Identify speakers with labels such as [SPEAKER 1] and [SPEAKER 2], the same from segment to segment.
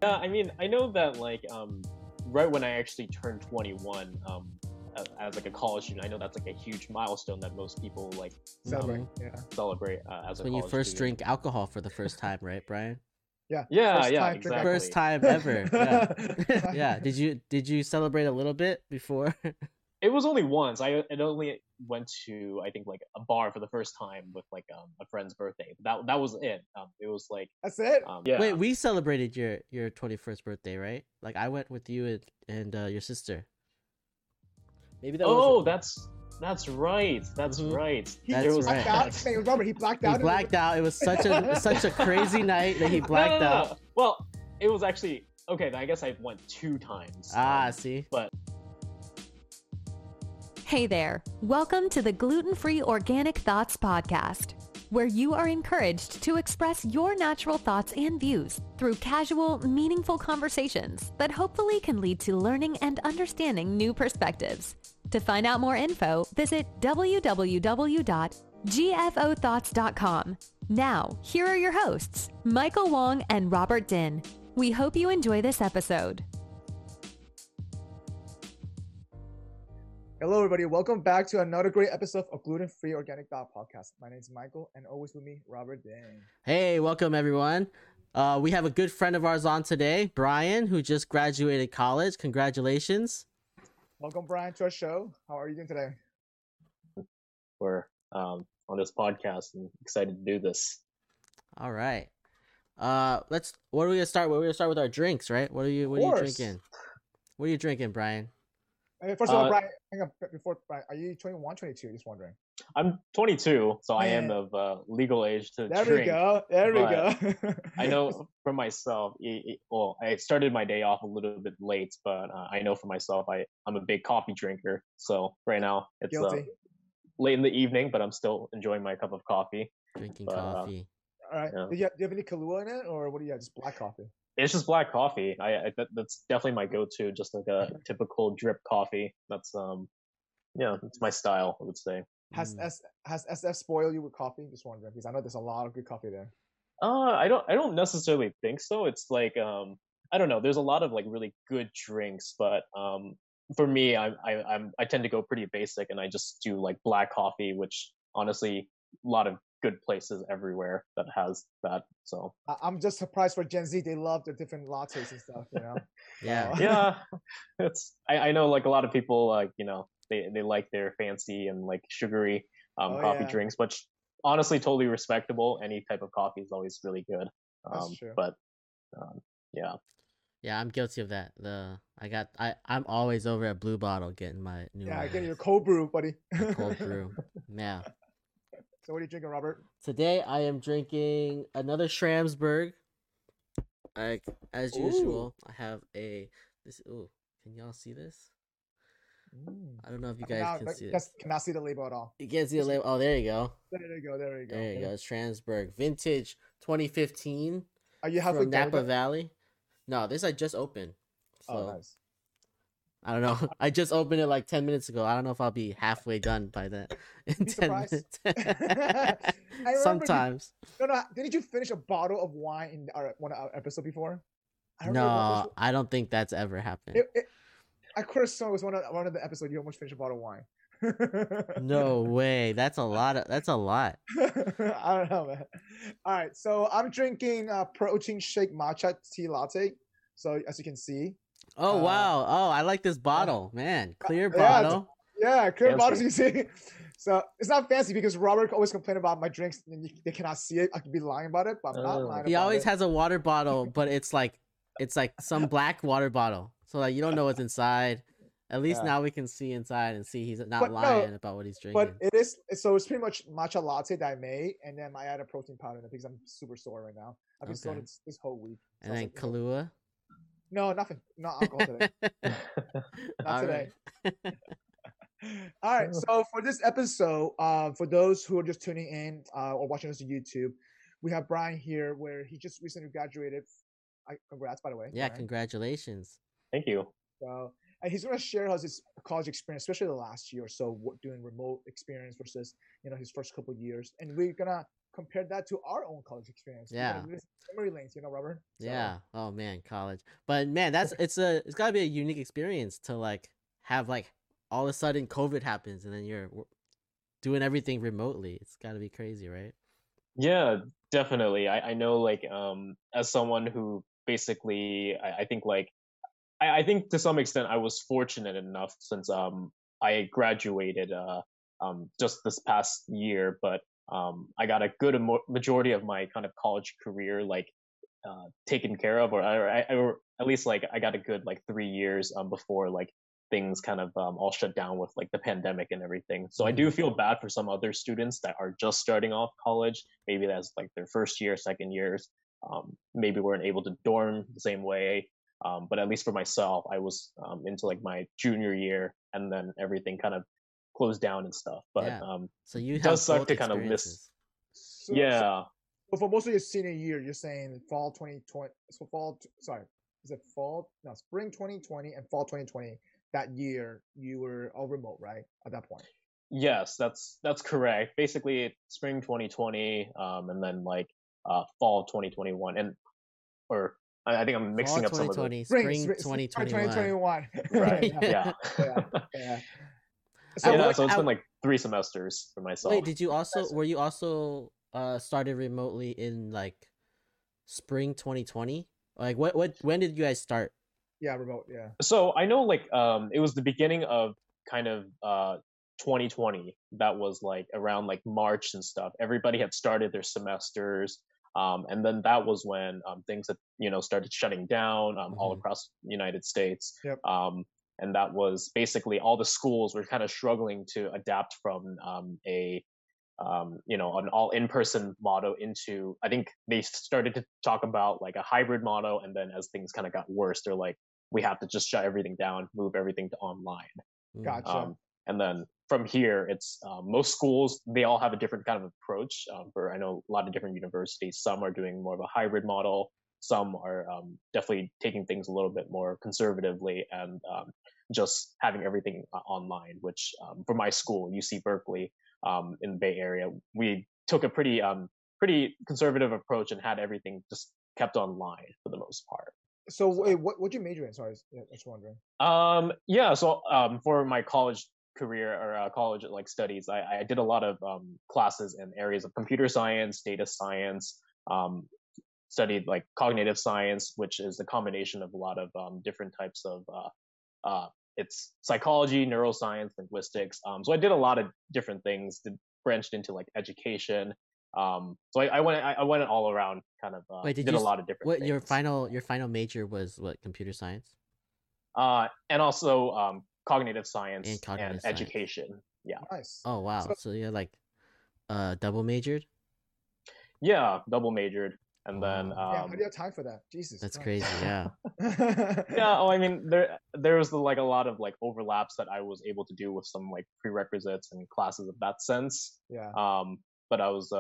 [SPEAKER 1] Yeah, I mean, I know that right when I actually turned 21, as like a college student, I know that's like a huge milestone that most people
[SPEAKER 2] Celebrate.
[SPEAKER 1] celebrate as a
[SPEAKER 3] When you
[SPEAKER 1] college
[SPEAKER 3] first
[SPEAKER 1] student.
[SPEAKER 3] drink alcohol for the first time, right, Brian?
[SPEAKER 2] Yeah.
[SPEAKER 1] Yeah,
[SPEAKER 2] First
[SPEAKER 1] yeah,
[SPEAKER 2] time drink
[SPEAKER 1] exactly.
[SPEAKER 3] First time ever. Yeah. Yeah. Did you celebrate a little bit before?
[SPEAKER 1] It was only once. I only went to, I think, like a bar for the first time with a friend's birthday. That was it. It was like
[SPEAKER 2] That's it.
[SPEAKER 1] yeah.
[SPEAKER 3] Wait, we celebrated your 21st birthday, right? Like I went with you and your sister. Maybe that was.
[SPEAKER 1] Oh, that's right. That's
[SPEAKER 3] Mhm.
[SPEAKER 1] right.
[SPEAKER 2] He
[SPEAKER 3] That's
[SPEAKER 2] blacked
[SPEAKER 3] right.
[SPEAKER 2] out. Man, Robert, he blacked out.
[SPEAKER 3] He blacked out. It was such a crazy night that he blacked
[SPEAKER 1] No.
[SPEAKER 3] out.
[SPEAKER 1] Well, it was actually okay. I guess I went 2 times.
[SPEAKER 3] See.
[SPEAKER 1] But
[SPEAKER 4] Hey there. Welcome to the Gluten-Free Organic Thoughts Podcast, where you are encouraged to express your natural thoughts and views through casual, meaningful conversations that hopefully can lead to learning and understanding new perspectives. To find out more info, visit www.gfothoughts.com. Now, here are your hosts, Michael Wong and Robert Din. We hope you enjoy this episode.
[SPEAKER 2] Hello, everybody. Welcome back to another great episode of Gluten-Free Organic Thought Podcast. My name is Michael, and always with me, Robert Dang.
[SPEAKER 3] Hey, welcome everyone. We have a good friend of ours on today, Brian, who just graduated college. Congratulations.
[SPEAKER 2] Welcome, Brian, to our show. How are you doing today?
[SPEAKER 1] we're on this podcast and excited to do this.
[SPEAKER 3] All right. Where are we gonna start? We're gonna start with our drinks, right? What are you drinking? What are you drinking, Brian?
[SPEAKER 2] First of all, Brian, hang on, before Brian, are you 21, 22? Just wondering.
[SPEAKER 1] I'm 22, so I am
[SPEAKER 2] Man.
[SPEAKER 1] of legal age to
[SPEAKER 2] There
[SPEAKER 1] drink.
[SPEAKER 2] we go. There we go.
[SPEAKER 1] I know for myself, well, I started my day off a little bit late, but I know for myself, I'm a big coffee drinker. So right now it's
[SPEAKER 2] Guilty.
[SPEAKER 1] late in the evening, but I'm still enjoying my cup of coffee.
[SPEAKER 3] Drinking
[SPEAKER 1] But,
[SPEAKER 3] coffee.
[SPEAKER 2] All right.
[SPEAKER 1] Yeah.
[SPEAKER 2] Do you have any Kahlua in it, or what do you have? Just black coffee?
[SPEAKER 1] It's just black coffee. That's definitely my go-to, just like a typical drip coffee. That's it's my style, I would say.
[SPEAKER 2] Has SF spoiled you with coffee? Just wondering, because I know there's a lot of good coffee there.
[SPEAKER 1] I don't necessarily think so. It's like I don't know. There's a lot of like really good drinks, but for me, I tend to go pretty basic, and I just do like black coffee, which honestly, a lot of good places everywhere that has that. So
[SPEAKER 2] I'm just surprised for Gen Z. They love their different lattes and stuff,
[SPEAKER 3] Yeah.
[SPEAKER 1] yeah, I know like a lot of people like they like their fancy and like sugary coffee drinks, but honestly, totally respectable. Any type of coffee is always really good.
[SPEAKER 2] That's true.
[SPEAKER 1] But
[SPEAKER 3] Yeah, I'm guilty of that. I'm always over at Blue Bottle getting my new
[SPEAKER 2] get your cold brew, buddy.
[SPEAKER 3] cold brew. Yeah.
[SPEAKER 2] So what are you drinking, Robert?
[SPEAKER 3] Today I am drinking another Schramsberg. Like as usual, I have this. Ooh, can y'all see this? I don't know if you guys can see it.
[SPEAKER 2] Cannot see the label at all.
[SPEAKER 3] You can't see the label. Oh, there you go.
[SPEAKER 2] There you go.
[SPEAKER 3] There you go. It's Schramsberg Vintage 2015.
[SPEAKER 2] Are you halfway
[SPEAKER 3] from Napa Valley? No, this I just opened. So
[SPEAKER 2] oh, nice.
[SPEAKER 3] I don't know. I just opened it like 10 minutes ago. I don't know if I'll be halfway done by then. In 10 minutes. Sometimes.
[SPEAKER 2] No. Didn't you finish a bottle of wine in one of our episode before?
[SPEAKER 3] No, I don't think that's ever happened.
[SPEAKER 2] I could have sworn it was one of the episodes you almost finished a bottle of wine.
[SPEAKER 3] No way. That's a lot.
[SPEAKER 2] I don't know, man. All right, so I'm drinking protein shake matcha tea latte. So as you can see.
[SPEAKER 3] Oh wow! Oh, I like this bottle, man. Clear bottle.
[SPEAKER 2] Yeah, clear bottle. So you see. So it's not fancy because Robert always complain about my drinks and they cannot see it. I could be lying about it, but I'm not lying.
[SPEAKER 3] He always has a water bottle, but it's like some black water bottle. So like you don't know what's inside. At least now we can see inside and see he's not lying about what he's drinking.
[SPEAKER 2] But it is so it's pretty much matcha latte that I made, and then I add a protein powder in it because I'm super sore right now. I've been sore this whole week. So
[SPEAKER 3] and then Kahlua.
[SPEAKER 2] No, nothing. No alcohol today. Not today.
[SPEAKER 3] Right.
[SPEAKER 2] All right. So for this episode, for those who are just tuning in or watching us on YouTube, we have Brian here, where he just recently graduated. Congrats, by the way.
[SPEAKER 3] Yeah,
[SPEAKER 2] Brian.
[SPEAKER 3] congratulations.
[SPEAKER 1] Thank you.
[SPEAKER 2] So, and he's going to share his college experience, especially the last year or so, doing remote experience versus his first couple of years. And we're gonna compare that to our own college experience.
[SPEAKER 3] Yeah.
[SPEAKER 2] Memory lanes, Robert. So,
[SPEAKER 3] yeah. Oh man, college. But man, it's gotta be a unique experience to like have like all of a sudden COVID happens and then you're doing everything remotely. It's gotta be crazy, right?
[SPEAKER 1] Yeah, definitely. I know, like, as someone who basically, I think, like, I think to some extent I was fortunate enough since I graduated just this past year, but I got a good majority of my kind of college career like taken care of, or at least like I got a good like 3 years before like things kind of all shut down with like the pandemic and everything. So I do feel bad for some other students that are just starting off college. Maybe that's like their first year, second years. Maybe weren't able to dorm the same way. But at least for myself, I was into like my junior year, and then everything kind of closed down and stuff. But
[SPEAKER 3] Yeah. So you
[SPEAKER 1] it
[SPEAKER 3] have
[SPEAKER 1] does suck
[SPEAKER 3] both
[SPEAKER 1] to kind of miss.
[SPEAKER 3] experiences.
[SPEAKER 2] So,
[SPEAKER 1] Yeah.
[SPEAKER 2] so for most of your senior year, you're saying fall 2020. So is it fall? No, spring 2020 and fall 2020. That year you were all remote, right? At that point.
[SPEAKER 1] Yes, that's correct. Basically, spring 2020, and then like fall 2021, and or I think I'm mixing
[SPEAKER 3] Fall
[SPEAKER 1] up some of the
[SPEAKER 3] 2020, spring 2021.
[SPEAKER 2] 2021.
[SPEAKER 3] Right.
[SPEAKER 1] yeah.
[SPEAKER 2] Yeah.
[SPEAKER 1] So,
[SPEAKER 2] So,
[SPEAKER 1] so it's been like 3 semesters for myself.
[SPEAKER 3] Wait, were you also started remotely in like spring 2020? Like when did you guys start?
[SPEAKER 2] yeah, remote. Yeah.
[SPEAKER 1] So I know like it was the beginning of kind of 2020. That was like around like March and stuff. Everybody had started their semesters. And then that was when things had started shutting down all across the United States.
[SPEAKER 2] Yep.
[SPEAKER 1] And that was basically all the schools were kind of struggling to adapt from an all in-person model into, I think they started to talk about like a hybrid model. And then as things kind of got worse, they're like, we have to just shut everything down, move everything to online.
[SPEAKER 2] Gotcha.
[SPEAKER 1] And then from here, it's most schools, they all have a different kind of approach. For I know a lot of different universities, some are doing more of a hybrid model. Some are definitely taking things a little bit more conservatively and just having everything online, which for my school, UC Berkeley, in the Bay Area, we took a pretty conservative approach and had everything just kept online for the most part.
[SPEAKER 2] So wait, what'd you major in? Sorry, I was wondering.
[SPEAKER 1] So for my college career or college like studies, I did a lot of classes in areas of computer science, data science, studied like cognitive science, which is a combination of a lot of different types of it's psychology, neuroscience, linguistics. So I did a lot of different things, branched into like education. So I went all around, kind of
[SPEAKER 3] Wait,
[SPEAKER 1] did a lot of different things.
[SPEAKER 3] Your final major was what, computer science?
[SPEAKER 1] And also cognitive science
[SPEAKER 3] and
[SPEAKER 1] science. Education. Yeah.
[SPEAKER 2] Nice.
[SPEAKER 3] Oh wow. So you're like double majured?
[SPEAKER 1] Yeah, double majored. And then
[SPEAKER 2] how do you have time for that? Jesus.
[SPEAKER 3] That's crazy, yeah.
[SPEAKER 1] Yeah, I mean there was like a lot of like overlaps that I was able to do with some like prerequisites and classes of that sense.
[SPEAKER 2] Yeah.
[SPEAKER 1] But I was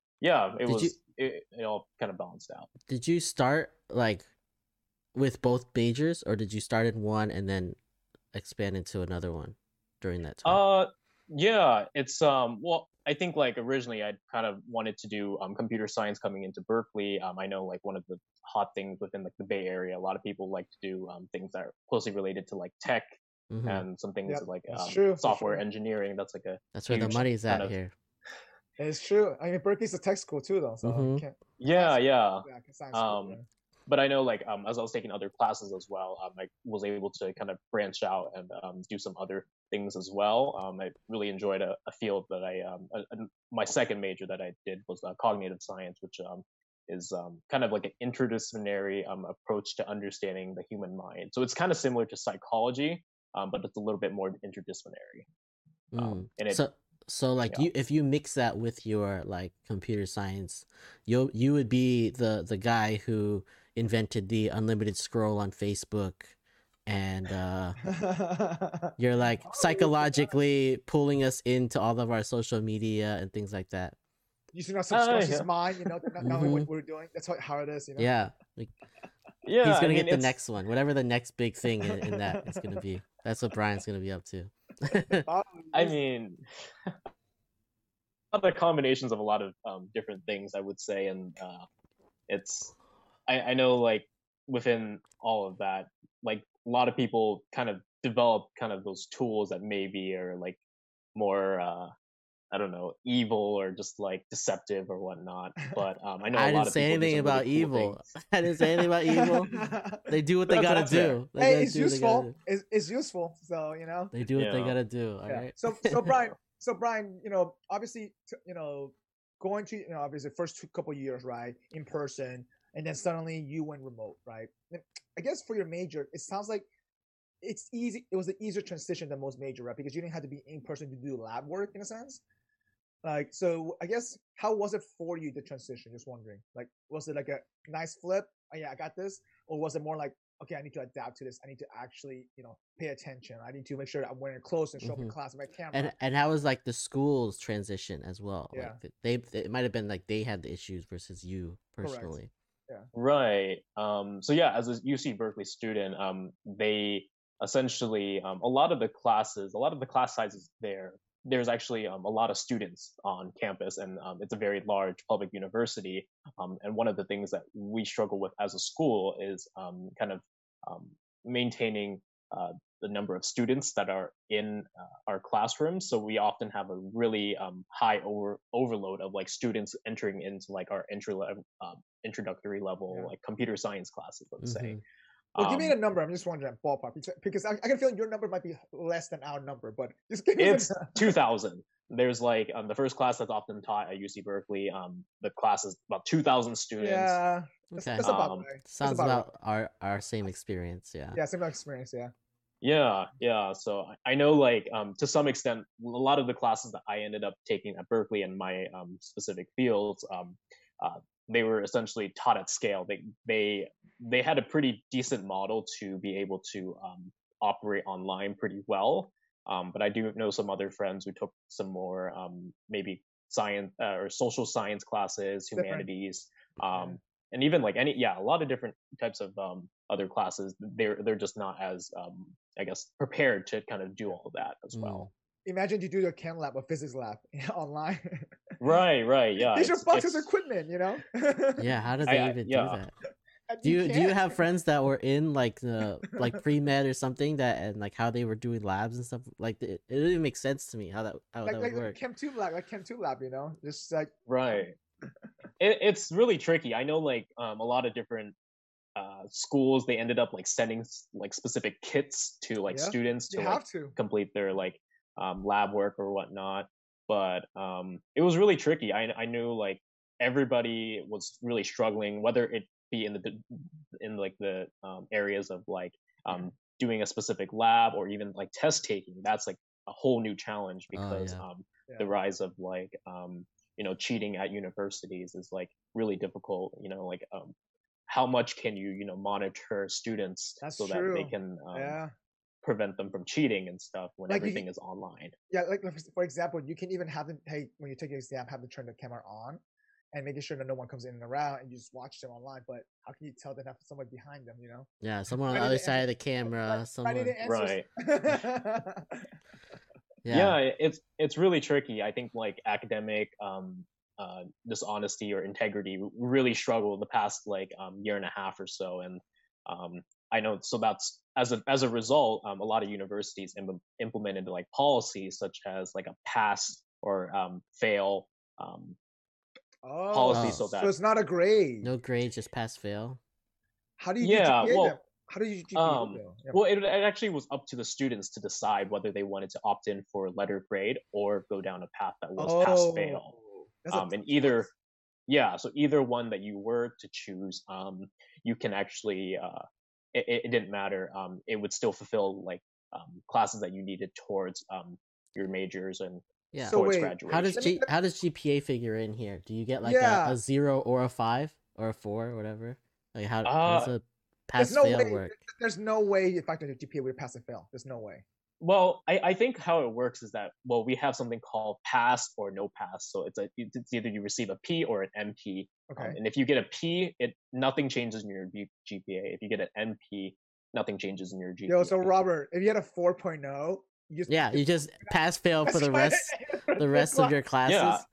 [SPEAKER 1] it all kind of balanced out.
[SPEAKER 3] Did you start like with both majors, or did you start in one and then expand into another one during that time?
[SPEAKER 1] Yeah, it's well, I think like originally I'd kind of wanted to do computer science coming into Berkeley. I know like one of the hot things within like the Bay Area, a lot of people like to do things that are closely related to like tech and some things like software engineering. That's like
[SPEAKER 3] that's where the money's at here.
[SPEAKER 2] It's true. I mean, Berkeley's a tech school too, though. So
[SPEAKER 1] yeah. But I know like as I was taking other classes as well, I was able to kind of branch out and do some other things as well. I really enjoyed a field that my second major that I did was cognitive science, which is kind of like an interdisciplinary approach to understanding the human mind. So it's kind of similar to psychology, but it's a little bit more interdisciplinary.
[SPEAKER 3] So like if you mix that with your like computer science, you would be the guy who invented the unlimited scroll on Facebook, and you're like psychologically pulling us into all of our social media and things like that.
[SPEAKER 2] Using our subconscious mind, not knowing what we're doing. That's how it is,
[SPEAKER 3] Yeah. He's gonna get the next one, whatever the next big thing in that is gonna be. That's what Brian's gonna be up to.
[SPEAKER 1] I mean, of combinations of a lot of different things, I would say, and it's I know like within all of that, like a lot of people kind of develop kind of those tools that maybe are like more I don't know, evil or just like deceptive or whatnot. But I know
[SPEAKER 3] I
[SPEAKER 1] a lot
[SPEAKER 3] didn't
[SPEAKER 1] of
[SPEAKER 3] say
[SPEAKER 1] people do
[SPEAKER 3] anything
[SPEAKER 1] some really
[SPEAKER 3] about
[SPEAKER 1] cool
[SPEAKER 3] evil.
[SPEAKER 1] things.
[SPEAKER 3] I didn't say anything about evil. They do what they gotta
[SPEAKER 1] That's fair.
[SPEAKER 3] do. They
[SPEAKER 2] Hey,
[SPEAKER 3] gotta
[SPEAKER 2] it's
[SPEAKER 3] do what they gotta
[SPEAKER 2] useful.
[SPEAKER 3] do.
[SPEAKER 2] It's useful. So
[SPEAKER 3] They do what they
[SPEAKER 1] Yeah.
[SPEAKER 3] gotta do. All
[SPEAKER 2] yeah.
[SPEAKER 3] right.
[SPEAKER 2] So Brian, obviously, going to obviously the first couple years, right, in person, and then suddenly you went remote, right? And I guess for your major, it sounds like it's easy. It was an easier transition than most major, right? Because you didn't have to be in person to do lab work in a sense. Like, so I guess how was it for you the transition? Just wondering. Like, was it like a nice flip? Oh yeah, I got this, or was it more like, okay, I need to adapt to this. I need to actually, pay attention. I need to make sure that I'm wearing clothes and show up in
[SPEAKER 3] Mhm.
[SPEAKER 2] class with my camera.
[SPEAKER 3] And how was like the school's transition as well?
[SPEAKER 2] Yeah.
[SPEAKER 3] Like it might have been like they had the issues versus you personally.
[SPEAKER 1] Right. So yeah, as a UC Berkeley student, they essentially a lot of the class sizes there's actually a lot of students on campus, and it's a very large public university. And one of the things that we struggle with as a school is kind of maintaining the number of students that are in our classrooms. So we often have a really high overload of like students entering into like our introductory level like computer science classes, let's say.
[SPEAKER 2] Well, give me a number. I'm just wondering ballpark because I can feel your number might be less than our number, but just give me.
[SPEAKER 1] It's 2,000. There's like the first class that's often taught at UC Berkeley. The class is about 2,000 students.
[SPEAKER 2] Yeah,
[SPEAKER 3] Okay.
[SPEAKER 2] that's about right.
[SPEAKER 3] Sounds
[SPEAKER 2] That's
[SPEAKER 3] about our same experience. Yeah.
[SPEAKER 2] Yeah, similar experience. Yeah.
[SPEAKER 1] Yeah. So I know, like, to some extent, a lot of the classes that I ended up taking at Berkeley in my specific fields, they were essentially taught at scale. They had a pretty decent model to be able to operate online pretty well. But I do know some other friends who took some more maybe science or social science classes, humanities, and even like a lot of different types of other classes. They're just not as I guess prepared to kind of do all of that as well.
[SPEAKER 2] Imagine you do your chem lab or physics lab online.
[SPEAKER 1] Right, yeah.
[SPEAKER 2] These are boxes of equipment,
[SPEAKER 3] Yeah, how do they even do that? Do you have friends that were in like the like pre-med or something and like how they were doing labs and stuff? Like it didn't make sense to me how that would work.
[SPEAKER 2] Chem 2 lab, just like
[SPEAKER 1] right. It's really tricky. I know like a lot of different schools, they ended up like sending like specific kits to like students to complete their like lab work or whatnot. But it was really tricky. I knew like everybody was really struggling, whether it be in like the areas of like doing a specific lab or even like test taking. That's like a whole new challenge because the rise of like cheating at universities is like really difficult. Like how much can you monitor students that they can prevent them from cheating and stuff when like everything is online.
[SPEAKER 2] Yeah, like for example, you can even have them, hey, when you take your exam, have them turn the camera on and making sure that no one comes in and around and you just watch them online. But how can you tell they have someone behind them,
[SPEAKER 3] Yeah, someone on the other side of the camera.
[SPEAKER 1] Right. Yeah, it's really tricky. I think like academic dishonesty or integrity really struggled the past like year and a half or so, and I know so that's as a result, a lot of universities implemented like policies such as like a pass or fail policy, so
[SPEAKER 2] it's not a grade.
[SPEAKER 3] No grade, just pass fail.
[SPEAKER 2] How do you GPA them? How do you GPA them?
[SPEAKER 1] Well, it actually was up to the students to decide whether they wanted to opt in for letter grade or go down a path that was pass fail. And either one that you were to choose, you can actually it didn't matter. It would still fulfill like classes that you needed towards your majors and towards graduation.
[SPEAKER 3] How does GPA figure in here? Do you get like a 0 or a 5 or a 4 or whatever? Like how does a pass fail work?
[SPEAKER 2] There's no way you factor the GPA would pass and fail. There's no way.
[SPEAKER 1] Well, I think how it works is that we have something called pass or no pass. So it's either you receive a P or an MP.
[SPEAKER 2] Okay.
[SPEAKER 1] And if you get a P, nothing changes in your GPA. If you get an MP, nothing changes in your GPA.
[SPEAKER 2] Yo, so Robert, if you had a 4.0,
[SPEAKER 3] you just pass fail for the rest of your classes.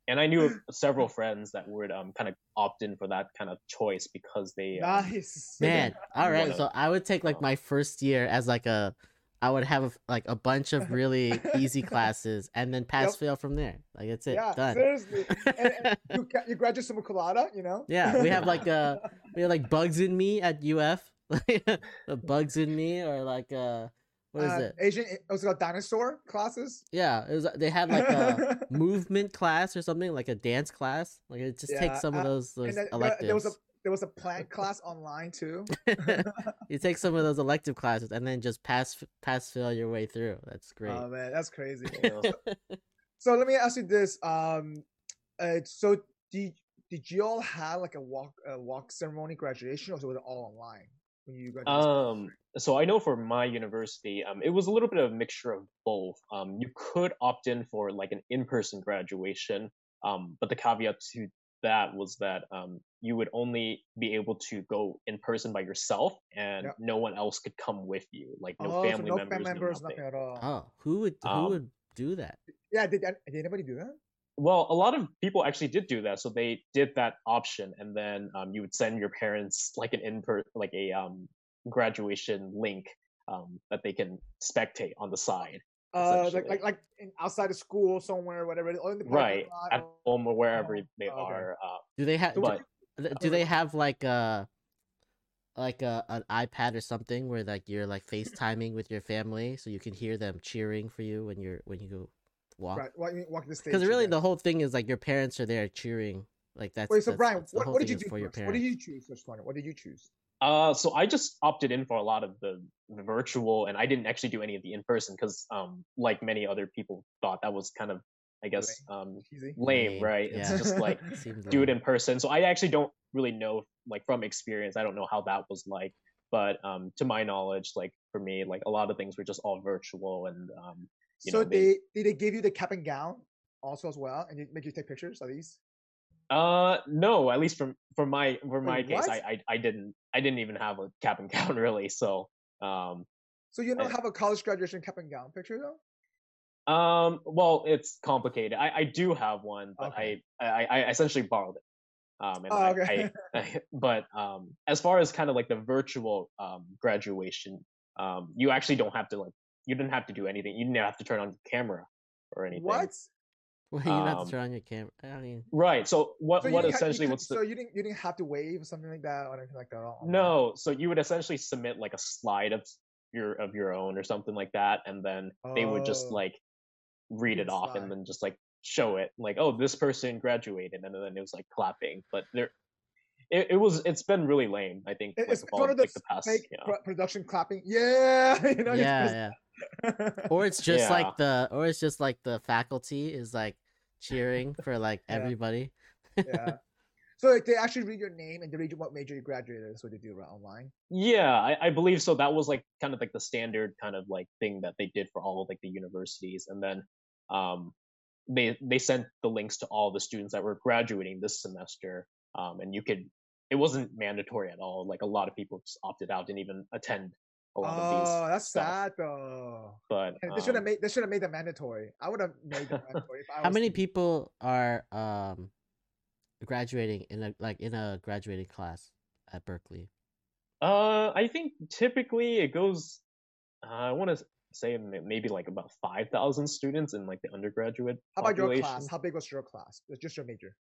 [SPEAKER 1] and I knew several friends that would kind of opt in for that kind of choice because they
[SPEAKER 2] Nice.
[SPEAKER 3] Man, all right.
[SPEAKER 1] wanna,
[SPEAKER 3] So I would take like my first year as like I would have like a bunch of really easy classes and then pass
[SPEAKER 2] Yep.
[SPEAKER 3] fail from there. Like that's it,
[SPEAKER 2] Yeah,
[SPEAKER 3] done.
[SPEAKER 2] seriously. And you graduate summa cum laude, you know?
[SPEAKER 3] Yeah, we have like Bugs in Me at UF, like the Bugs in Me, or like what is it?
[SPEAKER 2] Asian, it was called dinosaur classes.
[SPEAKER 3] Yeah, it was. They had like a movement class or something, like a dance class. Like it just takes some of those
[SPEAKER 2] and then
[SPEAKER 3] electives.
[SPEAKER 2] there was a plant class online too.
[SPEAKER 3] You take some of those elective classes and then just pass fail your way through. That's great.
[SPEAKER 2] Oh man, that's crazy. So let me ask you this: so did you all have like a walk ceremony graduation, or was it all online when you graduated?
[SPEAKER 1] So I know for my university, it was a little bit of a mixture of both. You could opt in for like an in-person graduation, but the caveat to that was that you would only be able to go in person by yourself, and
[SPEAKER 2] Yep.
[SPEAKER 1] no one else could come with you, like no
[SPEAKER 2] Oh, so
[SPEAKER 1] family
[SPEAKER 2] no
[SPEAKER 1] members,
[SPEAKER 2] family members,
[SPEAKER 1] no nothing.
[SPEAKER 2] nothing at all.
[SPEAKER 3] Oh, who would do that?
[SPEAKER 2] Yeah, did anybody do that?
[SPEAKER 1] Well, a lot of people actually did do that. So they did that option, and then you would send your parents like a graduation link that they can spectate on the side. Essentially.
[SPEAKER 2] Like outside of school somewhere, whatever, or in the
[SPEAKER 1] Right,
[SPEAKER 2] parking lot,
[SPEAKER 1] at home or wherever
[SPEAKER 2] Oh,
[SPEAKER 1] they
[SPEAKER 2] okay.
[SPEAKER 1] are.
[SPEAKER 3] Do they have?
[SPEAKER 1] But
[SPEAKER 3] Do they have like an iPad or something where like you're like FaceTiming with your family so you can hear them cheering for you when you go walk?
[SPEAKER 2] right? Walk the stage.
[SPEAKER 3] Because really,
[SPEAKER 2] yeah.
[SPEAKER 3] the whole thing is like your parents are there cheering. Like that's.
[SPEAKER 2] Wait, so
[SPEAKER 3] that's-
[SPEAKER 2] Brian,
[SPEAKER 3] that's the whole
[SPEAKER 2] what did
[SPEAKER 3] thing
[SPEAKER 2] you
[SPEAKER 3] is
[SPEAKER 2] do
[SPEAKER 3] for your
[SPEAKER 2] first? What did
[SPEAKER 3] parents.
[SPEAKER 2] you choose? Just wondering, what did you choose?
[SPEAKER 1] so I just opted in for a lot of the virtual, and I didn't actually do any of the in person because, like many other people, thought that was kind of, I guess,
[SPEAKER 2] Easy.
[SPEAKER 1] lame, right?
[SPEAKER 3] Yeah.
[SPEAKER 1] It's just like
[SPEAKER 3] Seemed
[SPEAKER 1] do it
[SPEAKER 3] lame.
[SPEAKER 1] in person. So I actually don't really know, like from experience, I don't know how that was like. But to my knowledge, like for me, like a lot of things were just all virtual, and
[SPEAKER 2] So did they give you the cap and gown also as well, and make you take pictures of these?
[SPEAKER 1] No, at least for my case,
[SPEAKER 2] what?
[SPEAKER 1] I didn't even have a cap and gown really. So
[SPEAKER 2] So you don't
[SPEAKER 1] I-
[SPEAKER 2] have a college graduation cap and gown picture though?
[SPEAKER 1] well, it's complicated. I do have one, but
[SPEAKER 2] Okay.
[SPEAKER 1] I essentially borrowed it. And
[SPEAKER 2] Oh, okay.
[SPEAKER 1] but as far as kind of like the virtual graduation, you actually don't have to you didn't have to do anything. You didn't have to turn on the camera or anything.
[SPEAKER 2] What?
[SPEAKER 3] Well, you don't have
[SPEAKER 1] Um,
[SPEAKER 3] to turn on your camera. I mean,
[SPEAKER 1] Right. So what
[SPEAKER 2] So
[SPEAKER 1] what
[SPEAKER 2] you didn't ha-
[SPEAKER 1] essentially
[SPEAKER 2] you,
[SPEAKER 1] what's the
[SPEAKER 2] so you didn't have to wave or something like that or anything like that at all?
[SPEAKER 1] no? So you would essentially submit like a slide of your own or something like that, and then they would just
[SPEAKER 2] Oh.
[SPEAKER 1] like read
[SPEAKER 2] Read
[SPEAKER 1] it
[SPEAKER 2] the
[SPEAKER 1] off
[SPEAKER 2] slide.
[SPEAKER 1] and then just like show it like, oh, this person graduated, and then it was like clapping. But it's been really lame, I think, like,
[SPEAKER 2] It's
[SPEAKER 1] with
[SPEAKER 2] one
[SPEAKER 1] all
[SPEAKER 2] of the
[SPEAKER 1] like the past,
[SPEAKER 2] fake
[SPEAKER 1] you know.
[SPEAKER 2] production clapping. Yeah, you know.
[SPEAKER 3] yeah. Or it's just
[SPEAKER 1] Yeah.
[SPEAKER 3] like the faculty is like cheering for like
[SPEAKER 2] Yeah.
[SPEAKER 3] everybody.
[SPEAKER 2] yeah. So they actually read your name and they read what major you graduated. That's what they do right online.
[SPEAKER 1] Yeah, I believe so. That was like kind of like the standard kind of like thing that they did for all of like the universities, and then they sent the links to all the students that were graduating this semester, and it wasn't mandatory at all. Like a lot of people just opted out, didn't even attend a lot of these.
[SPEAKER 2] Oh, that's
[SPEAKER 1] stuff.
[SPEAKER 2] sad though.
[SPEAKER 1] But
[SPEAKER 2] And they should have made them mandatory. I would have made them mandatory if I was
[SPEAKER 3] How many
[SPEAKER 2] to-
[SPEAKER 3] people are graduating in a graduating class at Berkeley?
[SPEAKER 1] I think typically it goes. I want to say maybe like about 5,000 students in like the undergraduate.
[SPEAKER 2] How about your
[SPEAKER 1] population.
[SPEAKER 2] class? How big was your class? It's just your major.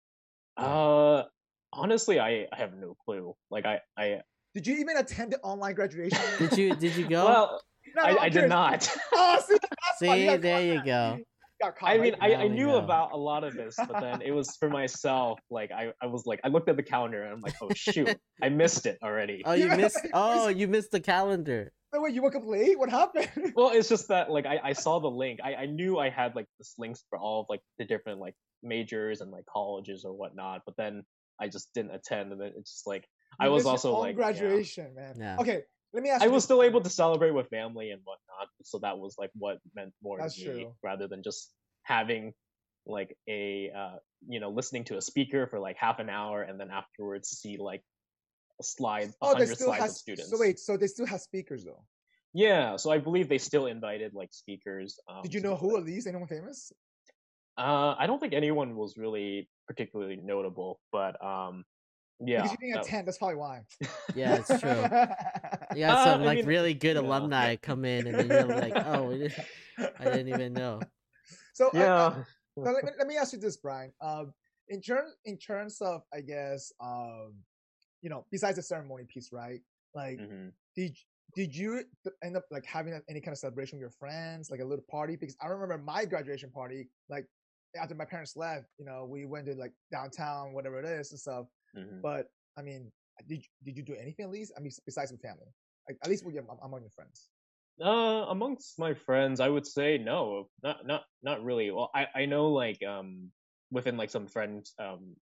[SPEAKER 1] Honestly, I have no clue. Like I
[SPEAKER 2] Did you even attend the online graduation?
[SPEAKER 3] Did you go?
[SPEAKER 1] well,
[SPEAKER 2] No,
[SPEAKER 1] I
[SPEAKER 2] I'm
[SPEAKER 1] did
[SPEAKER 2] curious.
[SPEAKER 1] not.
[SPEAKER 2] Oh, see, that's why
[SPEAKER 3] See,
[SPEAKER 2] got
[SPEAKER 3] there
[SPEAKER 2] caught.
[SPEAKER 3] you go.
[SPEAKER 2] Got caught,
[SPEAKER 1] I mean,
[SPEAKER 2] right?
[SPEAKER 3] Now
[SPEAKER 1] I
[SPEAKER 3] we
[SPEAKER 1] knew
[SPEAKER 3] know.
[SPEAKER 1] about a lot of this, but then it was for myself. Like I was like, I looked at the calendar and I'm like, oh shoot, I missed it already.
[SPEAKER 3] Oh, you
[SPEAKER 2] Yeah,
[SPEAKER 3] missed.
[SPEAKER 2] you
[SPEAKER 3] Oh,
[SPEAKER 2] missed-
[SPEAKER 3] you missed the calendar.
[SPEAKER 2] No, wait, you woke up late? What happened?
[SPEAKER 1] Well, it's just that like I saw the link. I knew I had like this links for all of like the different like majors and like colleges or whatnot, but then I just didn't attend, and then it's just like I
[SPEAKER 2] You
[SPEAKER 1] was
[SPEAKER 2] missed your
[SPEAKER 1] also
[SPEAKER 2] own
[SPEAKER 1] like, yeah.
[SPEAKER 2] graduation, man.
[SPEAKER 3] Yeah.
[SPEAKER 2] Okay, let me ask
[SPEAKER 1] I
[SPEAKER 2] you.
[SPEAKER 1] was
[SPEAKER 2] this.
[SPEAKER 1] still able to celebrate with family and whatnot, so that was like what meant more
[SPEAKER 2] That's
[SPEAKER 1] to me
[SPEAKER 2] true.
[SPEAKER 1] rather than just having like a listening to a speaker for like half an hour and then afterwards see like a slide,
[SPEAKER 2] Oh, they
[SPEAKER 1] 100
[SPEAKER 2] still
[SPEAKER 1] slides
[SPEAKER 2] have
[SPEAKER 1] of students.
[SPEAKER 2] So wait, so they still have speakers though.
[SPEAKER 1] Yeah, so I believe they still invited like speakers.
[SPEAKER 2] Did you
[SPEAKER 1] so-
[SPEAKER 2] know who at least? Anyone famous?
[SPEAKER 1] I don't think anyone was really particularly notable, but
[SPEAKER 2] Because
[SPEAKER 1] yeah.
[SPEAKER 2] you didn't attend, that's probably why.
[SPEAKER 3] Yeah, it's true. You got some
[SPEAKER 1] I
[SPEAKER 3] like
[SPEAKER 1] mean,
[SPEAKER 3] really good
[SPEAKER 1] yeah,
[SPEAKER 3] alumni come in, and then you're like, oh, I didn't even know.
[SPEAKER 2] So
[SPEAKER 1] yeah.
[SPEAKER 2] now let me ask you this, Brian. In terms of, I guess, besides the ceremony piece, right? Like,
[SPEAKER 1] hmm
[SPEAKER 2] did did you end up like having any kind of celebration with your friends, like a little party? Because I remember my graduation party, like after my parents left, we went to like downtown, whatever it is, and stuff.
[SPEAKER 1] hmm
[SPEAKER 2] But I mean, did you do anything at least? I mean, besides with family, like at least with among your friends.
[SPEAKER 1] Amongst my friends, I would say no, not really. Well, I know like within like some friends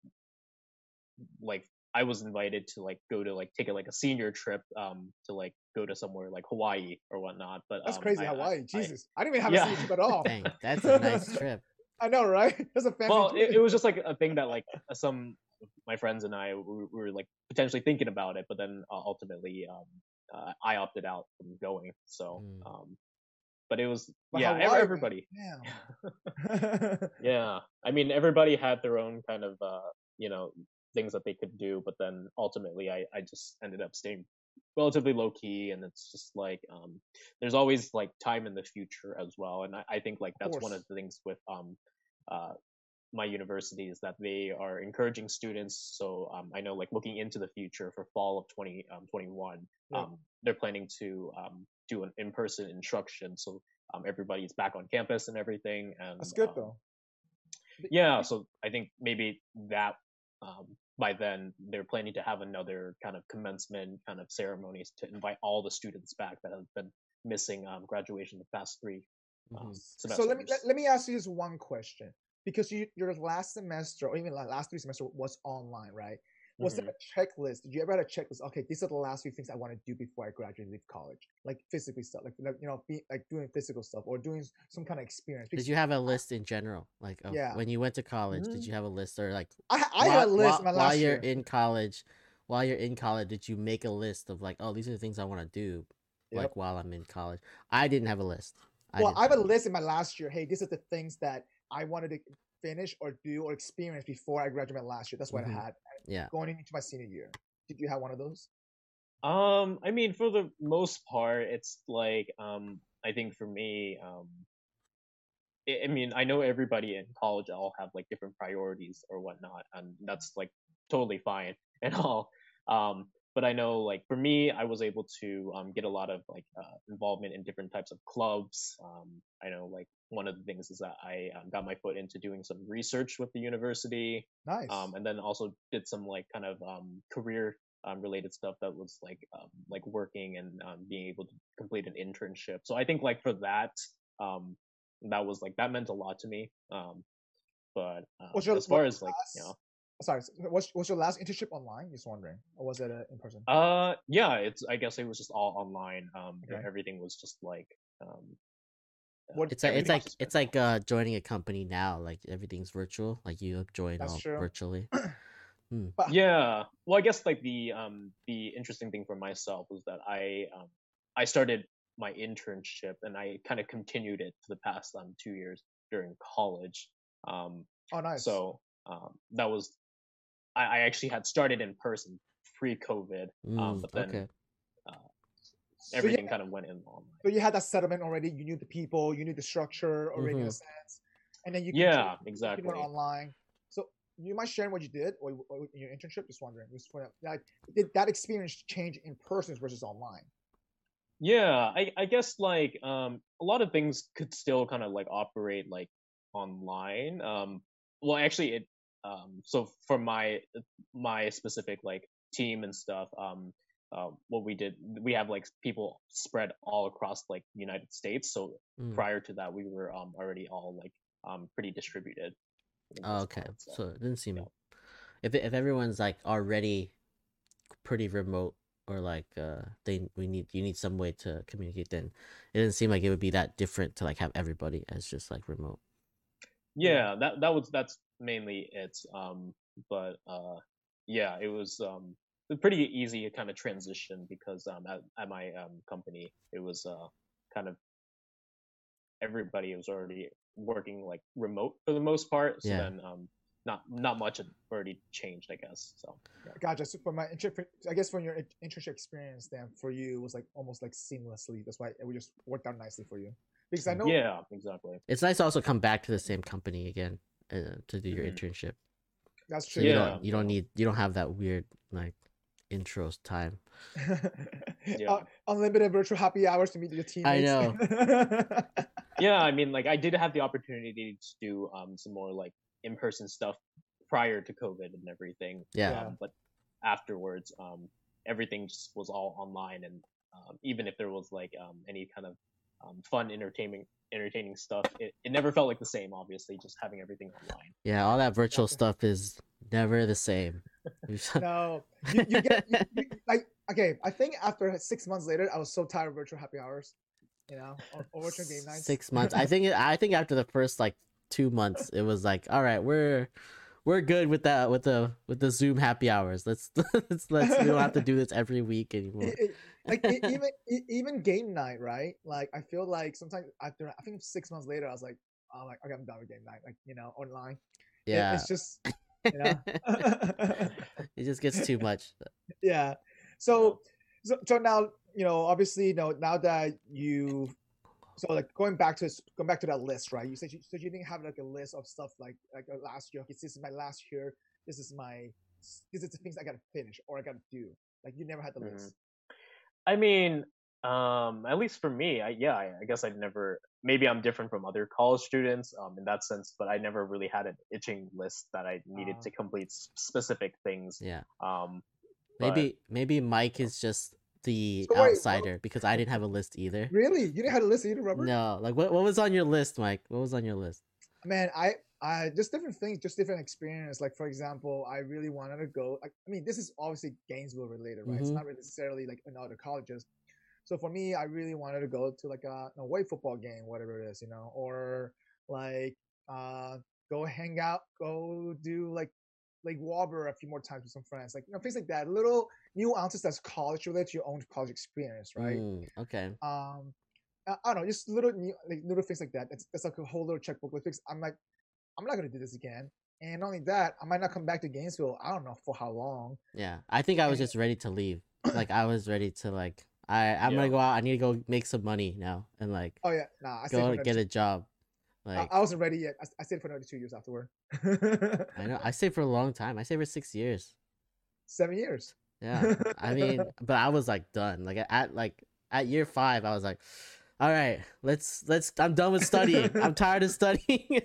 [SPEAKER 1] like I was invited to like go to like take a like a senior trip to like go to somewhere like Hawaii or whatnot. But
[SPEAKER 2] That's crazy, Hawaii.
[SPEAKER 1] I
[SPEAKER 2] Jesus, I didn't even have a
[SPEAKER 1] yeah.
[SPEAKER 2] senior trip at all.
[SPEAKER 3] Dang, that's a nice trip.
[SPEAKER 2] I know, right? That's a fancy
[SPEAKER 1] Well,
[SPEAKER 2] trip.
[SPEAKER 1] it was just like a thing that like some of my friends and I we were like potentially thinking about it, but then ultimately I opted out from going. So
[SPEAKER 3] Mm.
[SPEAKER 1] but it was
[SPEAKER 2] But
[SPEAKER 1] yeah
[SPEAKER 2] Hawaii,
[SPEAKER 1] everybody
[SPEAKER 2] damn.
[SPEAKER 1] yeah. I mean everybody had their own kind of you know things that they could do, but then ultimately I just ended up staying relatively low key, and it's just like there's always like time in the future as well, and I think like
[SPEAKER 2] Of
[SPEAKER 1] that's one of
[SPEAKER 2] course.
[SPEAKER 1] the things with uh my university is that they are encouraging students. So I know like looking into the future for fall of 2021,
[SPEAKER 2] Yeah,
[SPEAKER 1] they're planning to do an in-person instruction. So everybody's back on campus and everything.
[SPEAKER 2] that's
[SPEAKER 1] And
[SPEAKER 2] good though.
[SPEAKER 1] yeah, so I think maybe that by then they're planning to have another kind of commencement kind of ceremonies to invite all the students back that have been missing graduation the past three
[SPEAKER 3] Mhm.
[SPEAKER 2] So let me
[SPEAKER 1] semesters.
[SPEAKER 2] let me ask you this one question, because your last semester or even like last 3 semesters was online, right? Was there
[SPEAKER 1] hmm
[SPEAKER 2] a checklist? Did you ever have a checklist? Okay, these are the last few things I want to do before I graduate and leave college, like physically stuff, like doing physical stuff or doing some kind of experience.
[SPEAKER 3] Did
[SPEAKER 2] Because
[SPEAKER 3] you have a list in general, like of
[SPEAKER 2] yeah,
[SPEAKER 3] when you went to college? Did
[SPEAKER 1] mm
[SPEAKER 3] you have a list, or like
[SPEAKER 2] I had a list in my
[SPEAKER 3] while
[SPEAKER 2] last
[SPEAKER 3] you're
[SPEAKER 2] year.
[SPEAKER 3] in college, while you're in college, did you make a list of like, oh, these are the things I want to do,
[SPEAKER 2] Yep.
[SPEAKER 3] like while I'm in college? I didn't have a list. I
[SPEAKER 2] Well,
[SPEAKER 3] didn't
[SPEAKER 2] I have
[SPEAKER 3] have
[SPEAKER 2] a
[SPEAKER 3] a list.
[SPEAKER 2] list in my last year. Hey, these are the things that I wanted to finish or do or experience before I graduated last year. That's what I
[SPEAKER 3] Hmm.
[SPEAKER 2] had
[SPEAKER 3] Yeah.
[SPEAKER 2] going into my senior year. Did you have one of those?
[SPEAKER 1] I mean, for the most part, it's like, I think for me, I mean, I know everybody in college all have like different priorities or whatnot, and that's like totally fine and all. But I know, like for me, I was able to get a lot of like involvement in different types of clubs. I know, like one of the things is that I got my foot into doing some research with the university,
[SPEAKER 2] Nice.
[SPEAKER 1] and then also did some like kind of career related stuff that was like working and being able to complete an internship. So I think like for that, um, that was like that meant a lot to me. But
[SPEAKER 2] Was your
[SPEAKER 1] as
[SPEAKER 2] was
[SPEAKER 1] far
[SPEAKER 2] your
[SPEAKER 1] as like
[SPEAKER 2] last? Sorry, was your last internship online? Just wondering, or was it in person?
[SPEAKER 1] yeah, it's I guess it was just all online.
[SPEAKER 2] Okay.
[SPEAKER 1] Everything was just like um,
[SPEAKER 2] What?
[SPEAKER 3] It's like
[SPEAKER 2] Did
[SPEAKER 3] it's
[SPEAKER 2] you,
[SPEAKER 3] like it's like joining a company now. Like everything's virtual. Like you join
[SPEAKER 2] that's
[SPEAKER 3] all
[SPEAKER 2] true.
[SPEAKER 3] virtually. Hmm.
[SPEAKER 2] But
[SPEAKER 1] yeah. Well, I guess like the interesting thing for myself was that I started my internship and I kind of continued it for the past 2 years during college. Um,
[SPEAKER 2] oh, nice.
[SPEAKER 1] so that was I actually had started in person pre-COVID, but then
[SPEAKER 3] Okay.
[SPEAKER 1] uh,
[SPEAKER 2] So yeah,
[SPEAKER 1] everything kind of went in online.
[SPEAKER 2] so you had that settlement already. You knew the people, you knew the structure already in a
[SPEAKER 3] Mm-hmm.
[SPEAKER 2] sense, and then
[SPEAKER 1] Yeah,
[SPEAKER 2] continue
[SPEAKER 1] exactly.
[SPEAKER 2] online. So you mind sharing what you did or in your internship? Just wondering. Like, did that experience change in person versus online?
[SPEAKER 1] Yeah, I guess like a lot of things could still kind of like operate like online. Well, actually, it so for my specific like team and stuff, what we did, we have like people spread all across like the United States. So
[SPEAKER 3] Mm.
[SPEAKER 1] prior to that, we were already all like pretty distributed for the
[SPEAKER 3] Oh,
[SPEAKER 1] most
[SPEAKER 3] okay.
[SPEAKER 1] part. So
[SPEAKER 3] So it didn't
[SPEAKER 1] yeah.
[SPEAKER 3] seem if everyone's like already pretty remote, or like you need some way to communicate, then it didn't seem like it would be that different to like have everybody as just like remote.
[SPEAKER 2] Yeah.
[SPEAKER 1] Yeah, that's mainly it. But yeah, it was a pretty easy kind of transition because at my company it was kind of everybody was already working like remote for the most part. So
[SPEAKER 3] Yeah.
[SPEAKER 1] then not much had already changed, I guess. So
[SPEAKER 2] Gotcha. So for I guess from your internship experience, then for you it was like almost like seamlessly. That's why it would just worked out nicely for you. Because I know.
[SPEAKER 1] yeah, exactly.
[SPEAKER 3] It's nice to also come back to the same company again to do your
[SPEAKER 1] Mhm.
[SPEAKER 3] internship.
[SPEAKER 2] That's
[SPEAKER 3] So
[SPEAKER 2] true.
[SPEAKER 1] Yeah.
[SPEAKER 3] you don't have that weird like intro time.
[SPEAKER 1] Yeah.
[SPEAKER 2] Unlimited virtual happy hours to meet your teammates.
[SPEAKER 3] know.
[SPEAKER 1] Yeah, I mean, like I did have the opportunity to do some more like in-person stuff prior to COVID and everything.
[SPEAKER 3] Yeah.
[SPEAKER 1] But afterwards, everything just was all online, and even if there was like any kind of fun entertaining stuff, it never felt like the same. Obviously, just having everything online.
[SPEAKER 3] Yeah, all that virtual stuff is never the same.
[SPEAKER 2] No, you get like okay. I think after 6 months later, I was so tired of virtual happy hours. You know, or virtual game nights.
[SPEAKER 3] 6 months. I think after the first like 2 months, it was like, all right, we're good with that with the Zoom happy hours. Let's we don't have to do this every week anymore.
[SPEAKER 2] Even game night, right? Like I feel like sometimes after I think 6 months later, I was like, oh, like okay, I'm done with game night. Like online.
[SPEAKER 3] Yeah,
[SPEAKER 2] It's just
[SPEAKER 3] it just gets too much.
[SPEAKER 2] Yeah. So now obviously now that like going back to that list, right? You said you didn't have like a list of stuff like last year. Okay, this is my last year. This is the things I gotta finish or I gotta do. Like you never had the list.
[SPEAKER 1] I mean, at least for me, I guess I'd never. Maybe I'm different from other college students in that sense, but I never really had an itching list that I needed to complete specific things.
[SPEAKER 3] Yeah.
[SPEAKER 1] But
[SPEAKER 3] Maybe Mike is just the
[SPEAKER 2] So wait,
[SPEAKER 3] outsider because I didn't have a list either.
[SPEAKER 2] Really? You didn't have a list either, Robert?
[SPEAKER 3] No, like what was on your list, Mike? What was on your list?
[SPEAKER 2] Man, I just different things, just different experience. Like for example, I really wanted to go. I mean, this is obviously Gainesville related, right? It's not necessarily like in other colleges. So for me, I really wanted to go to like a white football game, whatever it is, or like go hang out, go do like Wahlberg a few more times with some friends, like things like that. Little nuances that's college related to your own college experience, right?
[SPEAKER 3] Okay.
[SPEAKER 2] I don't know, just little things like that. That's like a whole little checkbook with things. I'm like, I'm not gonna do this again. And not only that, I might not come back to Gainesville. I don't know for how long.
[SPEAKER 3] Yeah, I think I was just ready to leave. Like I was ready to like I'm gonna go out. I need to go make some money now and like
[SPEAKER 2] Oh yeah, nah. I
[SPEAKER 3] go get a job. Like
[SPEAKER 2] I wasn't ready yet. I stayed for another 2 years afterward.
[SPEAKER 3] I know I stayed for a long time. I stayed for 6 years.
[SPEAKER 2] 7 years.
[SPEAKER 3] Yeah, I mean, but I was like done. Like at year 5, I was like, all right, let's. I'm done with studying. I'm tired of studying.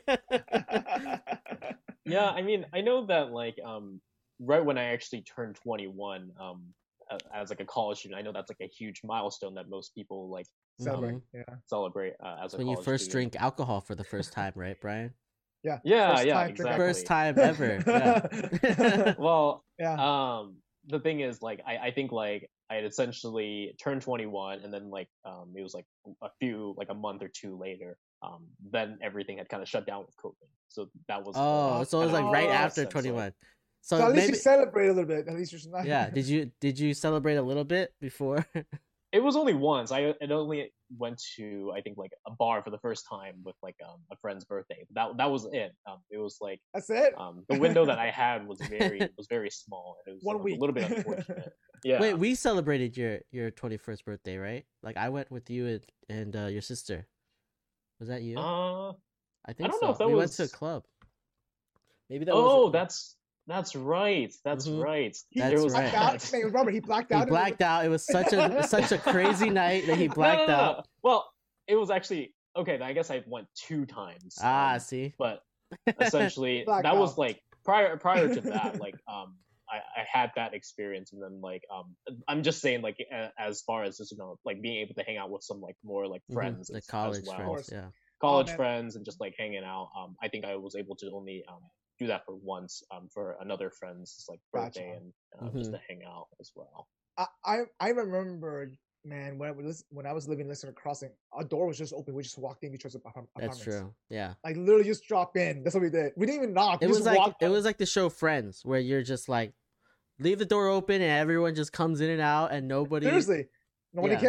[SPEAKER 1] Yeah, I mean, I know that like right when I actually turned 21 as like a college student, I know that's like a huge milestone that most people like
[SPEAKER 2] Celebrate.
[SPEAKER 1] celebrate as a
[SPEAKER 3] When you
[SPEAKER 1] college
[SPEAKER 3] first
[SPEAKER 1] student.
[SPEAKER 3] drink alcohol for the first time, right, Brian?
[SPEAKER 2] Yeah.
[SPEAKER 1] Yeah,
[SPEAKER 2] First
[SPEAKER 1] yeah,
[SPEAKER 2] time drinking
[SPEAKER 1] exactly.
[SPEAKER 3] First time ever. Yeah.
[SPEAKER 1] Well,
[SPEAKER 2] Yeah.
[SPEAKER 1] the thing is, like, I think like I had essentially turned 21, and then like it was like a month or two later, then everything had kind of shut down with COVID. So that was
[SPEAKER 3] So it was like right
[SPEAKER 2] Oh,
[SPEAKER 3] after
[SPEAKER 1] sense,
[SPEAKER 3] 21.
[SPEAKER 2] So
[SPEAKER 3] So
[SPEAKER 2] at least
[SPEAKER 3] maybe
[SPEAKER 2] you celebrate a little bit. At least you're not.
[SPEAKER 3] yeah. Did you celebrate a little bit before?
[SPEAKER 1] It was only once. I only went to, I think, like a bar for the first time with like a friend's birthday. That was it. It was like
[SPEAKER 2] That's it.
[SPEAKER 1] the window that I had was very small. And it was
[SPEAKER 2] 1 week.
[SPEAKER 1] a little bit unfortunate. Yeah.
[SPEAKER 3] Wait, we celebrated your 21st birthday, right? Like I went with you and your sister. Was that you? I think
[SPEAKER 1] don't
[SPEAKER 3] so.
[SPEAKER 1] know if that
[SPEAKER 3] we
[SPEAKER 1] was...
[SPEAKER 3] went to a club. Maybe that
[SPEAKER 1] Oh,
[SPEAKER 3] was.
[SPEAKER 1] that's right. That's
[SPEAKER 3] Mhm.
[SPEAKER 1] right.
[SPEAKER 3] That's
[SPEAKER 1] There was
[SPEAKER 3] right.
[SPEAKER 1] that.
[SPEAKER 2] Man, Robert, he blacked
[SPEAKER 3] He
[SPEAKER 2] out.
[SPEAKER 3] blacked out. It was such a crazy night that he blacked
[SPEAKER 1] No.
[SPEAKER 3] out.
[SPEAKER 1] Well, it was actually okay. Then I guess I went 2 times.
[SPEAKER 3] See.
[SPEAKER 1] But essentially,
[SPEAKER 2] Blacked
[SPEAKER 1] that was
[SPEAKER 2] out.
[SPEAKER 1] like prior to that. Like I had that experience, and then like I'm just saying like as far as just like being able to hang out with some like more like friends,
[SPEAKER 3] The
[SPEAKER 1] as
[SPEAKER 3] college
[SPEAKER 1] well.
[SPEAKER 3] friends, yeah.
[SPEAKER 1] College
[SPEAKER 2] man.
[SPEAKER 1] friends, and just like hanging out. I think I was able to only do that for once for another friend's like birthday,
[SPEAKER 2] Gotcha.
[SPEAKER 1] and just to hang out as well.
[SPEAKER 2] I remember, man, when I was living in Listener Crossing, our door was just open. We just walked in each other's apartments.
[SPEAKER 3] That's true. Yeah.
[SPEAKER 2] Like literally just drop in. That's what we did. We didn't even knock.
[SPEAKER 3] It
[SPEAKER 2] We
[SPEAKER 3] was
[SPEAKER 2] just
[SPEAKER 3] like
[SPEAKER 2] walked
[SPEAKER 3] it
[SPEAKER 2] in.
[SPEAKER 3] was like the show Friends, where you're just like leave the door open and everyone just comes in and out and nobody.
[SPEAKER 2] Seriously, nobody
[SPEAKER 3] Yeah.
[SPEAKER 2] cared.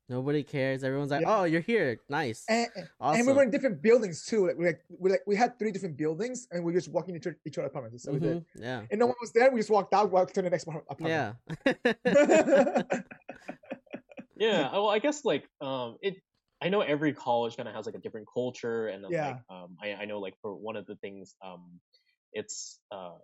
[SPEAKER 3] Nobody cares. Everyone's like,
[SPEAKER 2] Yeah.
[SPEAKER 3] "Oh, you're here. Nice,
[SPEAKER 2] And
[SPEAKER 3] awesome."
[SPEAKER 2] we were in different buildings too. We had 3 different buildings, and we were just walking into each other's apartments. So we did.
[SPEAKER 3] Yeah.
[SPEAKER 2] And no one was there. We just walked out, walked to the next apartment.
[SPEAKER 3] Yeah.
[SPEAKER 1] Yeah, well, I guess like I know every college kind of has like a different culture, and then,
[SPEAKER 2] Yeah.
[SPEAKER 1] like I know like for one of the things it's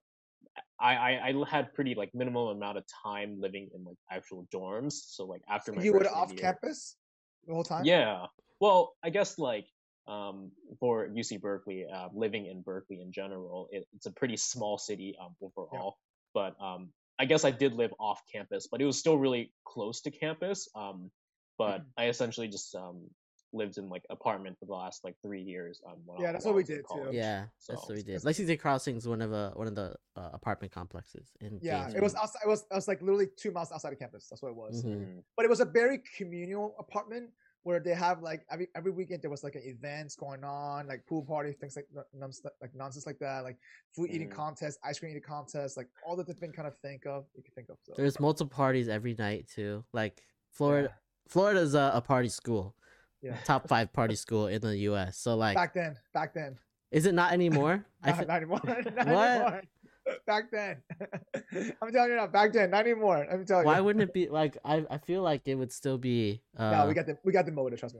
[SPEAKER 1] I had pretty like minimal amount of time living in like actual dorms, so like after my
[SPEAKER 2] You were
[SPEAKER 1] freshman
[SPEAKER 2] off
[SPEAKER 1] year,
[SPEAKER 2] campus the whole time.
[SPEAKER 1] yeah. Well, I guess like for UC Berkeley, living in Berkeley in general, it's a pretty small city overall. But I guess I did live off campus, but it was still really close to campus. But I essentially just lived in like apartment for the last like 3 years.
[SPEAKER 2] Yeah, that's
[SPEAKER 1] while
[SPEAKER 2] what we
[SPEAKER 1] I was in
[SPEAKER 2] did, too.
[SPEAKER 1] college.
[SPEAKER 3] Yeah,
[SPEAKER 1] So
[SPEAKER 3] that's what we did. Lexington Crossing is one of the apartment complexes in
[SPEAKER 2] Yeah,
[SPEAKER 3] Gainesville.
[SPEAKER 2] it was outside. It was like literally 2 miles outside of campus. That's what it was.
[SPEAKER 3] Mhm.
[SPEAKER 2] But it was a very communal apartment where they have like every weekend there was like an events going on, like pool party, things like nonsense like that, like food eating contest, ice cream eating contest, like all the different kind of you can think of. So.
[SPEAKER 3] There's multiple parties every night too. Like Florida's a party school.
[SPEAKER 2] Yeah.
[SPEAKER 3] Top 5 party school in the U.S. So like
[SPEAKER 2] Back then.
[SPEAKER 3] is it not anymore?
[SPEAKER 2] Not anymore. Not
[SPEAKER 3] What?
[SPEAKER 2] anymore. Back then. I'm telling you now, back then, not anymore. I'm telling you.
[SPEAKER 3] Why wouldn't it be like I feel like it would still be
[SPEAKER 2] No, we got the motor, trust me.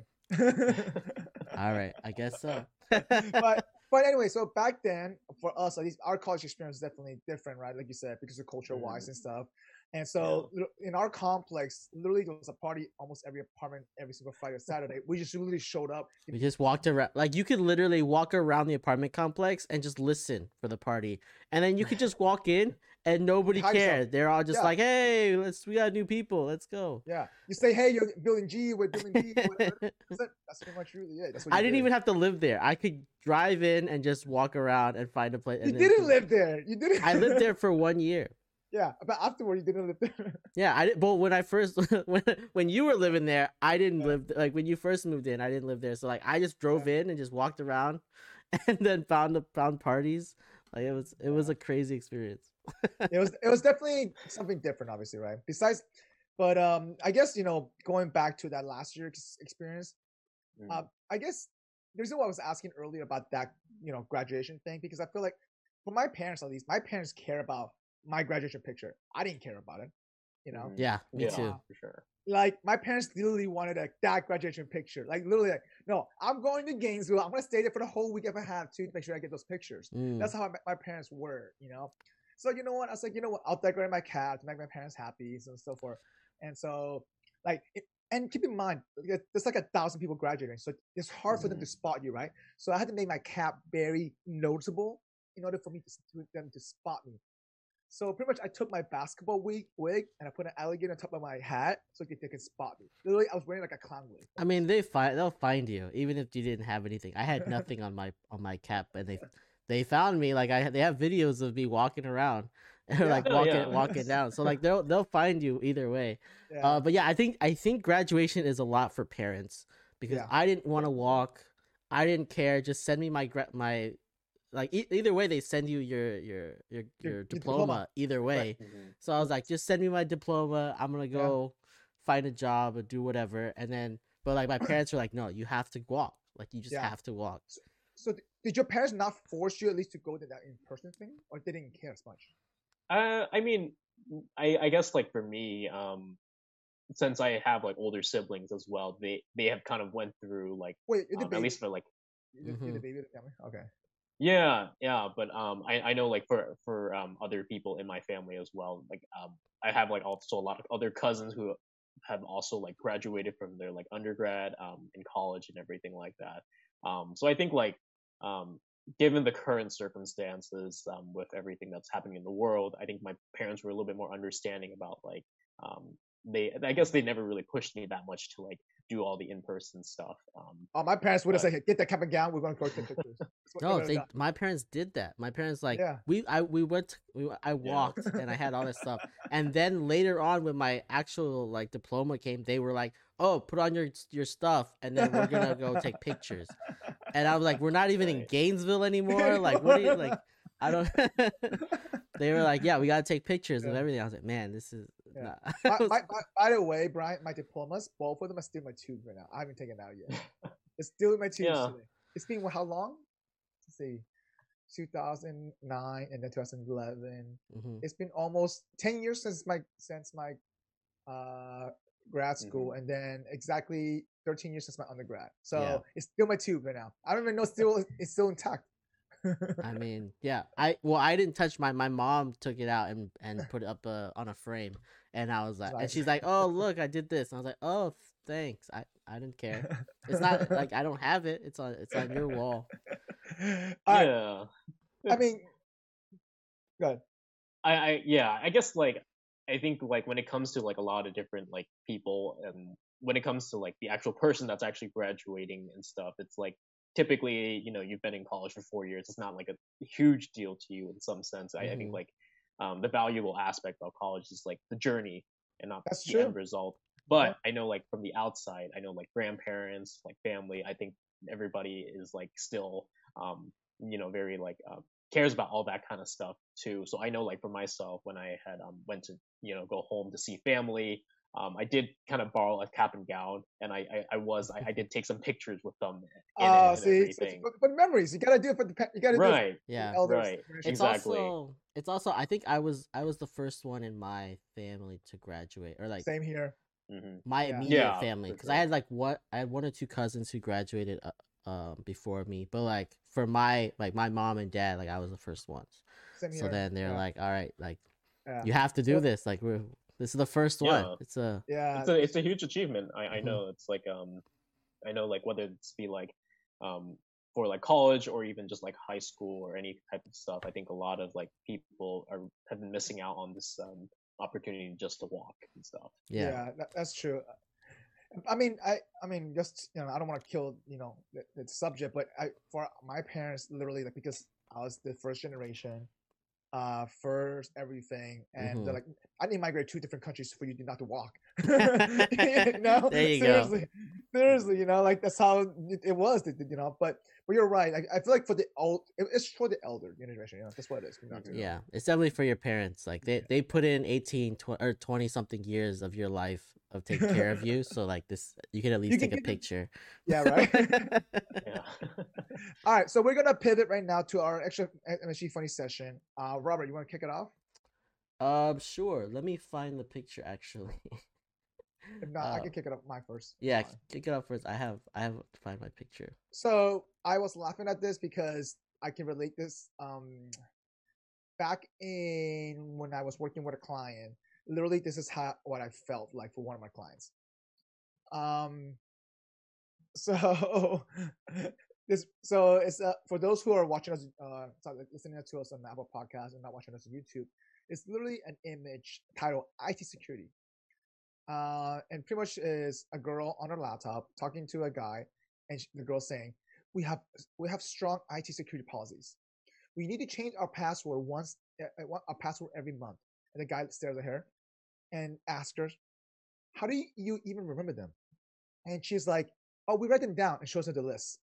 [SPEAKER 3] all right, I guess so.
[SPEAKER 2] but anyway, so back then for us, at least our college experience is definitely different, right? Like you said, because of culture wise and stuff. And so in our complex, literally there was a party almost every apartment every single Friday or Saturday. We just literally showed up.
[SPEAKER 3] We just walked around, like you could literally walk around the apartment complex and just listen for the party, and then you could just walk in and nobody
[SPEAKER 2] Hide
[SPEAKER 3] cared.
[SPEAKER 2] yourself.
[SPEAKER 3] They're all just
[SPEAKER 2] Yeah.
[SPEAKER 3] like, "Hey, we got new people. Let's go."
[SPEAKER 2] Yeah, you say, "Hey, you're building G, we're building B." Whatever. That's pretty much really it. That's what
[SPEAKER 3] I
[SPEAKER 2] you
[SPEAKER 3] didn't
[SPEAKER 2] did.
[SPEAKER 3] even have to live there. I could drive in and just walk around and find a place.
[SPEAKER 2] You
[SPEAKER 3] and then
[SPEAKER 2] didn't live there. You didn't.
[SPEAKER 3] I lived there for 1 year.
[SPEAKER 2] Yeah, but afterward you didn't live there.
[SPEAKER 3] Yeah, I did. But when I first, when you were living there, I didn't live. Like when you first moved in, I didn't live there. So like, I just drove in and just walked around, and then found parties. Like it was a crazy experience.
[SPEAKER 2] It was definitely something different, obviously, right? Besides, but I guess going back to that last year's experience, I guess the reason why I was asking earlier about that graduation thing, because I feel like for my parents at least, my parents care about my graduation picture. I didn't care about it,
[SPEAKER 3] Yeah, me too.
[SPEAKER 1] For sure.
[SPEAKER 2] Like my parents literally wanted that graduation picture. Like literally, like, no, I'm going to Gainesville. I'm gonna stay there for the whole week if I have to make sure I get those pictures. That's how my parents were, So you know what? I was like, you know what? I'll decorate my cat to make my parents happy and so forth. And so, like, and keep in mind, there's like 1,000 people graduating, so it's hard for them to spot you, right? So I had to make my cap very noticeable in order for them to spot me. So pretty much, I took my basketball wig and I put an alligator on top of my hat so they can spot me. Literally, I was wearing like a clown wig.
[SPEAKER 3] I mean, they'll find you even if you didn't have anything. I had nothing on my cap, and they found me. Like they have videos of me walking around, or like walking down. So like they'll find you either way.
[SPEAKER 2] Yeah.
[SPEAKER 3] But yeah, I think graduation is a lot for parents because I didn't want to walk. I didn't care. Just send me my like either way they send you your diploma either way.
[SPEAKER 2] Right.
[SPEAKER 3] So I was like, just send me my diploma. I'm gonna go find a job or do whatever. And then, but like my parents were like, no, you have to walk. Like you just have to walk.
[SPEAKER 2] So did your parents not force you at least to go to that in-person thing, or they didn't care as much?
[SPEAKER 1] I mean, I guess like for me, since I have like older siblings as well, they have kind of went through like at least for like
[SPEAKER 2] you're the baby of the family. Okay.
[SPEAKER 1] Yeah, but I know like for other people in my family as well. Like I have like also a lot of other cousins who have also like graduated from their like undergrad in college and everything like that. So I think like given the current circumstances with everything that's happening in the world, I think my parents were a little bit more understanding about like I guess they never really pushed me that much to like do all the in-person stuff.
[SPEAKER 2] My parents would have said, "Get that cap and gown. We're going to go take pictures."
[SPEAKER 3] No, my parents did that. My parents like I walked and I had all this stuff, and then later on when my actual like diploma came, they were like, "Oh, put on your stuff, and then we're gonna go take pictures." And I was like, "We're not even in Gainesville anymore. Like, what are you like?" I don't. They were like, "Yeah, we gotta take pictures of everything." I was like, "Man, this is
[SPEAKER 2] Yeah.
[SPEAKER 3] Nah.
[SPEAKER 2] By the way, Brian, my diplomas, both of them are still in my tube right now. I haven't taken it out yet. It's still in my tubes
[SPEAKER 1] Yeah.
[SPEAKER 2] today. It's been how long? Let's see, 2009 and then 2011.
[SPEAKER 3] Mhm.
[SPEAKER 2] It's been almost 10 years since my grad school, and then exactly 13 years since my undergrad. So
[SPEAKER 3] Yeah.
[SPEAKER 2] it's still my tube right now. I don't even know it's still intact.
[SPEAKER 3] I mean, yeah. I didn't touch my mom took it out and put it up on a frame, and I was like, and
[SPEAKER 2] Nice.
[SPEAKER 3] she's like, oh look, I did this. And I was like, oh thanks. I didn't care. It's not like I don't have it. It's on your wall.
[SPEAKER 1] Yeah.
[SPEAKER 2] I mean, good.
[SPEAKER 1] I guess like I think like when it comes to like a lot of different like people, and when it comes to like the actual person that's actually graduating and stuff, it's like typically, you know, you've been in college for 4 years. It's not like a huge deal to you in some sense. I think like the valuable aspect of college is like the journey and not
[SPEAKER 2] That's
[SPEAKER 1] the
[SPEAKER 2] true.
[SPEAKER 1] end result. But I know like from the outside, I know like grandparents, like family, I think everybody is like still you know, very like cares about all that kind of stuff too. So I know like for myself, when I had went to, you know, go home to see family, I did kind of borrow a cap and gown, and I did take some pictures with them in it and
[SPEAKER 2] See,
[SPEAKER 1] everything.
[SPEAKER 2] but memories, you gotta do it for you gotta do it
[SPEAKER 1] Right.
[SPEAKER 2] for
[SPEAKER 3] Yeah.
[SPEAKER 2] the elders.
[SPEAKER 1] Right.
[SPEAKER 3] It's
[SPEAKER 1] Exactly.
[SPEAKER 3] also I think I was the first one in my family to graduate, or like
[SPEAKER 2] Same here.
[SPEAKER 1] Hmm.
[SPEAKER 3] my
[SPEAKER 2] Yeah.
[SPEAKER 3] immediate
[SPEAKER 1] Yeah,
[SPEAKER 3] family,
[SPEAKER 1] for
[SPEAKER 3] because I
[SPEAKER 1] sure.
[SPEAKER 3] had like I had 1 or 2 cousins who graduated before me, but like for my mom and dad, like I was the first ones.
[SPEAKER 2] Same here.
[SPEAKER 3] So then they're
[SPEAKER 2] yeah.
[SPEAKER 3] like, all right, like
[SPEAKER 2] Yeah.
[SPEAKER 3] you have to do
[SPEAKER 2] So-
[SPEAKER 3] this. Like this is the first one.
[SPEAKER 1] Yeah.
[SPEAKER 3] It's a
[SPEAKER 2] Yeah.
[SPEAKER 1] It's a huge achievement. I
[SPEAKER 3] Mhm.
[SPEAKER 1] know it's like I know like whether it's be like for like college or even just like high school or any type of stuff, I think a lot of like people have been missing out on this opportunity just to walk and stuff.
[SPEAKER 3] yeah.
[SPEAKER 2] That's true. I mean, just I don't want to kill the subject, but for my parents, literally, like, because I was the first generation, first everything, and they're like, I didn't migrate 2 different countries for you not to walk.
[SPEAKER 3] There you go.
[SPEAKER 2] Seriously, like that's how it was, But you're right. I feel like for the it's for the elder generation. That's what it is.
[SPEAKER 3] Yeah, it's definitely for your parents. Like they put in 18 or 20 something years of your life of taking care of you. So like this, you can at least take a picture.
[SPEAKER 2] Yeah, right.
[SPEAKER 1] Yeah.
[SPEAKER 2] All right, so we're gonna pivot right now to our extra MSG funny session. Robert, you want to kick it off?
[SPEAKER 3] Sure. Let me find the picture actually.
[SPEAKER 2] If not, I can kick it off mine first.
[SPEAKER 3] Yeah, kick it off first. I have to find my picture.
[SPEAKER 2] So I was laughing at this because I can relate this. Back in when I was working with a client, literally this is what I felt like for one of my clients. So it's for those who are watching us, listening to us on Apple Podcast and not watching us on YouTube. It's literally an image titled "IT Security," and pretty much is a girl on her laptop talking to a guy, and the girl saying, "We have strong IT security policies. We need to change our password every month." And the guy stares at her and asks her, "How do you even remember them?" And she's like, "Oh, we write them down," and shows her the list.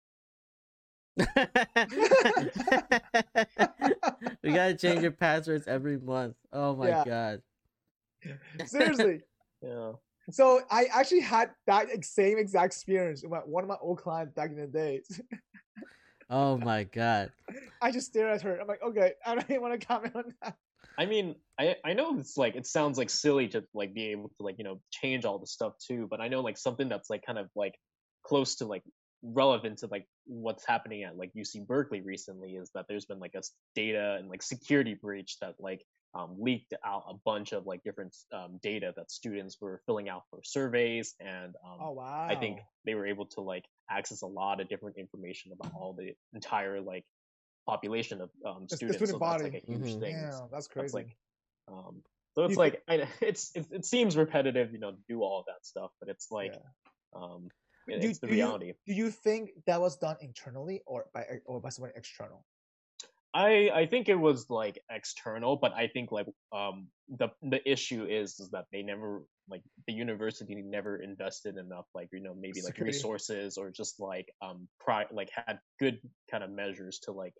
[SPEAKER 3] We gotta change your passwords every month. Oh my god.
[SPEAKER 2] Seriously.
[SPEAKER 1] Yeah.
[SPEAKER 2] So I actually had that same exact experience with one of my old clients back in the days.
[SPEAKER 3] Oh my god.
[SPEAKER 2] I just stare at her. I'm like, okay, I don't even want to comment on that.
[SPEAKER 1] I mean, I know it's like, it sounds like silly to like be able to like, you know, change all the stuff too, but I know like something that's like kind of like close to like relevant to like what's happening at like UC Berkeley recently is that there's been like a data and like security breach that like leaked out a bunch of like different data that students were filling out for surveys, and
[SPEAKER 2] Oh wow.
[SPEAKER 1] I think they were able to like access a lot of different information about all the entire like population of students.
[SPEAKER 2] student
[SPEAKER 1] So
[SPEAKER 2] body.
[SPEAKER 1] that's like a huge thing.
[SPEAKER 2] Yeah, that's crazy.
[SPEAKER 1] That's like, so it's like it seems repetitive, you know, to do all of that stuff, but it's like it's the reality.
[SPEAKER 2] Do you think that was done internally or by someone external?
[SPEAKER 1] I think it was like external, but I think like the issue is that they never, like the university never invested enough, like, you know, maybe like
[SPEAKER 2] Security.
[SPEAKER 1] resources or just like had good kind of measures to like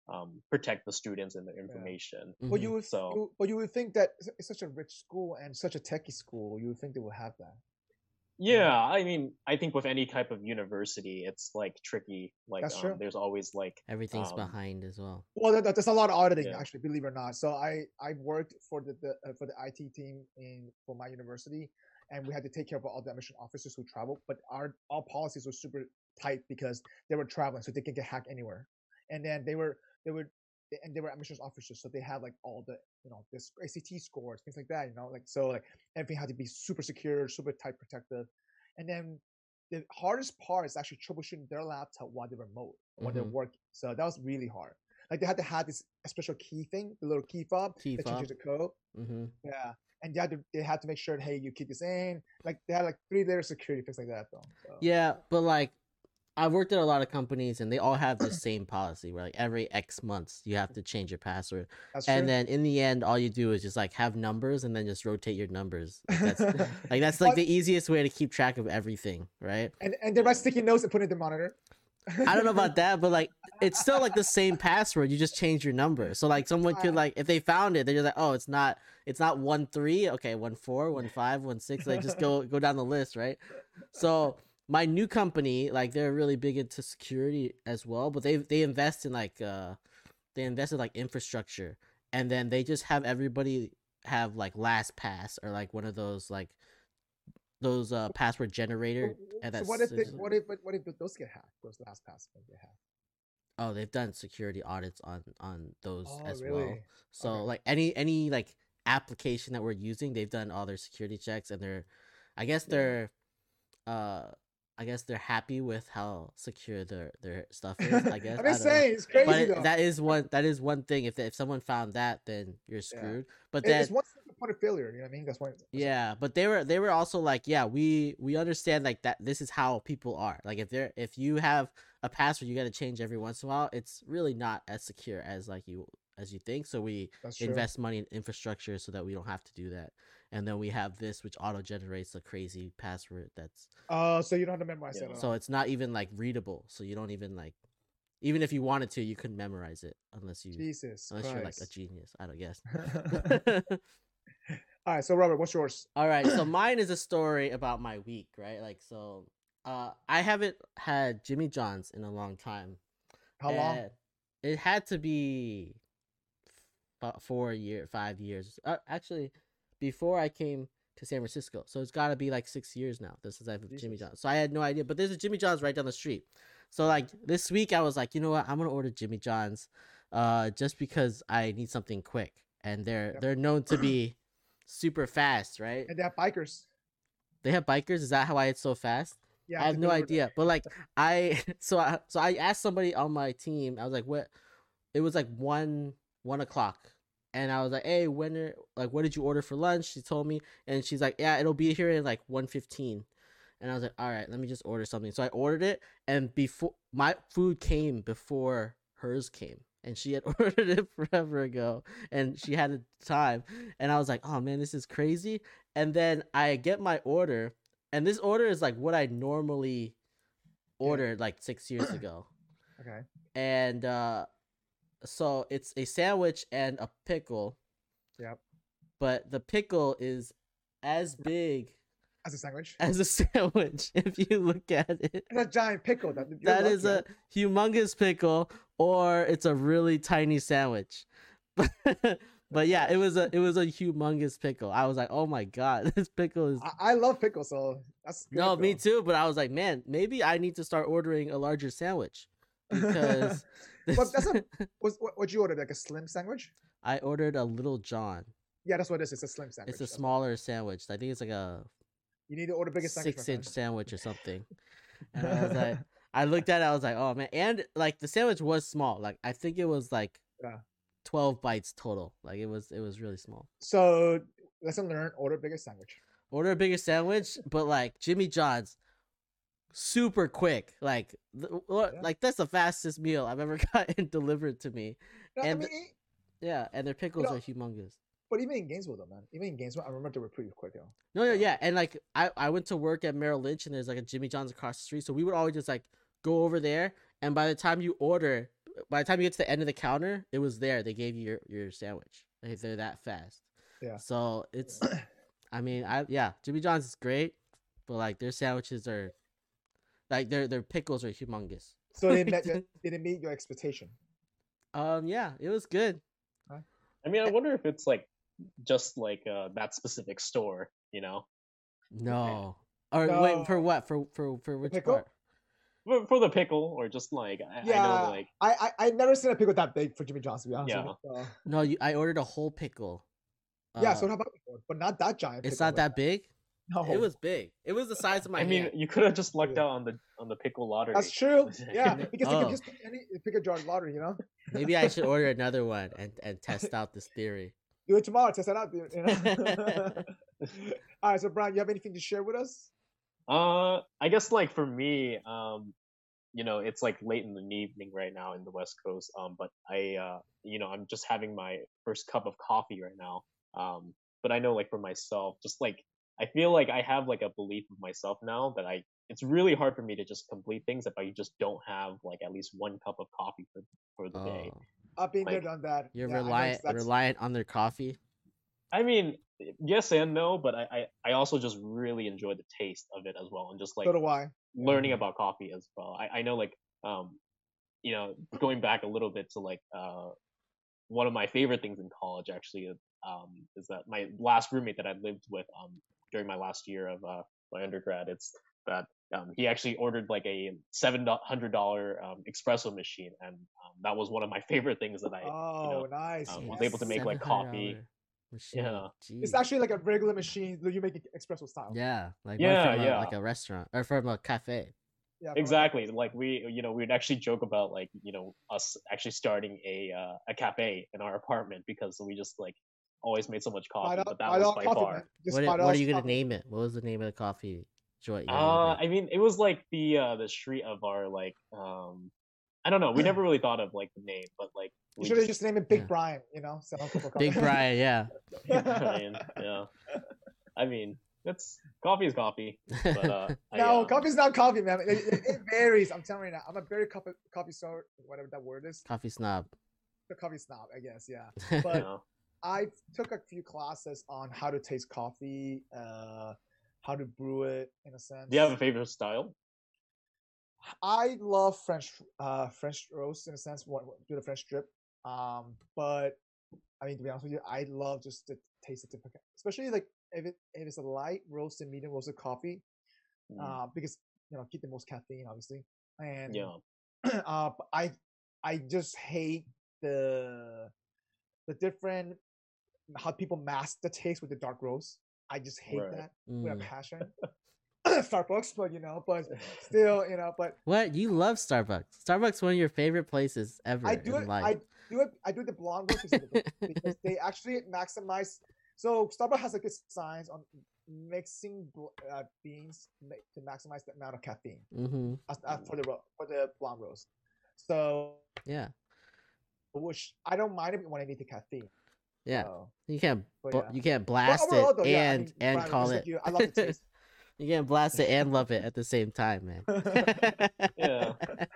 [SPEAKER 1] protect the students and their information.
[SPEAKER 2] But you would,
[SPEAKER 1] So
[SPEAKER 2] but you would think that it's such a rich school and such a techie school, you would think they would have that.
[SPEAKER 1] yeah, I mean, I think with any type of university, it's like tricky. Like,
[SPEAKER 2] That's true.
[SPEAKER 1] there's always like
[SPEAKER 3] Everything's behind as well.
[SPEAKER 2] Well, there's a lot of auditing,
[SPEAKER 1] Yeah.
[SPEAKER 2] actually, believe it or not. So I worked for the IT team for my university, and we had to take care of all the admission officers who travel. But all policies were super tight because they were traveling, so they can get hacked anywhere. And then they were admissions officers, so they had like all the this ACT scores, things like that. Like so like everything had to be super secure, super tight protected. And then the hardest part is actually troubleshooting their laptop while they're remote, while they're working. So that was really hard. Like they had to have this special key thing, the little key fob that changes the code. Yeah, and they had to make sure, hey, you keep this in. Like they had like 3-layer security, things like that, though. So.
[SPEAKER 3] Yeah, but like I've worked at a lot of companies, and they all have the same policy where like every X months you have to change your password.
[SPEAKER 2] That's
[SPEAKER 3] and
[SPEAKER 2] true.
[SPEAKER 3] then in the end, all you do is just like have numbers and then just rotate your numbers. That's like the easiest way to keep track of everything, right?
[SPEAKER 2] And they write sticky notes and put it in the monitor.
[SPEAKER 3] I don't know about that, but like it's still like the same password. You just change your number. So like someone could like if they found it, they're just like, oh, it's not 1-3, okay, 1-4, 1-5, 1-6. Like just go down the list, right? So my new company, like they're really big into security as well, but they invest in like infrastructure, and then they just have everybody have like LastPass or like one of those like those password generator. And
[SPEAKER 2] So
[SPEAKER 3] that's
[SPEAKER 2] what if those get hacked? Those LastPass get hacked.
[SPEAKER 3] oh, they've done security audits on those as well.
[SPEAKER 2] Really?
[SPEAKER 3] So
[SPEAKER 2] Okay.
[SPEAKER 3] like any like application that we're using, they've done all their security checks, and I guess they're happy with how secure their stuff is. I guess
[SPEAKER 2] I'm
[SPEAKER 3] I
[SPEAKER 2] just
[SPEAKER 3] don't know.
[SPEAKER 2] saying, it's crazy
[SPEAKER 3] But
[SPEAKER 2] though.
[SPEAKER 3] that is one thing. If someone found that, then you're screwed. But
[SPEAKER 2] It's
[SPEAKER 3] then
[SPEAKER 2] one point of failure. You know what I mean? That's why.
[SPEAKER 3] yeah, but they were also like, yeah, we understand like that this is how people are. Like if you have a password you got to change every once in a while, it's really not as secure as you think. So we
[SPEAKER 2] That's true.
[SPEAKER 3] invest money in infrastructure so that we don't have to do that. And then we have this which auto generates a crazy password that's
[SPEAKER 2] So you don't have to memorize
[SPEAKER 1] Yeah.
[SPEAKER 2] it.
[SPEAKER 3] so it's not even like readable. So you don't even like even if you wanted to, you couldn't memorize it unless
[SPEAKER 2] Jesus
[SPEAKER 3] you're like a
[SPEAKER 2] Christ.
[SPEAKER 3] genius, I don't guess.
[SPEAKER 2] All right, so Robert, what's yours?
[SPEAKER 3] All right, so mine is a story about my week, right? Like, so, I haven't had Jimmy John's in a long time.
[SPEAKER 2] How long?
[SPEAKER 3] and It had to be 5 years. Actually, before I came to San Francisco, so it's got to be like 6 years now. This is I've Jimmy
[SPEAKER 2] Jesus.
[SPEAKER 3] John's. So I had no idea, but there's a Jimmy John's right down the street. So like this week, I was like, you know what? I'm gonna order Jimmy John's, just because I need something quick, and they're known to be super fast, right?
[SPEAKER 2] And they have bikers.
[SPEAKER 3] They have bikers. Is that how it's so fast?
[SPEAKER 2] Yeah,
[SPEAKER 3] I have
[SPEAKER 2] to
[SPEAKER 3] no
[SPEAKER 2] deliver
[SPEAKER 3] idea. But like so I asked somebody on my team. I was like, what? It was like 1 o'clock, and I was like, hey, what did you order for lunch? She told me, and she's like, yeah, it'll be here in like 1:15. And I was like, all right, let me just order something. So I ordered it, and before my food came before hers came. And she had ordered it forever ago, and she had the time. And I was like, oh man, this is crazy. And then I get my order, and this order is like what I normally ordered like 6 years ago.
[SPEAKER 2] Okay.
[SPEAKER 3] And so it's a sandwich and a pickle,
[SPEAKER 2] Yep.
[SPEAKER 3] but the pickle is as big
[SPEAKER 2] As a sandwich.
[SPEAKER 3] as a sandwich if you look at it.
[SPEAKER 2] It's a giant pickle.
[SPEAKER 3] That is a humongous pickle, or it's a really tiny sandwich. But yeah, it was a humongous pickle. I was like, oh my god, this pickle is.
[SPEAKER 2] I love pickles, so that's good,
[SPEAKER 3] No, me
[SPEAKER 2] though.
[SPEAKER 3] too. But I was like, man, maybe I need to start ordering a larger sandwich because.
[SPEAKER 2] But what'd you order? Like a slim sandwich?
[SPEAKER 3] I ordered a Little John.
[SPEAKER 2] Yeah, that's what it is. It's a slim sandwich.
[SPEAKER 3] It's a
[SPEAKER 2] That's what-
[SPEAKER 3] smaller sandwich. I think it's like a
[SPEAKER 2] You need to order bigger sandwich. my
[SPEAKER 3] 6-inch
[SPEAKER 2] friend.
[SPEAKER 3] sandwich or something. And I was like, I looked at it, I was like, oh man. And like the sandwich was small. Like I think it was like
[SPEAKER 2] Yeah.
[SPEAKER 3] 12 bites total. Like it was really small.
[SPEAKER 2] So lesson learned: order bigger sandwich.
[SPEAKER 3] Order a bigger sandwich, but like Jimmy John's, super quick. Like like that's the fastest meal I've ever gotten delivered to me.
[SPEAKER 2] No,
[SPEAKER 3] And
[SPEAKER 2] I mean,
[SPEAKER 3] Yeah, and their pickles
[SPEAKER 2] know-
[SPEAKER 3] are humongous.
[SPEAKER 2] but even in Gainesville, though, man. Even in Gainesville, I remember they were pretty quick, though.
[SPEAKER 3] No, yeah. And like I went to work at Merrill Lynch, and there's like a Jimmy John's across the street, so we would always just like go over there, and by the time you order, by the time you get to the end of the counter, it was there. They gave you your sandwich. They're that fast.
[SPEAKER 2] Yeah.
[SPEAKER 3] So it's, I mean, Jimmy John's is great, but like their sandwiches are, like their pickles are humongous.
[SPEAKER 2] So did it meet your expectation?
[SPEAKER 3] Yeah, it was good.
[SPEAKER 1] I mean, I wonder if it's like just like that specific store, you know?
[SPEAKER 3] No. Or
[SPEAKER 2] No.
[SPEAKER 3] wait, for what? For which
[SPEAKER 2] pickle?
[SPEAKER 3] part?
[SPEAKER 1] For the pickle, or just like I know like
[SPEAKER 2] I never seen a pickle that big for Jimmy John's, to be honest.
[SPEAKER 1] Yeah.
[SPEAKER 2] With you.
[SPEAKER 3] No, I ordered a whole pickle.
[SPEAKER 2] Yeah, so how about before? But not that giant.
[SPEAKER 3] It's
[SPEAKER 2] pickle,
[SPEAKER 3] not that big.
[SPEAKER 2] No,
[SPEAKER 3] It was big. It was the size of my
[SPEAKER 1] I mean,
[SPEAKER 3] hand.
[SPEAKER 1] you could have just lucked out on the pickle lottery.
[SPEAKER 2] That's true. Yeah, because you
[SPEAKER 3] Oh.
[SPEAKER 2] can just pick a jar lottery, you know.
[SPEAKER 3] Maybe I should order another one and test out this theory.
[SPEAKER 2] Do it tomorrow. Test that out, dude. You know? All right, so Brian, you have anything to share with us?
[SPEAKER 1] I guess like for me, you know, it's like late in the evening right now in the West Coast. But you know, I'm just having my first cup of coffee right now. But I know like for myself, just like I feel like I have like a belief of myself now that it's really hard for me to just complete things if I just don't have like at least one cup of coffee for the day.
[SPEAKER 3] Oh,
[SPEAKER 2] I've been there,
[SPEAKER 1] Like,
[SPEAKER 2] done that.
[SPEAKER 3] you're
[SPEAKER 2] Yeah, I know
[SPEAKER 3] reliant on their coffee.
[SPEAKER 1] I mean, yes and no, but I also just really enjoy the taste of it as well, and just like
[SPEAKER 2] So do I.
[SPEAKER 1] learning about coffee as well. I know like you know, going back a little bit to like one of my favorite things in college actually is that my last roommate that I lived with during my last year of my undergrad, it's that he actually ordered like a $700 espresso machine, and that was one of my favorite things that I
[SPEAKER 2] Nice.
[SPEAKER 1] was able to make like coffee.
[SPEAKER 3] Machine.
[SPEAKER 1] Yeah.
[SPEAKER 2] It's
[SPEAKER 3] Jeez.
[SPEAKER 2] actually like a regular machine that you make it espresso style.
[SPEAKER 3] Yeah, like
[SPEAKER 1] Yeah,
[SPEAKER 3] one from
[SPEAKER 1] yeah.
[SPEAKER 3] like a restaurant or from a cafe.
[SPEAKER 2] Yeah,
[SPEAKER 1] Exactly. Like we'd actually joke about like, us actually starting a cafe in our apartment because we just like always made so much coffee, but that was by far.
[SPEAKER 3] What are you gonna name it? What was the name of the coffee joint?
[SPEAKER 1] I mean, it was like the street of our like I don't know. We never really thought of like the name, but like
[SPEAKER 2] You should have just named it Big
[SPEAKER 3] Yeah.
[SPEAKER 2] Brian, you know? Sell a cup of
[SPEAKER 3] Big
[SPEAKER 2] coffee.
[SPEAKER 3] Brian, yeah.
[SPEAKER 1] Brian, yeah. I mean, coffee is coffee, but
[SPEAKER 2] No, coffee's not coffee, man. It varies. I'm telling you now. I'm a very coffee snob, whatever that word is.
[SPEAKER 3] Coffee snob.
[SPEAKER 2] The coffee snob, I guess, yeah.
[SPEAKER 1] you
[SPEAKER 2] But
[SPEAKER 1] know.
[SPEAKER 2] I took a few classes on how to taste coffee, how to brew it, in a sense.
[SPEAKER 1] Do you have a favorite style?
[SPEAKER 2] I love French roast in a sense. Do the French drip. But I mean, to be honest with you, I love just the taste of different, especially like if it's a light roasted, medium roasted coffee, because keep the most caffeine, obviously. And
[SPEAKER 1] Yeah.
[SPEAKER 2] but I just hate the different how people mask the taste with the dark roast. I just hate
[SPEAKER 1] Right.
[SPEAKER 2] that with a
[SPEAKER 3] Mm.
[SPEAKER 2] passion. Starbucks, but still, but
[SPEAKER 3] What? You love Starbucks? Starbucks one of your favorite places ever
[SPEAKER 2] I do
[SPEAKER 3] in
[SPEAKER 2] it.
[SPEAKER 3] life.
[SPEAKER 2] I do the blonde roast because they actually maximize. So Starbucks has a good science on mixing beans to maximize the amount of caffeine
[SPEAKER 3] Mm-hmm.
[SPEAKER 2] for the blonde roast. So
[SPEAKER 3] Yeah.
[SPEAKER 2] which I don't mind it when I need the caffeine.
[SPEAKER 3] Yeah.
[SPEAKER 2] So,
[SPEAKER 3] You can't
[SPEAKER 2] but
[SPEAKER 3] bu-
[SPEAKER 2] yeah.
[SPEAKER 3] you can't
[SPEAKER 2] But
[SPEAKER 3] blast
[SPEAKER 2] overall,
[SPEAKER 3] it
[SPEAKER 2] though, yeah, I
[SPEAKER 3] and
[SPEAKER 2] mean, Brian,
[SPEAKER 3] call
[SPEAKER 2] just
[SPEAKER 3] it.
[SPEAKER 2] like you, I love the taste.
[SPEAKER 3] You can't blast it and love it at the same time, man.
[SPEAKER 1] Yeah.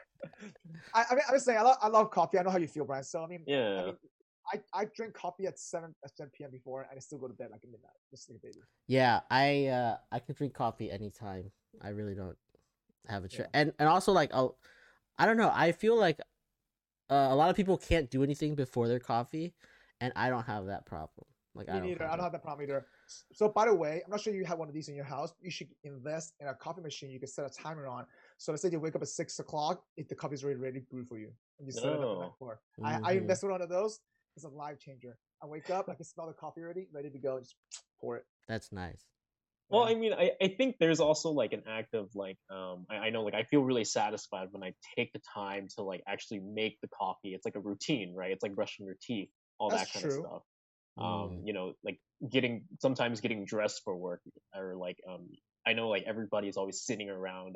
[SPEAKER 2] I mean, I'm just saying, I love coffee. I know how you feel, Brian. So I mean,
[SPEAKER 1] Yeah.
[SPEAKER 2] I drink coffee at 7 p.m. before, and I still go to bed like at midnight, just like a baby.
[SPEAKER 3] Yeah, I can drink coffee anytime. I really don't have a and also like I don't know. I feel like a lot of people can't do anything before their coffee, and I don't have that problem. Like
[SPEAKER 2] Me neither. I don't have that problem either. So by the way, I'm not sure you have one of these in your house. You should invest in a coffee machine you can set a timer on. So let's say you wake up at 6 o'clock, if the coffee's already ready to brew for you, and you set it up the night before. I
[SPEAKER 3] Mhm.
[SPEAKER 2] invested in one of those. It's a life changer. I wake up, I can smell the coffee ready to go. Just pour it.
[SPEAKER 3] That's nice.
[SPEAKER 1] Well,
[SPEAKER 2] Yeah.
[SPEAKER 1] I mean, I think there's also like an act of like I know like I feel really satisfied when I take the time to like actually make the coffee. It's like a routine, right? It's like brushing your teeth, all
[SPEAKER 2] That's
[SPEAKER 1] that kind
[SPEAKER 2] true.
[SPEAKER 1] of stuff.
[SPEAKER 3] Mm.
[SPEAKER 1] Like sometimes getting dressed for work, or like I know like everybody's always sitting around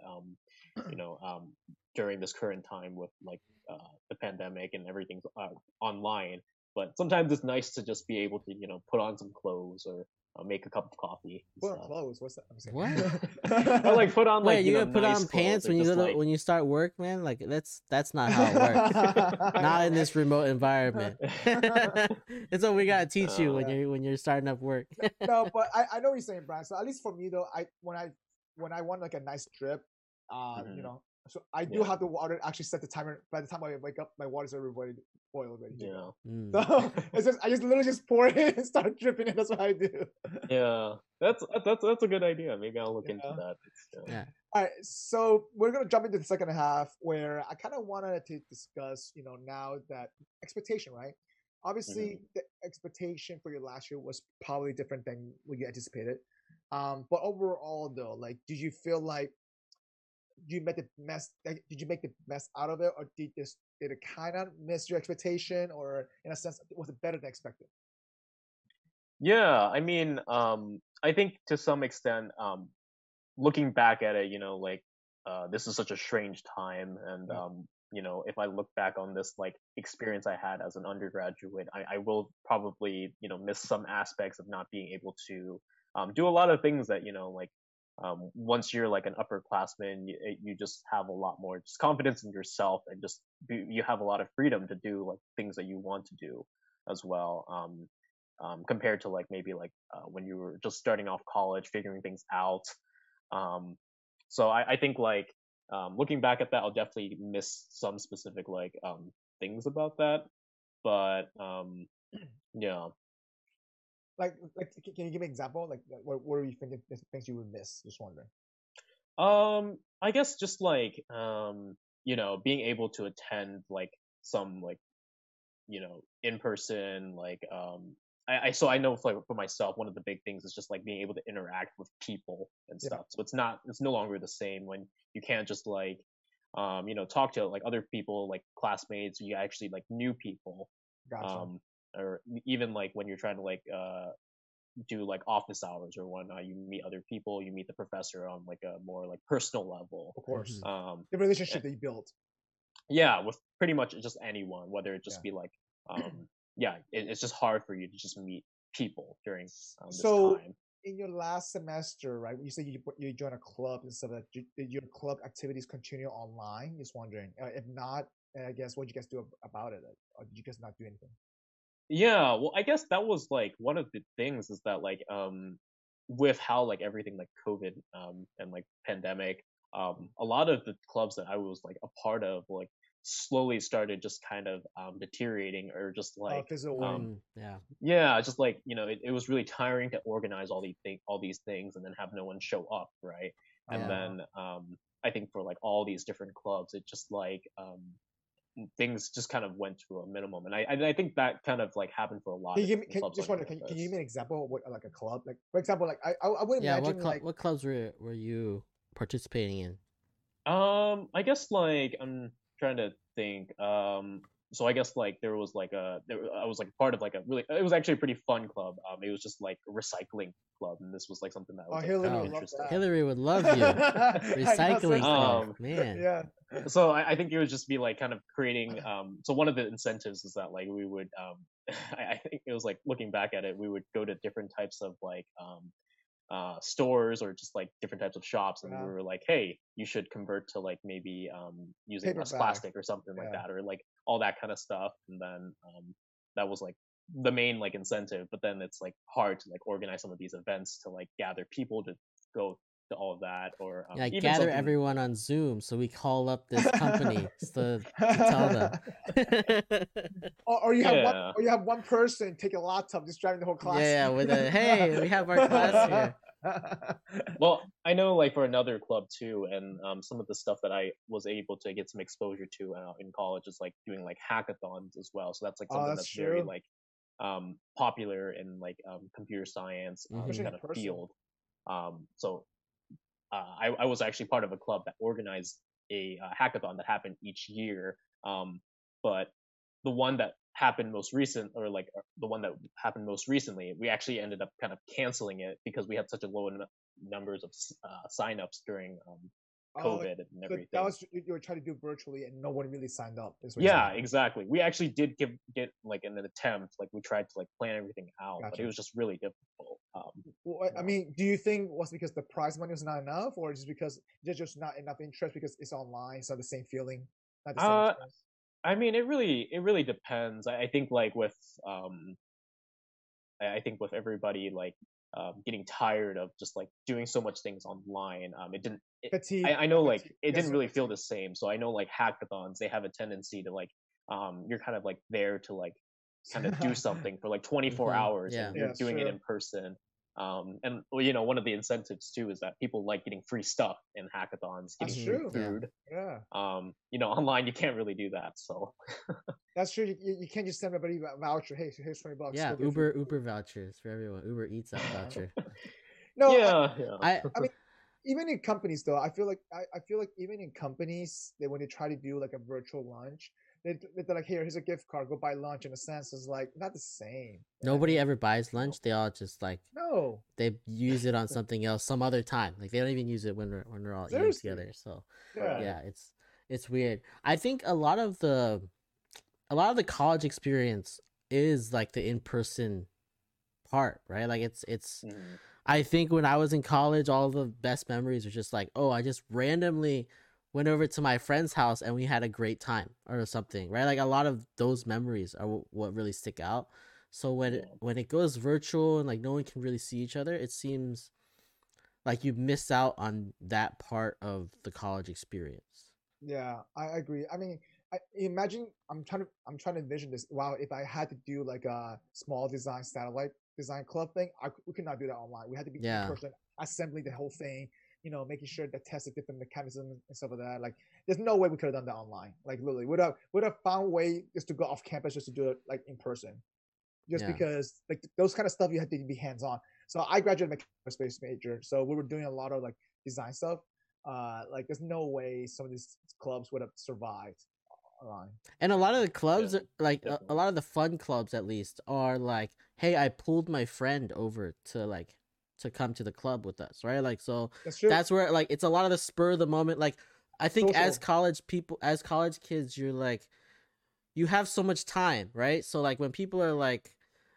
[SPEAKER 1] during this current time with like the pandemic and everything's online. But sometimes it's nice to just be able to put on some clothes or make a cup of coffee.
[SPEAKER 2] Put on clothes. What's that? I'm saying.
[SPEAKER 3] What?
[SPEAKER 1] I like put on like
[SPEAKER 3] Wait, you gonna put
[SPEAKER 1] nice
[SPEAKER 3] on pants
[SPEAKER 1] clothes,
[SPEAKER 3] when you
[SPEAKER 1] just,
[SPEAKER 3] go to
[SPEAKER 1] like...
[SPEAKER 3] when you start work, man? Like that's not how it works. Not in this remote environment. It's what we gotta teach you when you're starting up work.
[SPEAKER 2] No, but I know what you're saying, Brian. So at least for me though, when I want like a nice drip, you know, so I do have the water actually set the timer. By the time I wake up, my water's already boiled ready to go. So it's just I just literally just pour it in and start dripping it. That's what I do.
[SPEAKER 1] Yeah, that's a good idea. Maybe I'll look into that.
[SPEAKER 3] Yeah.
[SPEAKER 2] All right, so we're gonna jump into the second half where I kind of wanted to discuss, you know, now that expectation, right? Obviously, the expectation for your last year was probably different than what you anticipated. But overall, though, like, did you feel like you made the mess? Like, did you make the best out of it, or did it kind of miss your expectation, or in a sense, was it better than expected?
[SPEAKER 1] Yeah, I mean, I think to some extent, looking back at it, you know, like, this is such a strange time, and you know, if I look back on this like experience I had as an undergraduate, I will probably, you know, miss some aspects of not being able to do a lot of things that, you know, like, once you're like an upperclassman, you just have a lot more just confidence in yourself, and just you have a lot of freedom to do like things that you want to do as well. Compared to like maybe like when you were just starting off college, figuring things out. So I think like looking back at that, I'll definitely miss some specific like things about that. But yeah.
[SPEAKER 2] Like, can you give me an example? Like, what are you thinking? Things you would miss? Just wondering.
[SPEAKER 1] I guess just like you know, being able to attend like some like, you know, in person, like so I know for myself, one of the big things is just like being able to interact with people and stuff. So it's no longer the same when you can't just like you know, talk to like other people, like classmates, you actually like new people.
[SPEAKER 2] Gotcha.
[SPEAKER 1] Or even like when you're trying to like do like office hours or whatnot, you meet other people, you meet the professor on like a more like personal level.
[SPEAKER 2] Of course. The relationship that you built.
[SPEAKER 1] Yeah, with pretty much just anyone, whether it just be like it's just hard for you to just meet people during this time.
[SPEAKER 2] In your last semester, right, you said you joined a club and stuff, that did your club activities continue online? Just wondering. If not, I guess what did you guys do about it, or did you guys not do anything?
[SPEAKER 1] Yeah, well, I guess that was like one of the things is that like with how like everything like COVID and like pandemic, a lot of the clubs that I was like a part of like slowly started just kind of deteriorating, or just like yeah, just like, you know, it was really tiring to organize all these things and then have no one show up, right? And then I think for like all these different clubs, it just like things just kind of went to a minimum, and I think that kind of like happened for a lot.
[SPEAKER 2] Can you give me an example of what like a club, like for example, like I would imagine
[SPEAKER 3] what clubs were you participating in?
[SPEAKER 1] I guess like I'm trying to think. So I guess like I was like part of like it was actually a pretty fun club. It was just like a recycling club, and this was like something that was like, interesting.
[SPEAKER 3] Hillary would love you. Recycling club, man.
[SPEAKER 2] Yeah.
[SPEAKER 1] So I think it would just be like kind of creating. So one of the incentives is that like we would I think it was like looking back at it, we would go to different types of like stores or just like different types of shops, and we were like, hey, you should convert to like maybe using less plastic or something like that, or like all that kind of stuff. And then that was like the main like incentive, but then it's like hard to like organize some of these events to like gather people to go to all of that, or
[SPEAKER 3] even gather everyone on Zoom, so we call up this company to tell them.
[SPEAKER 2] or you have one person take a laptop just driving the whole class.
[SPEAKER 3] Yeah, with a hey, we have our class here.
[SPEAKER 1] Well, I know like for another club too, and some of the stuff that I was able to get some exposure to in college is like doing like hackathons as well. So that's like something that's very like popular in like computer science kind of field. So I was actually part of a club that organized a hackathon that happened each year. But the one that happened most recently, we actually ended up kind of canceling it because we had such a low numbers of signups during COVID and
[SPEAKER 2] So
[SPEAKER 1] everything.
[SPEAKER 2] that was you were trying to do virtually, and no one really signed up. Is what
[SPEAKER 1] Yeah, exactly. We actually did get like an attempt. Like we tried to like plan everything out, but
[SPEAKER 2] Gotcha.
[SPEAKER 1] it was just really difficult.
[SPEAKER 2] Well, I mean, do you think was because the prize money was not enough, or just because there's just not enough interest because it's online, so the same feeling, not the same experience?
[SPEAKER 1] I mean, it really depends. I think like with I think with everybody like getting tired of just like doing so much things online, it didn't.
[SPEAKER 2] Fatigue.
[SPEAKER 1] I know like
[SPEAKER 2] Fatigue.
[SPEAKER 1] it
[SPEAKER 2] Yes,
[SPEAKER 1] didn't really feel the same. So I know like hackathons, they have a tendency to like you're kind of like there to like kind of do something for like 24 hours
[SPEAKER 3] Yeah.
[SPEAKER 1] and you're
[SPEAKER 2] Yes,
[SPEAKER 1] doing it
[SPEAKER 2] true.
[SPEAKER 1] in person. And well, you know, one of the incentives too is that people like getting free stuff in hackathons,
[SPEAKER 2] That's
[SPEAKER 1] getting
[SPEAKER 2] true.
[SPEAKER 1] free food.
[SPEAKER 2] Yeah,
[SPEAKER 1] You know, online you can't really do that. So
[SPEAKER 2] that's true. You can't just send everybody a voucher. Hey, here's $20.
[SPEAKER 3] Yeah,
[SPEAKER 2] go get free
[SPEAKER 3] Uber vouchers for everyone. Uber Eats that voucher.
[SPEAKER 2] No,
[SPEAKER 1] yeah.
[SPEAKER 2] I mean, even in companies though, I feel like even in companies, that when they try to do like a virtual lunch, they're like, here's a gift card, go buy lunch. In a sense, it's like not the same.
[SPEAKER 3] Nobody ever buys lunch. They all just like
[SPEAKER 2] No.
[SPEAKER 3] they use it on something else some other time. Like they don't even use it when we're all eating
[SPEAKER 2] Seriously.
[SPEAKER 3] together. So
[SPEAKER 2] Yeah.
[SPEAKER 3] yeah, it's weird. I think a lot of the college experience is like the in-person part, right? Like it's
[SPEAKER 1] Mhm.
[SPEAKER 3] I think when I was in college, all the best memories are just like, oh, I just randomly went over to my friend's house and we had a great time or something, right? Like a lot of those memories are what really stick out. So when it goes virtual and like no one can really see each other, it seems like you miss out on that part of the college experience.
[SPEAKER 2] Yeah, I agree. I mean, imagine I'm trying to envision this. Wow, if I had to do like a small design satellite design club thing, we could not do that online. We had to be
[SPEAKER 3] Yeah.
[SPEAKER 2] in person, assembling the whole thing. You know, making sure that tested different mechanisms and stuff like that. Like, there's no way we could have done that online. Like, literally, would have found a way just to go off campus just to do it like in person. Just
[SPEAKER 3] Yeah.
[SPEAKER 2] because like those kind of stuff you had to be hands on. So I graduated mechanical space major, so we were doing a lot of like design stuff. Like there's no way some of these clubs would have survived online.
[SPEAKER 3] And a lot of the clubs,
[SPEAKER 1] Yeah,
[SPEAKER 3] like
[SPEAKER 1] definitely.
[SPEAKER 3] a lot of the fun clubs at least, are like, hey, I pulled my friend over to come to the club with us, right? Like, so
[SPEAKER 2] That's true.
[SPEAKER 3] that's where like it's a lot of the spur of the moment. Like, I think as
[SPEAKER 2] Social.
[SPEAKER 3] as college kids, you're like, you have so much time, right? So like when people are like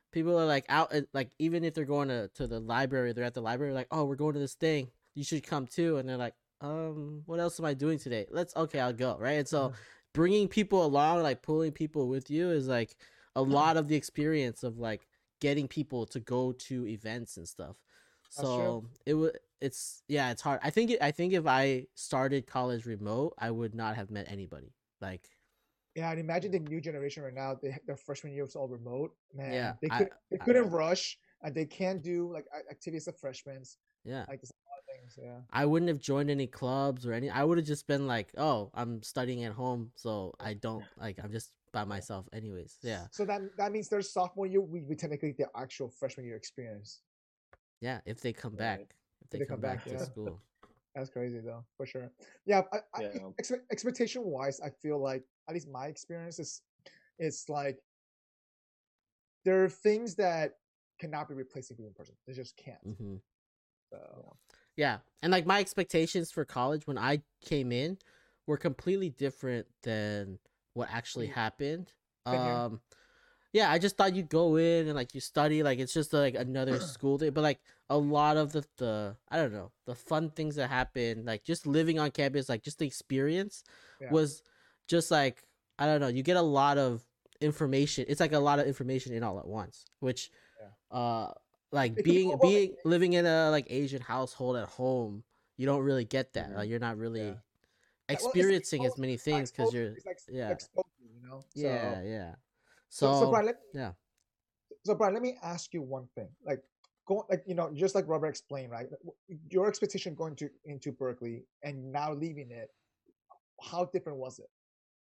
[SPEAKER 3] out like even if they're going to the library, they're at the library, like, oh, we're going to this thing, you should come too. And they're like, what else am I doing today? I'll go, right? And so bringing people along, like pulling people with you, is like a lot of the experience of like getting people to go to events and stuff.
[SPEAKER 2] That's
[SPEAKER 3] So
[SPEAKER 2] true.
[SPEAKER 3] it's hard. I think if I started college remote, I would not have met anybody. Like,
[SPEAKER 2] Yeah, and imagine the new generation right now. Their freshman year was all remote. Man,
[SPEAKER 3] yeah,
[SPEAKER 2] they couldn't rush, and they can't do like activities of freshmen.
[SPEAKER 3] yeah.
[SPEAKER 2] Like there's a lot of things. Yeah.
[SPEAKER 3] I wouldn't have joined any clubs or any. I would have just been like, oh, I'm studying at home, so I don't like. I'm just by myself, anyways. Yeah,
[SPEAKER 2] So that means their sophomore year, we technically the actual freshman year experience.
[SPEAKER 3] yeah. If they come
[SPEAKER 1] Right.
[SPEAKER 3] back, if they come back to
[SPEAKER 2] yeah.
[SPEAKER 3] school.
[SPEAKER 2] That's crazy though, for sure. Yeah,
[SPEAKER 1] Yeah.
[SPEAKER 2] expectation wise, I feel like at least my experience is, it's like there are things that cannot be replaced in person. They just can't.
[SPEAKER 3] Mm-hmm.
[SPEAKER 2] So
[SPEAKER 3] Yeah, and like my expectations for college when I came in were completely different than what actually happened.
[SPEAKER 2] Same here.
[SPEAKER 3] Yeah, I just thought you go in and like you study, like it's just like another school day. But like a lot of the I don't know, the fun things that happen, like just living on campus, like just the experience
[SPEAKER 2] Yeah.
[SPEAKER 3] was just like, I don't know, you get a lot of information. It's like a lot of information in all at once, which like
[SPEAKER 2] It could be
[SPEAKER 3] being living in a like Asian household at home, you don't really get that.
[SPEAKER 1] Mhm.
[SPEAKER 3] Like you're not really
[SPEAKER 2] Yeah. Well,
[SPEAKER 3] experiencing as many things because
[SPEAKER 2] exposure.
[SPEAKER 3] you're
[SPEAKER 2] It's like
[SPEAKER 3] yeah
[SPEAKER 2] exposure, you know.
[SPEAKER 3] yeah.
[SPEAKER 2] So
[SPEAKER 3] So
[SPEAKER 2] Brian,
[SPEAKER 3] yeah.
[SPEAKER 2] so Brian, let me ask you one thing. Like go like just like Robert explained, right? Your expectation going to into Berkeley and now leaving it, how different was it?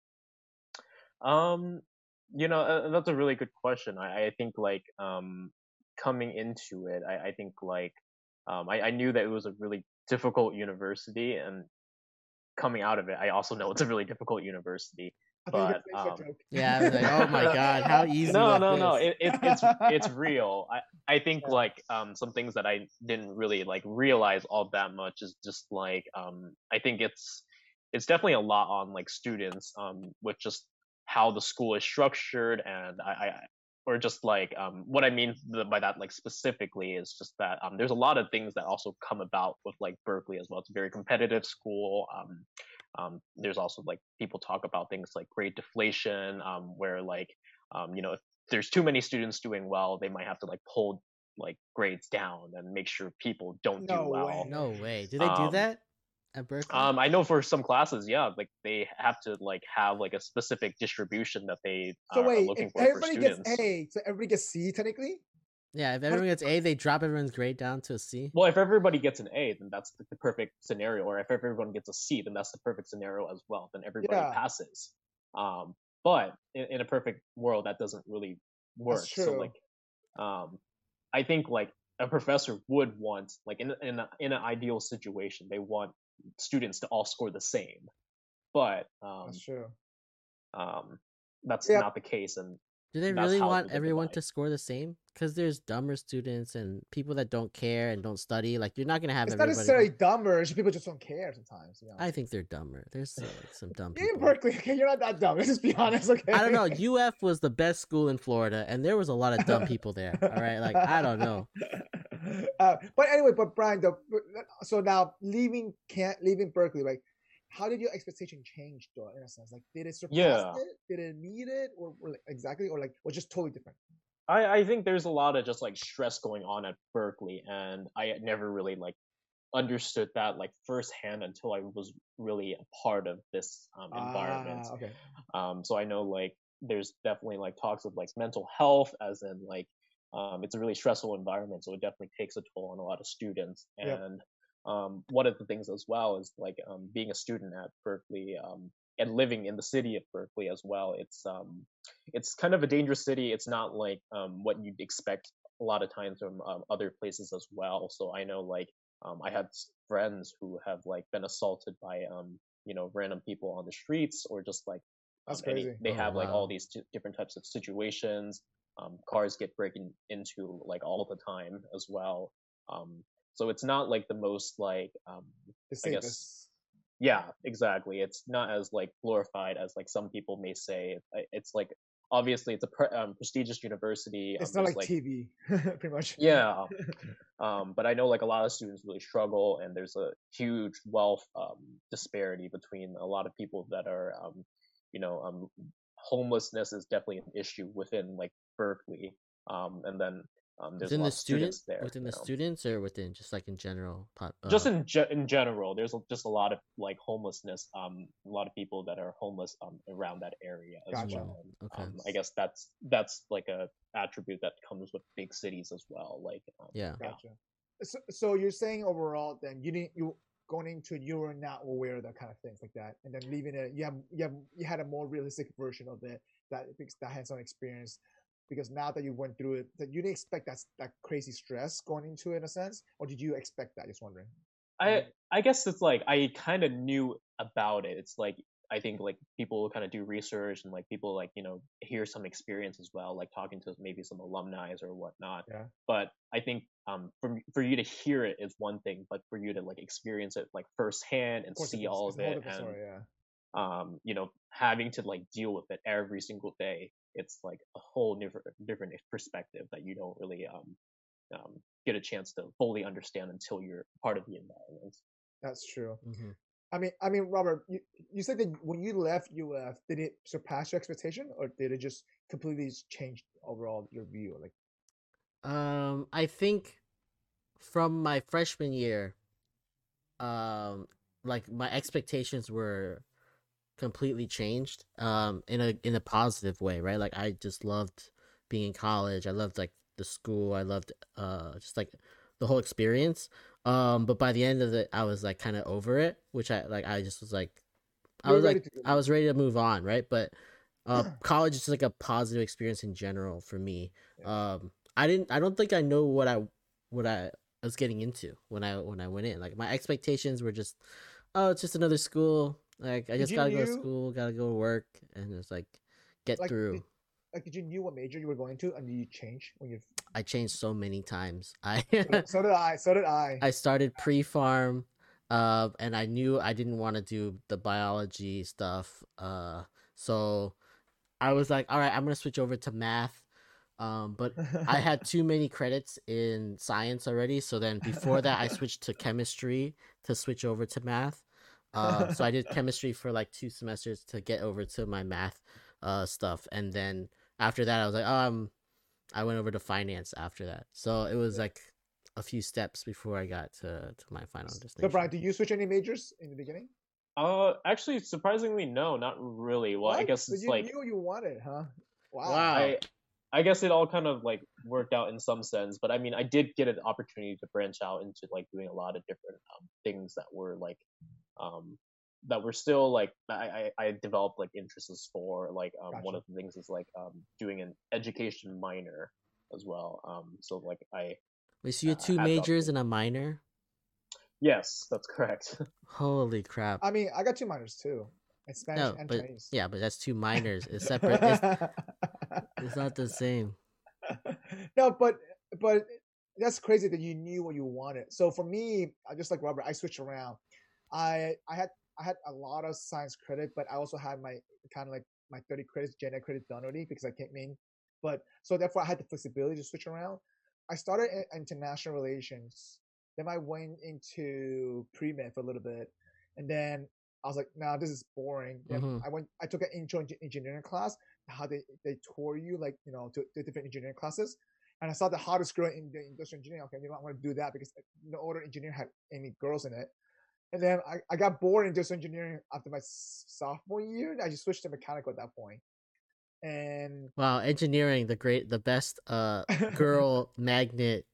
[SPEAKER 1] You know, that's a really good question. I think like coming into it, I think like I knew that it was a really difficult university, and coming out of it, I also know it's a really difficult university.
[SPEAKER 2] I thought you were
[SPEAKER 1] But
[SPEAKER 2] gonna finish that joke.
[SPEAKER 3] Yeah, I was like, oh my god, how easy
[SPEAKER 1] no,
[SPEAKER 3] was
[SPEAKER 1] no, no.
[SPEAKER 3] this?
[SPEAKER 1] It's real. I think
[SPEAKER 2] Yeah.
[SPEAKER 1] like some things that I didn't really like realize all that much is just like I think it's definitely a lot on like students with just how the school is structured, and I or just like what I mean by that like specifically is just that there's a lot of things that also come about with like Berkeley as well. It's a very competitive school. There's also like people talk about things like grade deflation, where like if there's too many students doing well, they might have to like pull like grades down and make sure people don't do
[SPEAKER 2] No
[SPEAKER 1] well.
[SPEAKER 2] way.
[SPEAKER 3] No way. Do they do that at Berkeley?
[SPEAKER 1] I know for some classes, yeah, like they have to like have like a specific distribution that they
[SPEAKER 2] So
[SPEAKER 1] are
[SPEAKER 2] wait,
[SPEAKER 1] looking
[SPEAKER 2] if
[SPEAKER 1] for
[SPEAKER 2] everybody gets
[SPEAKER 1] students.
[SPEAKER 2] A, so everybody gets C technically?
[SPEAKER 3] Yeah, if everyone gets A, they drop everyone's grade down to a C.
[SPEAKER 1] Well, if everybody gets an A, then that's the perfect scenario. Or if everyone gets a C, then that's the perfect scenario as well. Then everybody
[SPEAKER 2] Yeah.
[SPEAKER 1] passes. But in a perfect world, that doesn't really work.
[SPEAKER 2] That's true.
[SPEAKER 1] So like, I think like a professor would want like in an ideal situation, they want students to all score the same. But
[SPEAKER 2] That's true.
[SPEAKER 1] that's
[SPEAKER 2] Yep.
[SPEAKER 1] not the case, and
[SPEAKER 3] Do they
[SPEAKER 1] that's
[SPEAKER 3] really
[SPEAKER 1] how
[SPEAKER 3] want
[SPEAKER 1] the
[SPEAKER 3] everyone
[SPEAKER 1] divide.
[SPEAKER 3] to score the same? Because there's dumber students and people that don't care and don't study. Like, you're not gonna have
[SPEAKER 2] It's not
[SPEAKER 3] everybody.
[SPEAKER 2] necessarily dumber. It's just people just don't care sometimes. To be honest.
[SPEAKER 3] I think they're dumber. There's like, some dumb
[SPEAKER 2] You're in
[SPEAKER 3] people.
[SPEAKER 2] Berkeley. Okay, you're not that dumb. Let's just be honest. Okay.
[SPEAKER 3] I don't know. UF was the best school in Florida, and there was a lot of dumb people there. All right, like I don't know.
[SPEAKER 2] But anyway, but Brian, so now leaving Berkeley, like, how did your expectation change, though? In a sense, like, did it surpass
[SPEAKER 1] Yeah.
[SPEAKER 2] it? Did it meet it, or like, exactly, or like, was just totally different?
[SPEAKER 1] I think there's a lot of just like stress going on at Berkeley, and I had never really like understood that like firsthand until I was really a part of this environment.
[SPEAKER 2] Okay.
[SPEAKER 1] So I know like there's definitely like talks of like mental health, as in like it's a really stressful environment, so it definitely takes a toll on a lot of students.
[SPEAKER 2] Yep.
[SPEAKER 1] And one of the things as well is like being a student at Berkeley and living in the city of Berkeley as well. It's kind of a dangerous city. It's not like what you'd expect a lot of times from other places as well. So I know like I had friends who have like been assaulted by random people on the streets, or just like
[SPEAKER 2] That's crazy.
[SPEAKER 1] they
[SPEAKER 3] Oh,
[SPEAKER 1] have like all
[SPEAKER 3] wow.
[SPEAKER 1] these different types of situations. Cars get broken into like all the time as well. So it's not like the most like
[SPEAKER 2] The
[SPEAKER 1] I guess
[SPEAKER 2] safest.
[SPEAKER 1] yeah, exactly. It's not as like glorified as like some people may say. It's like obviously it's a prestigious university.
[SPEAKER 2] It's not
[SPEAKER 1] there's,
[SPEAKER 2] like TV, pretty much.
[SPEAKER 1] yeah, but I know like a lot of students really struggle, and there's a huge wealth disparity between a lot of people that are homelessness is definitely an issue within like Berkeley, and then there's a
[SPEAKER 3] Within
[SPEAKER 1] lot
[SPEAKER 3] the
[SPEAKER 1] of students
[SPEAKER 3] student,
[SPEAKER 1] there.
[SPEAKER 3] within
[SPEAKER 1] you
[SPEAKER 3] the
[SPEAKER 1] know.
[SPEAKER 3] students, or within just like in general.
[SPEAKER 1] Just in general, there's just a lot of like homelessness. A lot of people that are homeless around that area as
[SPEAKER 2] Gotcha.
[SPEAKER 1] well. And,
[SPEAKER 3] Okay.
[SPEAKER 1] I guess that's like a attribute that comes with big cities as well. Like
[SPEAKER 3] Yeah.
[SPEAKER 2] Gotcha. So you're saying overall, then you going into it, you were not aware of that kind of things like that, and then leaving it, you had a more realistic version of it, that hands-on experience, because now that you went through it, that you didn't expect that crazy stress going into it in a sense, or did you expect that? Just wondering.
[SPEAKER 1] I guess it's like I kind of knew about it. It's like I think like people kind of do research, and like people like hear some experience as well, like talking to maybe some alumni or whatnot.
[SPEAKER 2] Yeah.
[SPEAKER 1] But I think for you to hear it is one thing, but for you to like experience it like firsthand and
[SPEAKER 2] Of course,
[SPEAKER 1] see all
[SPEAKER 2] it's
[SPEAKER 1] of
[SPEAKER 2] a whole
[SPEAKER 1] it,
[SPEAKER 2] different
[SPEAKER 1] and
[SPEAKER 2] story, yeah.
[SPEAKER 1] having to like deal with it every single day, it's like a whole different perspective that you don't really get a chance to fully understand until you're part of the environment.
[SPEAKER 2] That's true.
[SPEAKER 3] Mm-hmm.
[SPEAKER 2] I mean, Robert, you said that when you left UF, did it surpass your expectation, or did it just completely change overall your view? Like,
[SPEAKER 3] I think from my freshman year, like my expectations were completely changed, in a positive way, right? Like I just loved being in college. I loved like the school. I loved just like the whole experience. But by the end of it, I was like kind of over it, which I just was like, I
[SPEAKER 2] You were
[SPEAKER 3] was
[SPEAKER 2] ready
[SPEAKER 3] like,
[SPEAKER 2] to go.
[SPEAKER 3] I was ready to move on, right? But college is just like a positive experience in general for me.
[SPEAKER 2] Yeah.
[SPEAKER 3] I don't think I know what I was getting into when I went in. Like my expectations were just, oh, it's just another school. Like I
[SPEAKER 2] Did
[SPEAKER 3] just
[SPEAKER 2] you
[SPEAKER 3] gotta go to
[SPEAKER 2] knew
[SPEAKER 3] school, gotta go to work, and just like get
[SPEAKER 2] like
[SPEAKER 3] through.
[SPEAKER 2] did you knew what major you were going to, and did you change when you?
[SPEAKER 3] I changed so many times. I
[SPEAKER 2] So did I. So did I.
[SPEAKER 3] I started pre-farm, and I knew I didn't want to do the biology stuff. So I was like, all right, I'm gonna switch over to math. But I had too many credits in science already. So then before that, I switched to chemistry to switch over to math. So I did chemistry for like 2 semesters to get over to my math stuff, and then after that, I was like, I went over to finance after that. So it was like a few steps before I got to my final destination.
[SPEAKER 2] So Brian, did you switch any majors in the beginning?
[SPEAKER 1] Actually, surprisingly, no, not really. Well,
[SPEAKER 2] What?
[SPEAKER 1] I guess
[SPEAKER 2] So
[SPEAKER 1] it's
[SPEAKER 2] you
[SPEAKER 1] like
[SPEAKER 2] knew you wanted, huh? Wow.
[SPEAKER 3] Wow.
[SPEAKER 1] I guess it all kind of like worked out in some sense, but I mean, I did get an opportunity to branch out into like doing a lot of different things that were like that were still like I developed like interests for like one
[SPEAKER 2] Gotcha.
[SPEAKER 1] of the things is like doing an education minor as well. So like
[SPEAKER 3] Wait, so you had two
[SPEAKER 1] had the
[SPEAKER 3] majors
[SPEAKER 1] opportunity.
[SPEAKER 3] and a minor?
[SPEAKER 1] Yes, that's correct.
[SPEAKER 3] Holy crap.
[SPEAKER 2] I mean, I got 2 minors too. In Spanish
[SPEAKER 3] No,
[SPEAKER 2] and
[SPEAKER 3] but
[SPEAKER 2] Chinese.
[SPEAKER 3] yeah, but that's two minors. It's separate. It's not the same.
[SPEAKER 2] No, but that's crazy that you knew what you wanted. So for me, just like Robert, I switched around. I had a lot of science credit, but I also had my kind of like my 30 credits gen ed credit done already because I came in. But so therefore I had the flexibility to switch around. I started in international relations. Then I went into pre-med for a little bit, and then I was like, "Nah, this is boring." Then
[SPEAKER 3] Mhm.
[SPEAKER 2] I took an intro engineering class. How they tour you like to different engineering classes, and I saw the hottest girl in the industrial engineering. Okay, I'm going to do that because no other engineer had any girls in it. And then I got bored in industrial engineering after my sophomore year. I just switched to mechanical at that point. And
[SPEAKER 3] Wow, engineering, the best girl magnet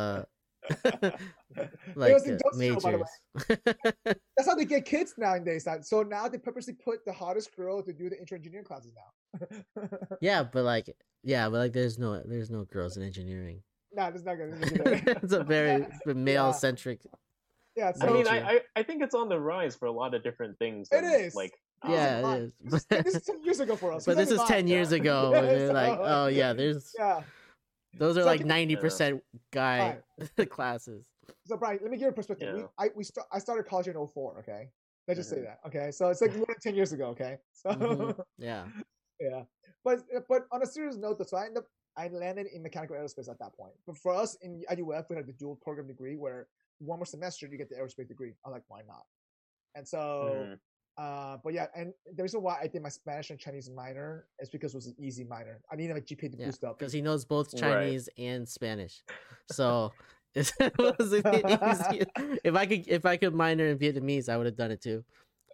[SPEAKER 2] it
[SPEAKER 3] like
[SPEAKER 2] was industrial, by the way.
[SPEAKER 3] majors.
[SPEAKER 2] That's how they get kids nowadays. So now they purposely put the hottest girl to do the intro engineering classes now.
[SPEAKER 3] Yeah, but like there's no girls in engineering.
[SPEAKER 2] Nah, that's not good.
[SPEAKER 3] It's a very male centric.
[SPEAKER 2] Yeah,
[SPEAKER 1] I mean,
[SPEAKER 3] major.
[SPEAKER 1] I think it's on the rise for a lot of different things.
[SPEAKER 2] It
[SPEAKER 1] and,
[SPEAKER 2] is.
[SPEAKER 1] like
[SPEAKER 3] Yeah, it is.
[SPEAKER 2] This is 10 years ago for us.
[SPEAKER 3] But this is 10 years ago when they're like,
[SPEAKER 2] So,
[SPEAKER 3] oh yeah, there's
[SPEAKER 2] yeah.
[SPEAKER 3] those are
[SPEAKER 2] So
[SPEAKER 3] like
[SPEAKER 2] can-
[SPEAKER 3] 90% guy classes.
[SPEAKER 2] So Brian, let me give you a perspective.
[SPEAKER 1] Yeah.
[SPEAKER 2] I started college in 04, okay? Let's just say
[SPEAKER 1] Mhm.
[SPEAKER 2] that, okay? So it's like more than 10 years ago, okay? So
[SPEAKER 3] Mhm. Yeah.
[SPEAKER 2] yeah. But on a serious note, though, so I landed in mechanical aerospace at that point. But for us at UF, we had the dual program degree where one more semester you get the aerospace degree. I'm like, why not? And so
[SPEAKER 1] Mhm.
[SPEAKER 2] but yeah, and the reason why I did my Spanish and Chinese minor is because it was an easy minor. I needed my GPA to
[SPEAKER 3] Yeah,
[SPEAKER 2] boost up.
[SPEAKER 3] because he knows both
[SPEAKER 1] Right.
[SPEAKER 3] Chinese and Spanish. So it was easy. If I could minor in Vietnamese, I would have done it too.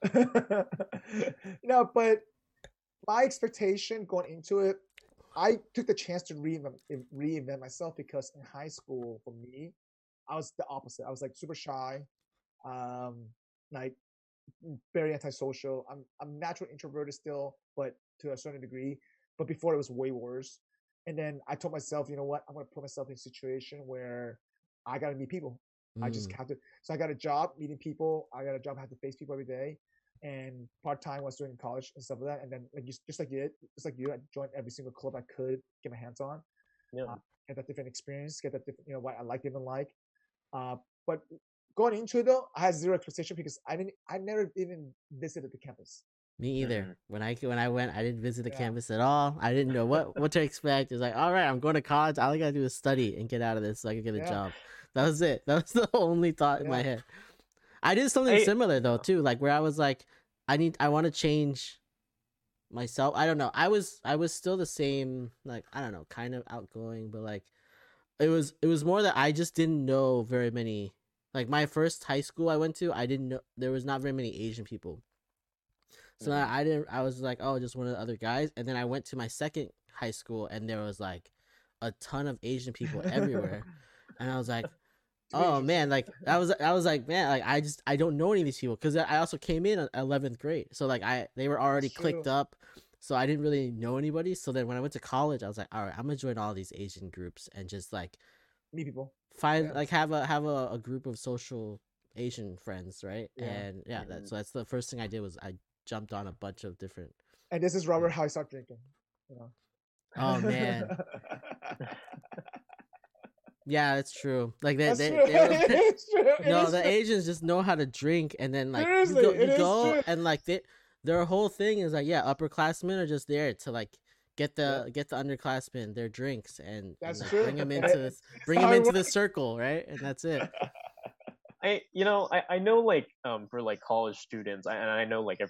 [SPEAKER 2] But my expectation going into it, I took the chance to reinvent myself because in high school, for me, I was the opposite. I was like super shy, like very antisocial. I'm naturally introverted still, but to a certain degree. But before it was way worse. And then I told myself, you know what? I'm gonna put myself in a situation where I gotta meet people. I just have to. So I got a job meeting people. I got a job. I had to face people every day. And part time was doing college and stuff like that. And then like just like you, I joined every single club I could get my hands on.
[SPEAKER 1] Yeah.
[SPEAKER 2] Get that different experience. Get that different, what I like, didn't like. But going into it though, I had zero expectation because I never even visited the campus.
[SPEAKER 3] Me either.
[SPEAKER 1] Mhm.
[SPEAKER 3] When I went, I didn't visit the
[SPEAKER 2] Yeah.
[SPEAKER 3] campus at all. I didn't know what to expect. It was like, all right, I'm going to college. All I gotta do is study and get out of this so I can get a
[SPEAKER 2] Yeah.
[SPEAKER 3] job. That was it. That was the only thought in my
[SPEAKER 2] Yeah.
[SPEAKER 3] head. I did something
[SPEAKER 1] Hey,
[SPEAKER 3] similar though too, like where I was like, I want to change myself. I don't know. I was still the same, like I don't know, kind of outgoing, but like it was more that I just didn't know very many. Like my first high school I went to, I didn't know there was not very many Asian people. So
[SPEAKER 1] Mhm.
[SPEAKER 3] I was like, oh, just one of the other guys. And then I went to my second high school and there was like a ton of Asian people everywhere. And I was like, oh
[SPEAKER 2] Asians.
[SPEAKER 3] man, like I was like, man, like I don't know any of these people because I also came in 11th grade. So like they were already
[SPEAKER 2] That's
[SPEAKER 3] clicked
[SPEAKER 2] true.
[SPEAKER 3] up. So I didn't really know anybody. So then when I went to college, I was like, all right, I'm gonna join all these Asian groups and just like
[SPEAKER 2] Meet people.
[SPEAKER 3] find
[SPEAKER 2] Yeah.
[SPEAKER 3] like have a group of social Asian friends, right?
[SPEAKER 2] Yeah.
[SPEAKER 3] And yeah,
[SPEAKER 1] Mhm.
[SPEAKER 3] that's the first thing I did was I jumped on a bunch of different.
[SPEAKER 2] And this is Robert how I start drinking. You know.
[SPEAKER 3] Oh man. Yeah, it's true. Like
[SPEAKER 2] That's
[SPEAKER 3] they
[SPEAKER 2] true.
[SPEAKER 3] it's
[SPEAKER 2] true.
[SPEAKER 3] no, the Asians just know how to drink, and then like
[SPEAKER 2] Seriously,
[SPEAKER 3] you
[SPEAKER 2] it is
[SPEAKER 3] go
[SPEAKER 2] true.
[SPEAKER 3] and like their whole thing is like, yeah, upperclassmen are just there to like get the underclassmen their drinks and
[SPEAKER 2] That's
[SPEAKER 3] like,
[SPEAKER 2] true.
[SPEAKER 3] bring them into this, bring them into the circle, right? And that's it.
[SPEAKER 1] I know like for like college students, and I know like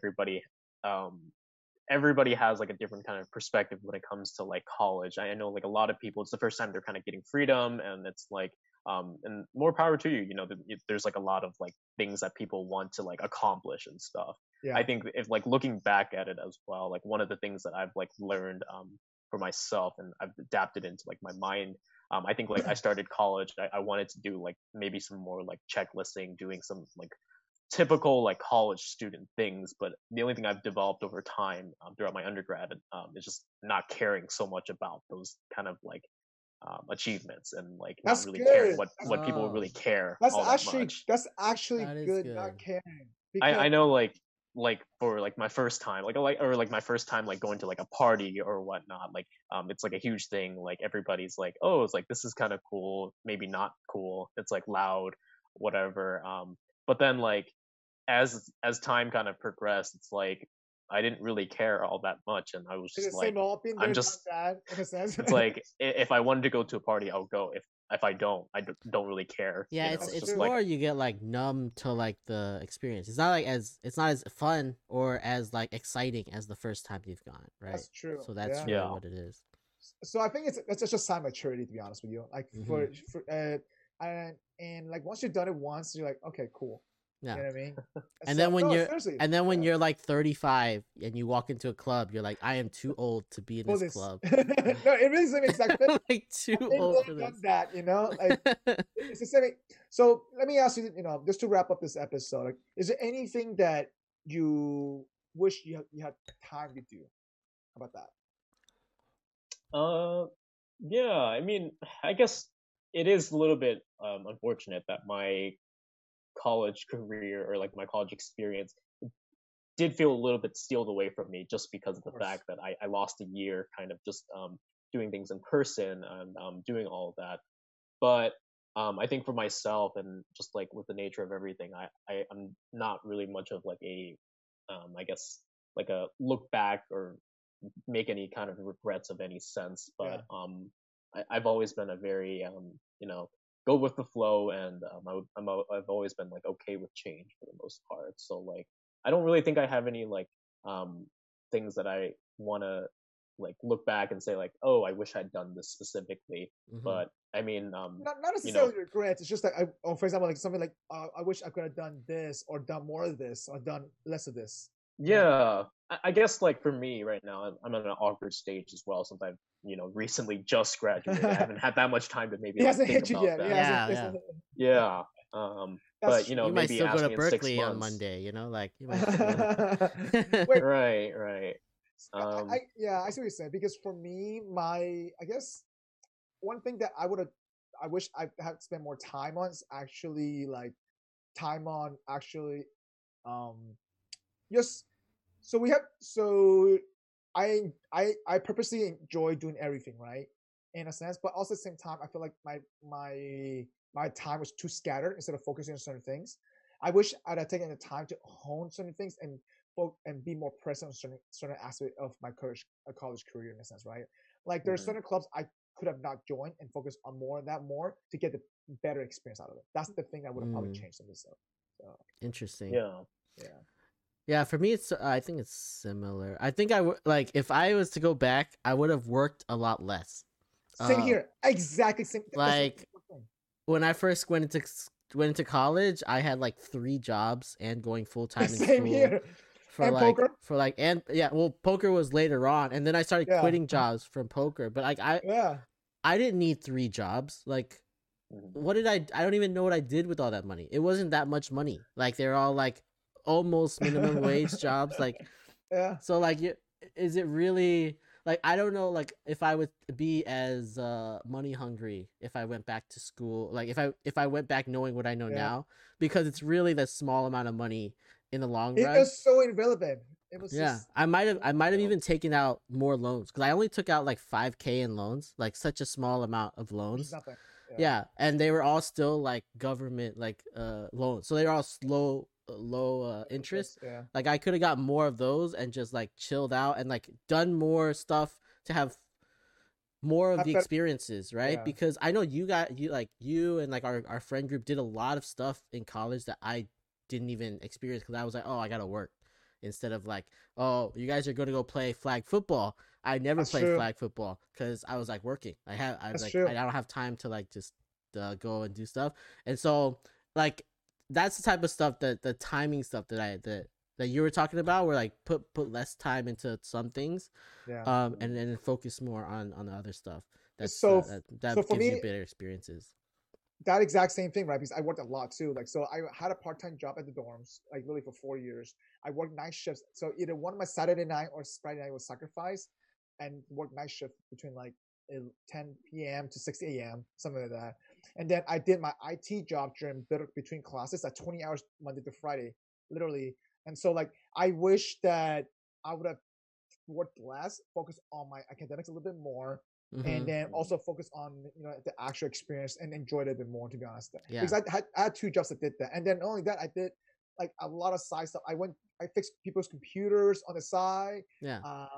[SPEAKER 1] everybody has like a different kind of perspective when it comes to like college. I know like a lot of people, it's the first time they're kind of getting freedom, and it's like and more power to you. You know, there's like a lot of like things that people want to like accomplish and stuff.
[SPEAKER 2] Yeah.
[SPEAKER 1] I think if like looking back at it as well, like one of the things that I've like learned for myself and I've adapted into like my mind. I think like I started college, I wanted to do like maybe some more like checklisting, doing some like typical like college student things, but the only thing I've developed over time throughout my undergrad is just not caring so much about those kind of like achievements, and like
[SPEAKER 2] That's
[SPEAKER 1] not really caring
[SPEAKER 2] good.
[SPEAKER 1] what people really care
[SPEAKER 2] That's
[SPEAKER 1] all that
[SPEAKER 2] actually
[SPEAKER 1] much.
[SPEAKER 2] that's actually
[SPEAKER 3] That is
[SPEAKER 2] good,
[SPEAKER 3] good.
[SPEAKER 2] not caring.
[SPEAKER 1] I know like for like my first time or like my first time like going to like a party or whatnot, like it's like a huge thing, like everybody's like, oh, it's like this is kind of cool, maybe not cool, it's like loud, whatever, but then like as time kind of progressed, it's like I didn't really care all that much, and I was
[SPEAKER 2] It's
[SPEAKER 1] just
[SPEAKER 2] the
[SPEAKER 1] like,
[SPEAKER 2] same opinion.
[SPEAKER 1] I'm
[SPEAKER 2] There's
[SPEAKER 1] just
[SPEAKER 2] not bad in a sense.
[SPEAKER 1] it's like if I wanted to go to a party, I'll go. If I don't, don't really care.
[SPEAKER 3] Yeah,
[SPEAKER 1] you know?
[SPEAKER 3] it's
[SPEAKER 1] just
[SPEAKER 2] true.
[SPEAKER 3] more
[SPEAKER 1] like
[SPEAKER 3] you get like numb to like the experience. It's not like it's not as fun or as like exciting as the first time you've gone, right?
[SPEAKER 2] That's true.
[SPEAKER 3] So that's
[SPEAKER 2] Yeah.
[SPEAKER 3] really
[SPEAKER 1] Yeah.
[SPEAKER 3] what it is.
[SPEAKER 2] So I think it's just sign maturity, to be honest with you. Like for and like once you've done it once, you're like, okay, cool.
[SPEAKER 3] Yeah.
[SPEAKER 2] You know what I mean?
[SPEAKER 3] And then when you're
[SPEAKER 2] seriously,
[SPEAKER 3] when you're like 35 and you walk into a club, you're like, I am too old to be in
[SPEAKER 2] for
[SPEAKER 3] this club.
[SPEAKER 2] no, it really makes exactly.
[SPEAKER 3] Like too
[SPEAKER 2] I've
[SPEAKER 3] old for
[SPEAKER 2] done
[SPEAKER 3] this.
[SPEAKER 2] that, you know. Like it's the same. So let me ask you, you know, just to wrap up this episode, like, is there anything that you wish you had time to do? How about that?
[SPEAKER 1] yeah, I mean, I guess it is a little bit unfortunate that my college career or like my college experience did feel a little bit stealed away from me just because of the fact that I lost a year kind of just doing things in person and doing all of that. But I think for myself and just like with the nature of everything, I'm not really much of like a I guess like a look back or make any kind of regrets of any sense. But I've always been a very you know, go with the flow, and I've always been like okay with change for the most part. So like I don't really think I have any like things that I want to like look back and say like, oh, I wish I'd done this specifically.
[SPEAKER 3] Mhm.
[SPEAKER 1] But I mean,
[SPEAKER 2] Not
[SPEAKER 1] you
[SPEAKER 2] necessarily
[SPEAKER 1] know,
[SPEAKER 2] regrets. It's just like, for example, like something like, I wish I could have done this or done more of this or done less of this.
[SPEAKER 1] yeah, I guess like for me right now, I'm at an awkward stage as well since I've recently just graduated. I haven't had that much time to maybe
[SPEAKER 2] He
[SPEAKER 1] like,
[SPEAKER 2] hasn't
[SPEAKER 1] think
[SPEAKER 2] hit you
[SPEAKER 1] about
[SPEAKER 2] yet.
[SPEAKER 1] that.
[SPEAKER 3] Yeah.
[SPEAKER 1] Yeah.
[SPEAKER 2] That's
[SPEAKER 1] But you know,
[SPEAKER 3] You might
[SPEAKER 1] maybe
[SPEAKER 3] still go
[SPEAKER 1] ask
[SPEAKER 3] to
[SPEAKER 1] me in 6
[SPEAKER 3] Berkeley on
[SPEAKER 1] months.
[SPEAKER 3] Monday, you know, like you might still go.
[SPEAKER 2] Wait,
[SPEAKER 1] Right.
[SPEAKER 2] I see what you're saying, because for me, I guess one thing that I wish I had spent more time on is actually like time on actually just so I purposely enjoy doing everything, right, in a sense, but also at the same time I feel like my time was too scattered instead of focusing on certain things. I wish I'd have taken the time to hone certain things and be more present on certain aspect of my college career, in a sense, right? Like there are certain clubs I could have not joined and focused on more to get the better experience out of it. That's the thing I would have probably changed some of this stuff. So,
[SPEAKER 3] Interesting.
[SPEAKER 1] Yeah.
[SPEAKER 3] Yeah, for me, I think it's similar. I think I would like if I was to go back, I would have worked a lot less.
[SPEAKER 2] Same here, exactly same.
[SPEAKER 3] Like when I first went into college, I had like 3 jobs and going full time in
[SPEAKER 2] same
[SPEAKER 3] school.
[SPEAKER 2] here. And poker?
[SPEAKER 3] Poker was later on, and then I started quitting jobs from poker. But like I didn't need 3 jobs. Like, what did I don't even know what I did with all that money. It wasn't that much money. Like they're all like almost minimum wage jobs. Like, so like, is it really like, I don't know, like if I would be as money hungry if I went back to school, like if I went back knowing what I know now, because it's really the small amount of money in the long run.
[SPEAKER 2] It's so irrelevant. It was
[SPEAKER 3] Yeah,
[SPEAKER 2] just
[SPEAKER 3] I might have even taken out more loans because I only took out like 5K in loans, like such a small amount of
[SPEAKER 2] which is
[SPEAKER 3] loans.
[SPEAKER 2] nothing.
[SPEAKER 3] Yeah, and they were all still like government like loans, so they were all low interest.
[SPEAKER 2] Yeah.
[SPEAKER 3] Like I could have got more of those and just like chilled out and like done more stuff to have more of
[SPEAKER 2] Have
[SPEAKER 3] the
[SPEAKER 2] better-
[SPEAKER 3] experiences, right?
[SPEAKER 2] Yeah.
[SPEAKER 3] Because I know you and like our friend group did a lot of stuff in college that I didn't even experience because I was like, oh, I gotta work, instead of like, oh, you guys are gonna go play flag football. I never
[SPEAKER 2] That's
[SPEAKER 3] played
[SPEAKER 2] true.
[SPEAKER 3] flag football because I was like working. I was
[SPEAKER 2] That's
[SPEAKER 3] like
[SPEAKER 2] true.
[SPEAKER 3] I don't have time to like just go and do stuff. And so like that's the type of stuff that the timing stuff that you were talking about, where like put less time into some things,
[SPEAKER 2] Yeah.
[SPEAKER 3] and then focus more on the other stuff. That's
[SPEAKER 2] So-
[SPEAKER 3] that
[SPEAKER 2] so for
[SPEAKER 3] gives you
[SPEAKER 2] me-
[SPEAKER 3] better experiences.
[SPEAKER 2] That exact same thing, right? Because I worked a lot too. Like, so I had a part-time job at the dorms, like really for 4 years. I worked night shifts. So either one of my Saturday night or Friday night was sacrificed, and worked night shift between like 10 p.m. to 6 a.m., something like that. And then I did my IT job during between classes at 20 hours Monday to Friday, literally. And so like I wish that I would have worked less, focused on my academics a little bit more,
[SPEAKER 3] Mhm.
[SPEAKER 2] and then also focus on the actual experience and enjoyed it a bit more, to be honest.
[SPEAKER 3] Yeah.
[SPEAKER 2] Because I had 2 jobs that did that, and then not only that, I did like a lot of side stuff. I fixed people's computers on the side.
[SPEAKER 3] Yeah.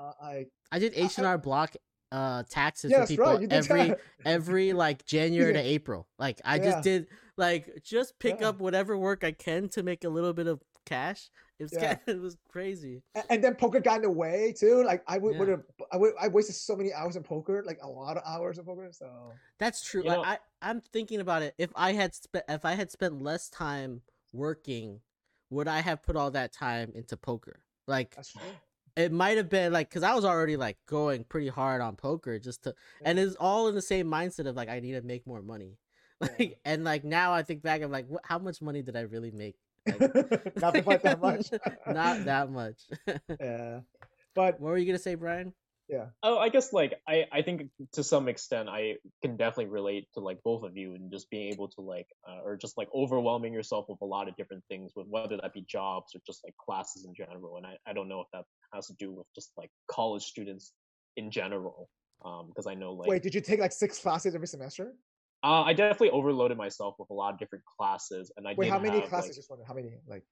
[SPEAKER 2] I
[SPEAKER 3] did H&R Block taxes
[SPEAKER 2] Yeah,
[SPEAKER 3] for
[SPEAKER 2] that's
[SPEAKER 3] people
[SPEAKER 2] right, you did that.
[SPEAKER 3] every like January to
[SPEAKER 2] Yeah.
[SPEAKER 3] April. Like I
[SPEAKER 2] Yeah.
[SPEAKER 3] just did like just pick
[SPEAKER 2] Yeah.
[SPEAKER 3] up whatever work I can to make a little bit of cash. It was
[SPEAKER 2] Yeah.
[SPEAKER 3] it was crazy.
[SPEAKER 2] and then poker got in the way too. Like I
[SPEAKER 3] Yeah.
[SPEAKER 2] I wasted so many hours in poker, like a lot of hours in poker. So
[SPEAKER 3] That's true.
[SPEAKER 1] You
[SPEAKER 3] Like
[SPEAKER 1] know-
[SPEAKER 3] I'm thinking about it. If I had spent less time working, would I have put all that time into poker? Like
[SPEAKER 2] that's true.
[SPEAKER 3] it might have been like, because I was already like going pretty hard on poker just to, and it's all in the same mindset of like I need to make more money. Like
[SPEAKER 2] Yeah.
[SPEAKER 3] and like now I think back, I'm like, how much money did I really make? Like,
[SPEAKER 2] Not quite that much.
[SPEAKER 3] Not that much.
[SPEAKER 2] Yeah, but
[SPEAKER 3] What were you gonna say, Brian?
[SPEAKER 1] Oh, I guess like I think to some extent I can definitely relate to like both of you and just being able to like or just like overwhelming yourself with a lot of different things, with whether that be jobs or just like classes in general. And I don't know if that has to do with just like college students in general, because I know like
[SPEAKER 2] wait, did you take like 6 classes every semester?
[SPEAKER 1] I definitely overloaded myself with a lot of different classes, and I
[SPEAKER 2] Wait,
[SPEAKER 1] did
[SPEAKER 2] how many
[SPEAKER 1] have,
[SPEAKER 2] classes?
[SPEAKER 1] like,
[SPEAKER 2] Just wondering how many. Like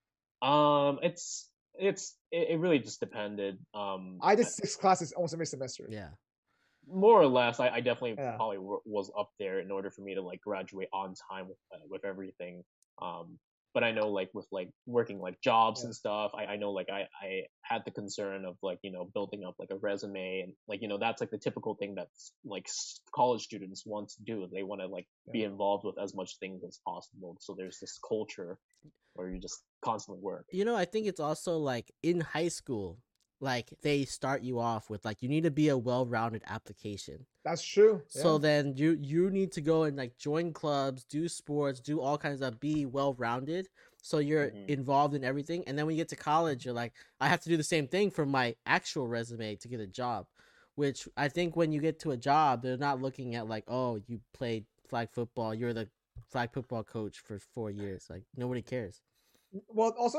[SPEAKER 1] it really just depended.
[SPEAKER 2] I did 6 classes almost every semester.
[SPEAKER 3] Yeah.
[SPEAKER 1] More or less, I definitely
[SPEAKER 2] Yeah.
[SPEAKER 1] probably was up there in order for me to like graduate on time with everything. But I know like with like working like jobs
[SPEAKER 2] Yeah.
[SPEAKER 1] and stuff, I know like I had the concern of like building up like a resume, and like that's like the typical thing that's like college students want to do. They want to like be involved with as much things as possible. So there's this culture where you just constantly work.
[SPEAKER 3] I think it's also like in high school, like they start you off with like you need to be a well-rounded application.
[SPEAKER 2] That's true.
[SPEAKER 3] So
[SPEAKER 2] Yeah.
[SPEAKER 3] then you need to go and like join clubs, do sports, do all kinds of, be well-rounded. So you're
[SPEAKER 1] Mhm.
[SPEAKER 3] involved in everything. And then when you get to college, you're like, I have to do the same thing for my actual resume to get a job, which I think when you get to a job, they're not looking at like, oh, you played flag football. You're the flag football coach for 4 years. Like nobody cares.
[SPEAKER 2] Well, also,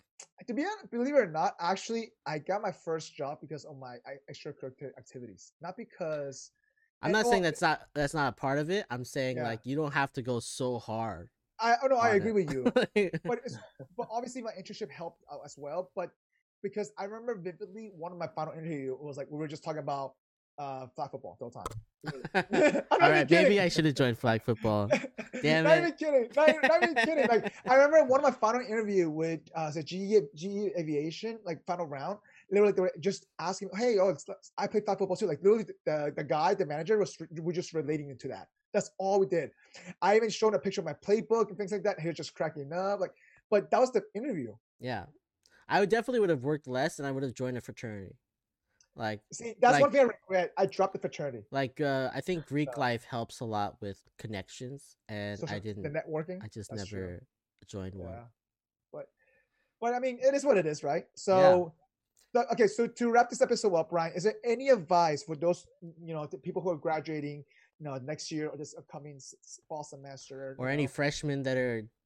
[SPEAKER 2] to be honest, believe it or not, actually, I got my first job because of my extracurricular activities, not because.
[SPEAKER 3] I'm
[SPEAKER 2] and-
[SPEAKER 3] not saying
[SPEAKER 2] well,
[SPEAKER 3] that's not a part of it. I'm saying
[SPEAKER 2] Yeah.
[SPEAKER 3] like you don't have to go so hard.
[SPEAKER 2] I
[SPEAKER 3] on
[SPEAKER 2] agree
[SPEAKER 3] it.
[SPEAKER 2] with you, but obviously my internship helped out as well. But because I remember vividly, one of my final interview was like we were just talking about flag football the whole time. I'm not
[SPEAKER 3] All
[SPEAKER 2] even
[SPEAKER 3] right, maybe
[SPEAKER 2] kidding.
[SPEAKER 3] I should have joined flag football. Damn
[SPEAKER 2] not
[SPEAKER 3] it.
[SPEAKER 2] even kidding. Not even kidding. Like I remember one of my final interview with the GE Aviation, like final round. Literally, they were just asking, "Hey, I play flag football too." Like literally, the guy, the manager, we're just relating into that. That's all we did. I even showed a picture of my playbook and things like that. He was just cracking up. Like, but that was the interview.
[SPEAKER 3] Yeah, I would have worked less, and I would have joined a fraternity. Like
[SPEAKER 2] See, that's
[SPEAKER 3] Like-
[SPEAKER 2] one thing I regret. I dropped the fraternity.
[SPEAKER 3] I think Greek
[SPEAKER 2] So-
[SPEAKER 3] life helps a lot with connections, and
[SPEAKER 2] Social-
[SPEAKER 3] I
[SPEAKER 2] the
[SPEAKER 3] didn't.
[SPEAKER 2] networking.
[SPEAKER 3] I just
[SPEAKER 2] That's true.
[SPEAKER 3] never joined one.
[SPEAKER 2] Yeah, but I mean, it is what it is, right? So, okay. So to wrap this episode up, Brian, is there any advice for those the people who are graduating, next year or this upcoming fall semester,
[SPEAKER 3] Or any freshmen that are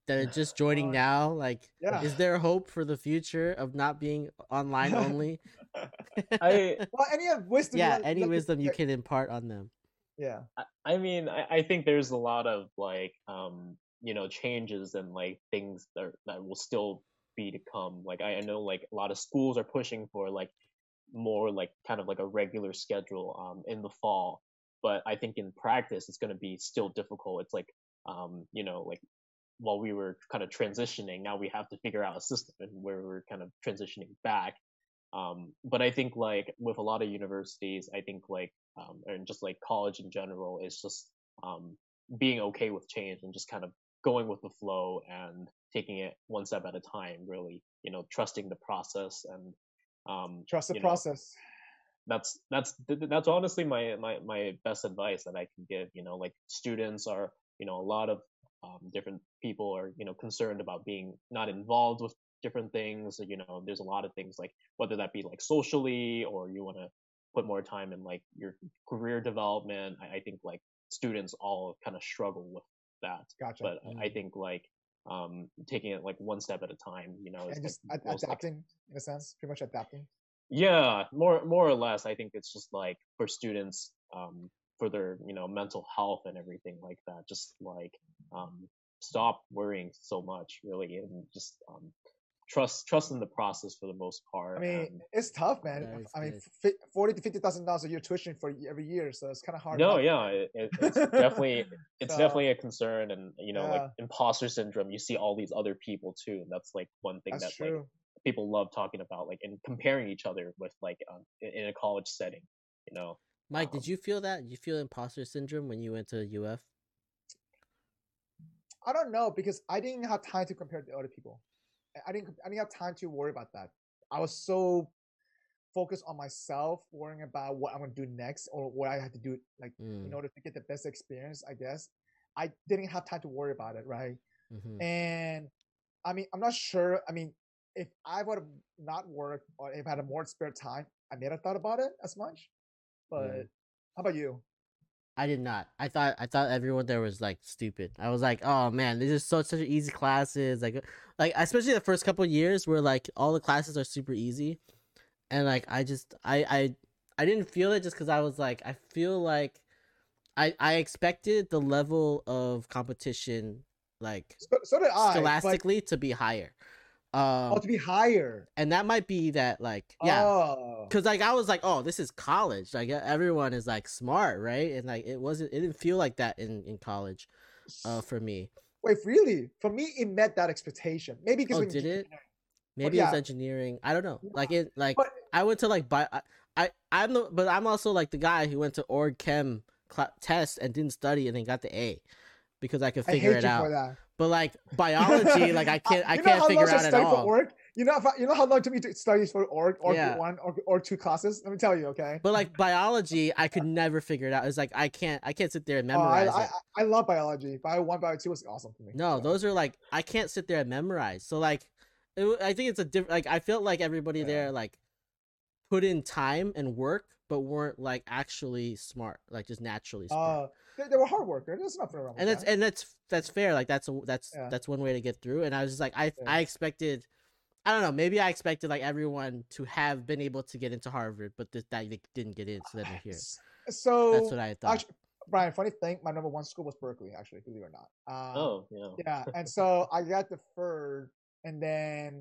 [SPEAKER 3] that are just joining now, like,
[SPEAKER 2] Yeah.
[SPEAKER 3] is there hope for the future of not being online only?
[SPEAKER 1] I
[SPEAKER 2] Well, any wisdom?
[SPEAKER 3] Yeah,
[SPEAKER 2] you
[SPEAKER 3] any
[SPEAKER 2] like to-
[SPEAKER 3] wisdom you can impart on them.
[SPEAKER 2] Yeah.
[SPEAKER 1] I mean, I think there's a lot of like changes and like things that will still be to come. Like I know like a lot of schools are pushing for like more like kind of like a regular schedule in the fall, but I think in practice it's going to be still difficult. It's like like while we were kind of transitioning, now we have to figure out a system and where we're kind of transitioning back. But I think like with a lot of universities, I think like and just like college in general is just being okay with change and just kind of going with the flow and taking it one step at a time. Really, trusting the process and
[SPEAKER 2] Trust the
[SPEAKER 1] you know
[SPEAKER 2] process.
[SPEAKER 1] that's honestly my best advice that I can give. Like students are, a lot of different people are concerned about being not involved with different things. There's a lot of things like whether that be like socially or you want to put more time in like your career development. I think like students all kind of struggle with that.
[SPEAKER 2] Gotcha.
[SPEAKER 1] But I think like taking it like one step at a time, is
[SPEAKER 2] And just
[SPEAKER 1] like
[SPEAKER 2] adapting in a sense, pretty much adapting.
[SPEAKER 1] yeah, more or less. I think it's just like for students, for their mental health and everything like that. Just like stop worrying so much, really, and just trust in the process for the most part.
[SPEAKER 2] I mean,
[SPEAKER 1] and,
[SPEAKER 2] it's tough, man.
[SPEAKER 3] That is
[SPEAKER 2] I mean,
[SPEAKER 3] good.
[SPEAKER 2] $40,000 to $50,000 a year tuition for every year, so it's kind of hard.
[SPEAKER 1] no,
[SPEAKER 2] not-
[SPEAKER 1] yeah, it's definitely
[SPEAKER 2] So,
[SPEAKER 1] definitely a concern, and like
[SPEAKER 2] yeah.
[SPEAKER 1] imposter syndrome. You see all these other people too, and that's like one thing
[SPEAKER 2] That's
[SPEAKER 1] that like
[SPEAKER 2] true.
[SPEAKER 1] people love talking about, like and comparing each other with like in a college setting.
[SPEAKER 3] Mike,
[SPEAKER 1] Um,
[SPEAKER 3] did you feel that? You feel imposter syndrome when you went to UF?
[SPEAKER 2] I don't know because I didn't have time to compare to other people. I didn't have time to worry about that. I was so focused on myself, worrying about what I'm gonna do next or what I had to do, like in order to get the best experience. I guess I didn't have time to worry about it, right?
[SPEAKER 3] Mm-hmm.
[SPEAKER 2] And I mean, I'm not sure. I mean, if I would have not worked or if I had more spare time, I may have thought about it as much. But how about you?
[SPEAKER 3] I did not. I thought everyone there was like stupid. I was like, oh man, these are such easy classes. Like especially the first couple of years where like all the classes are super easy, and like I didn't feel it just because I was like I feel like I expected the level of competition like
[SPEAKER 2] So did I. But
[SPEAKER 3] scholastically to be higher.
[SPEAKER 2] to be higher.
[SPEAKER 3] And that might be that like yeah.
[SPEAKER 2] Oh.
[SPEAKER 3] Cause like I was like, oh, this is college. Like everyone is like smart, right? And like it didn't feel like that in college, for me.
[SPEAKER 2] Wait, really? For me, it met that expectation. Maybe because
[SPEAKER 3] Oh, did it? Maybe
[SPEAKER 2] yeah.
[SPEAKER 3] it's engineering. I don't know. Like it, like
[SPEAKER 2] But-
[SPEAKER 3] I went to like but I'm also like the guy who went to org chem test and didn't study and then got the A because I could
[SPEAKER 2] I
[SPEAKER 3] figure
[SPEAKER 2] hate
[SPEAKER 3] it
[SPEAKER 2] you
[SPEAKER 3] out.
[SPEAKER 2] for that.
[SPEAKER 3] But like biology, like I can't
[SPEAKER 2] You know how
[SPEAKER 3] figure
[SPEAKER 2] long I
[SPEAKER 3] out at
[SPEAKER 2] studied for
[SPEAKER 3] all.
[SPEAKER 2] org? You know how long it took me to study for org
[SPEAKER 3] Yeah.
[SPEAKER 2] 1 or 2 classes? Let me tell you, okay?
[SPEAKER 3] But like biology, I could never figure it out. It's like I can't sit there and
[SPEAKER 2] Oh,
[SPEAKER 3] memorize it.
[SPEAKER 2] I love biology. Bio 1, Bio 2 was awesome for me.
[SPEAKER 3] No,
[SPEAKER 2] So,
[SPEAKER 3] those are like I can't sit there and memorize. So like, I think it's a different. Like I felt like everybody there like put in time and work, but weren't like actually smart, like just naturally smart.
[SPEAKER 2] they were hard workers. There's nothing wrong with
[SPEAKER 3] And
[SPEAKER 2] that.
[SPEAKER 3] that's fair. Like that's one way to get through. And I was just like I expected. I don't know. Maybe I expected like everyone to have been able to get into Harvard, but that they didn't get in, so then they're here.
[SPEAKER 2] So
[SPEAKER 3] That's what I thought.
[SPEAKER 2] Actually, Brian, funny thing, my number 1 school was Berkeley, actually, believe it or not.
[SPEAKER 1] oh yeah.
[SPEAKER 2] Yeah, and so I got deferred, and then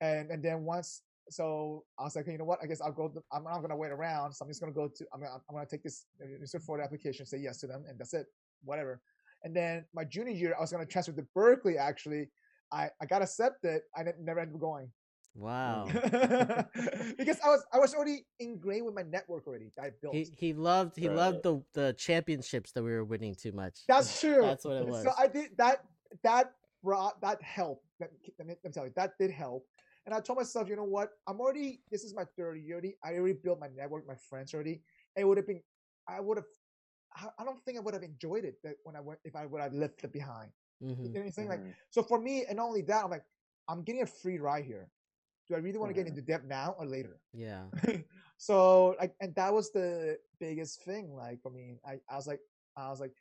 [SPEAKER 2] once, so I was like, hey, you know what? I guess I'll go. I'm not gonna wait around. So I'm just gonna go to. I'm gonna take this for the application, say yes to them, and that's it. Whatever. And then my junior year, I was gonna transfer to Berkeley. Actually, I got accepted. I never ended up going.
[SPEAKER 3] Wow.
[SPEAKER 2] Because I was already ingrained with my network already that I built.
[SPEAKER 3] He loved
[SPEAKER 1] Right.
[SPEAKER 3] the championships that we were winning too much.
[SPEAKER 2] That's true.
[SPEAKER 3] That's what it was.
[SPEAKER 2] So I did that. That helped. Let me tell you, that did help. And I told myself, you know what? This is my third year already. I already built my network, my friends already. It would have been, I don't think I would have enjoyed it if I would have left it behind.
[SPEAKER 3] Mm-hmm.
[SPEAKER 2] You know what I'm saying? Like, so for me, and not only that, I'm like, I'm getting a free ride here. Do I really want to get into debt now or later?
[SPEAKER 3] Yeah.
[SPEAKER 2] So like, and that was the biggest thing. Like for me, I was like,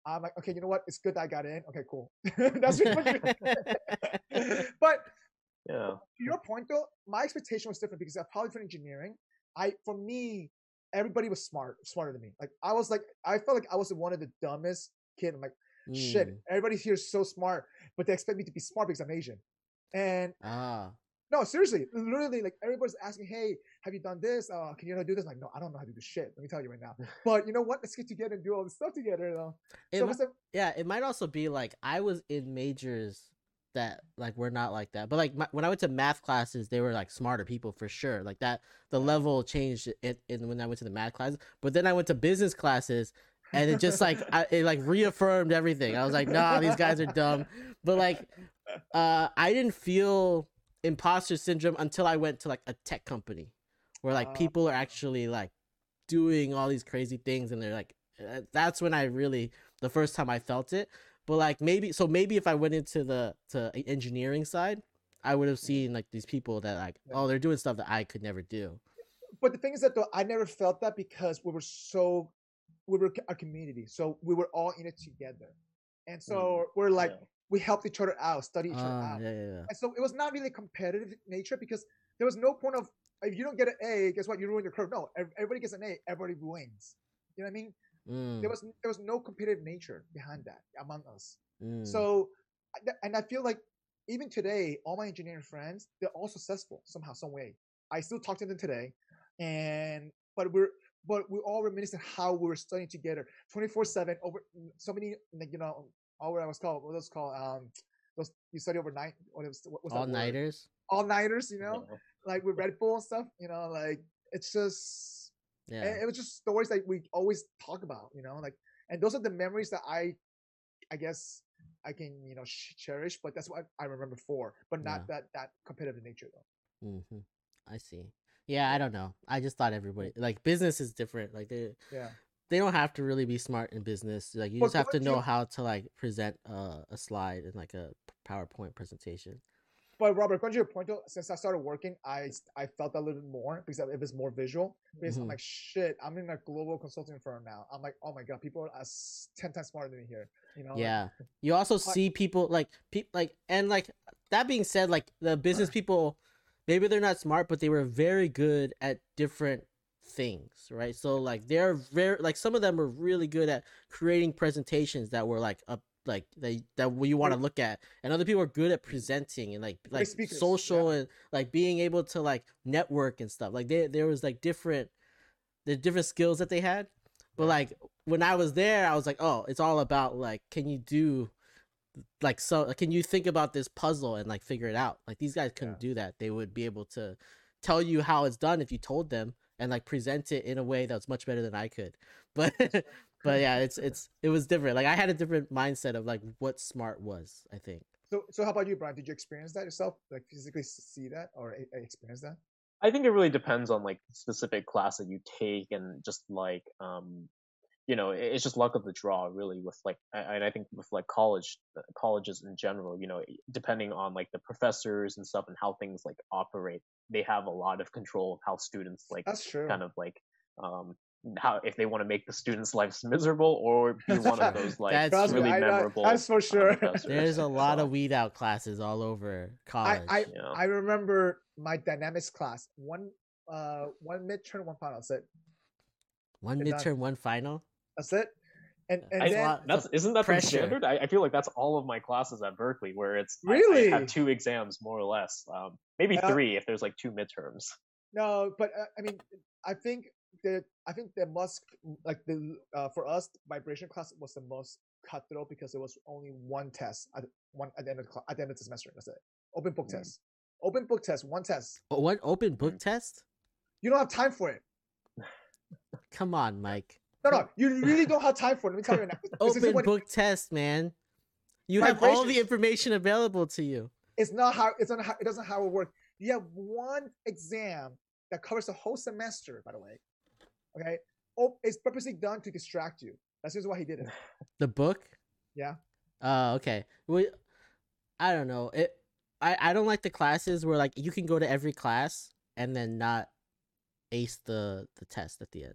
[SPEAKER 2] I'm like, okay, you know what? It's good that I got in. Okay, cool. That's pretty much it. But
[SPEAKER 1] Yeah.
[SPEAKER 2] to your point though, my expectation was different because I probably for engineering, for me, everybody was smarter than me. Like I felt like I was one of the dumbest kid. I'm like, shit, everybody here is so smart, but they expect me to be smart because I'm Asian. And no, seriously, literally, like everybody's asking, hey, have you done this? Can you do this? I'm like, no, I don't know how to do shit. Let me tell you right now. But you know what? Let's get together and do all this stuff together, though.
[SPEAKER 3] It might also be like I was in majors that like we're not like that, but like when I went to math classes, they were like smarter people for sure. Like that, the level changed when I went to the math classes. But then I went to business classes, and it just like it like reaffirmed everything. I was like, nah, these guys are dumb. But like, I didn't feel imposter syndrome until I went to like a tech company where like people are actually like doing all these crazy things, and they're like, that's when the first time I felt it. But like maybe if I went into the engineering side, I would have seen like these people that like, oh, they're doing stuff that I could never do.
[SPEAKER 2] But the thing is that though, I never felt that because we were a community, so we were all in it together, and so we're like we helped each other out, study each other out, and so it was not really competitive nature because there was no point of if you don't get an A, guess what? You ruin your curve. No, everybody gets an A, everybody wins. You know what I mean? There was no competitive nature behind that among us. So, and I feel like even today, all my engineering friends, they're all successful somehow, some way. I still talk to them today, but we're all reminiscent how we were studying together 24/7 over so many, like, all what was called those you study overnight. What's
[SPEAKER 3] all-nighters?
[SPEAKER 2] All-nighters, like with Red Bull and stuff, like it's just it was just stories that we always talk about, like, and those are the memories that I guess I can cherish, but that's what I remember for, but not that competitive nature though.
[SPEAKER 3] I see. Yeah, I don't know. I just thought everybody like business is different. Like they don't have to really be smart in business. Like you just have to know how to like present a slide in like a PowerPoint presentation.
[SPEAKER 2] But Robert, going to your point though, since I started working, I felt that a little bit more because it was more visual. Because I'm like, shit, I'm in a global consulting firm now. I'm like, oh my god, people are 10 times smarter than me here.
[SPEAKER 3] Yeah.
[SPEAKER 2] Like,
[SPEAKER 3] you also see people and like that being said, like the business people, maybe they're not smart, but they were very good at different things, right? So like they're very like some of them were really good at creating presentations that were like that you want to look at, and other people are good at presenting and like social and like being able to like network and stuff. Like there was like different skills that they had, but like when I was there, I was like, oh, it's all about like, can you think about this puzzle and like figure it out? Like these guys couldn't do that. They would be able to tell you how it's done if you told them and like present it in a way that's much better than I could. But yeah, it was different. Like I had a different mindset of like what smart was, I think.
[SPEAKER 2] So how about you, Brian? Did you experience that yourself? Like physically see that or experience that?
[SPEAKER 1] I think it really depends on like the specific class that you take, and just like it's just luck of the draw really with like, and I think with like colleges in general, depending on like the professors and stuff and how things like operate, they have a lot of control of how students like
[SPEAKER 2] that's true.
[SPEAKER 1] Kind of like how if they want to make the students' lives miserable or be one of those like really memorable.
[SPEAKER 2] That's for sure.
[SPEAKER 3] There's a lot of weed out classes all over college.
[SPEAKER 2] I remember my dynamics class. One midterm, one final. That's it.
[SPEAKER 3] One midterm, one final.
[SPEAKER 2] That's it. And
[SPEAKER 1] isn't that the standard? I feel like that's all of my classes at Berkeley, where it's
[SPEAKER 2] really
[SPEAKER 1] I have 2 exams more or less, maybe 3 if there's like 2 midterms.
[SPEAKER 2] No, but I mean, I think there must like for us, vibration class was the most cutthroat because it was only one test at the end of the semester. That's it. Open book test. Open book test. One test.
[SPEAKER 3] What open book test?
[SPEAKER 2] You don't have time for it.
[SPEAKER 3] Come on, Mike.
[SPEAKER 2] No, you really don't have time for it. Let me tell you now.
[SPEAKER 3] Open book test, man. You have all the information available to you.
[SPEAKER 2] It doesn't how it works. You have one exam that covers the whole semester, by the way. Okay? It's purposely done to distract you. That's just why he did it.
[SPEAKER 3] The book?
[SPEAKER 2] Yeah.
[SPEAKER 3] Okay. Well, I don't know. I don't like the classes where like you can go to every class and then not ace the test at the end.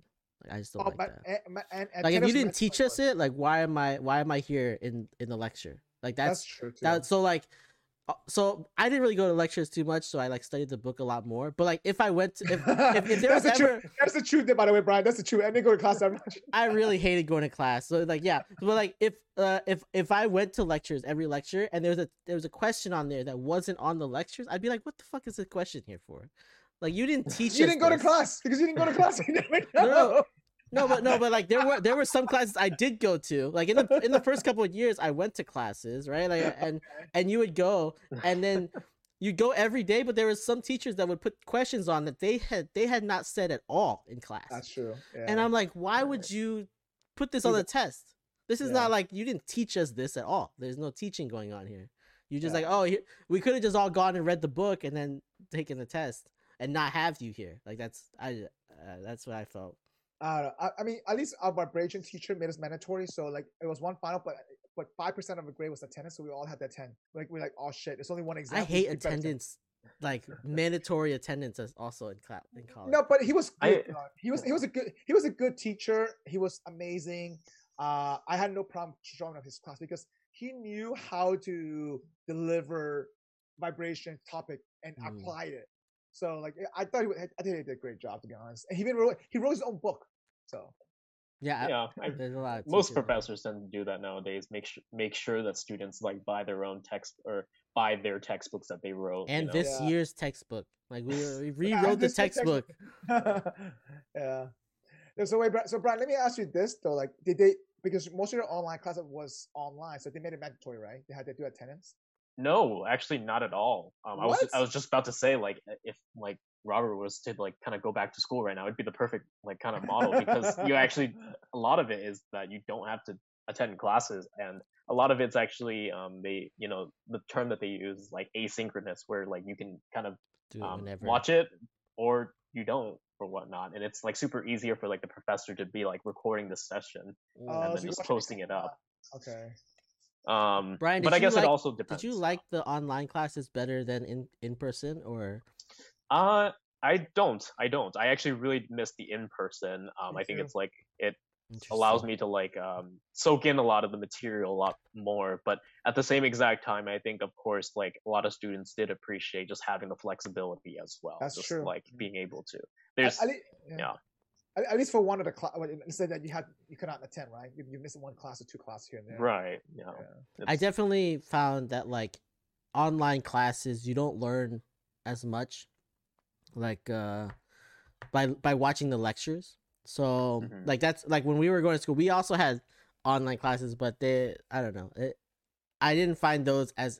[SPEAKER 3] I just don't like
[SPEAKER 2] but
[SPEAKER 3] that.
[SPEAKER 2] and
[SPEAKER 3] Like, if you
[SPEAKER 2] attendance
[SPEAKER 3] didn't
[SPEAKER 2] matters
[SPEAKER 3] teach
[SPEAKER 2] more.
[SPEAKER 3] us it, like, why am I here in the lecture? Like,
[SPEAKER 2] That's true too.
[SPEAKER 3] that. So like, so I didn't really go to lectures too much, so I like studied the book a lot more. But like, if I went to, if there
[SPEAKER 2] That's
[SPEAKER 3] was
[SPEAKER 2] the truth.
[SPEAKER 3] ever,
[SPEAKER 2] That's the truth, by the way, Brian. That's the truth. I didn't go to class that much.
[SPEAKER 3] I really hated going to class. So like, yeah, but like, if I went to lectures, every lecture, and there was a question on there that wasn't on the lectures, I'd be like, what the fuck is the question here for? Like, you didn't teach.
[SPEAKER 2] You
[SPEAKER 3] us
[SPEAKER 2] didn't go to
[SPEAKER 3] this.
[SPEAKER 2] class because you didn't go to class. You never
[SPEAKER 3] No,
[SPEAKER 2] know.
[SPEAKER 3] no, but like, there were some classes I did go to. Like, in the first couple of years, I went to classes, right? Like, and you would go, and then you'd go every day. But there was some teachers that would put questions on that they had not said at all in class.
[SPEAKER 2] That's true. Yeah.
[SPEAKER 3] And I'm like, why would you put this on the test? This is not like, you didn't teach us this at all. There's no teaching going on here. You just like, oh, we could have just all gone and read the book and then taken the test and not have you here. Like, that's what I felt.
[SPEAKER 2] I mean, at least our vibration teacher made us mandatory. So like, it was one final, but 5% of the grade was attendance, so we all had that 10. Like, we're like, oh shit, it's only one exam.
[SPEAKER 3] I hate attendance. Like, mandatory attendance is also in college.
[SPEAKER 2] No, but he was good. He was a good teacher. He was amazing. I had no problem showing up his class because he knew how to deliver vibration topic and applied it. So like, I thought he did a great job, to be honest. And he wrote his own book. So
[SPEAKER 3] yeah, there's a lot of
[SPEAKER 1] most professors tend to do that nowadays. Make sure that students like buy their own text or buy their textbooks that they wrote.
[SPEAKER 3] And this year's textbook, like, we rewrote the textbook.
[SPEAKER 2] Yeah. So Brian, let me ask you this though: like, because most of your online class was online, so they made it mandatory, right? They had to do attendance.
[SPEAKER 1] No, actually, not at all. I was just about to say, like, if like Robert was to like kind of go back to school right now, it'd be the perfect like kind of model because you actually, a lot of it is that you don't have to attend classes, and a lot of it's actually the term that they use is like asynchronous, where like you can kind of watch it or you don't or whatnot, and it's like super easier for like the professor to be like recording the session and then just posting it up.
[SPEAKER 2] Okay.
[SPEAKER 3] Brian,
[SPEAKER 1] but I guess it also depends.
[SPEAKER 3] Did you like the online classes better than in person, or?
[SPEAKER 1] I don't. I actually really miss the in person. I think it's like it allows me to like soak in a lot of the material a lot more. But at the same exact time, I think of course like a lot of students did appreciate just having the flexibility as well.
[SPEAKER 2] That's
[SPEAKER 1] just,
[SPEAKER 2] true.
[SPEAKER 1] Like being able to. There's
[SPEAKER 2] At least for one of the class, instead that you could not attend, right? You missed one class or two classes here and there.
[SPEAKER 1] Right. Yeah.
[SPEAKER 3] I definitely found that like online classes, you don't learn as much, like by watching the lectures. So like that's like when we were going to school, we also had online classes, but I don't know, I didn't find those as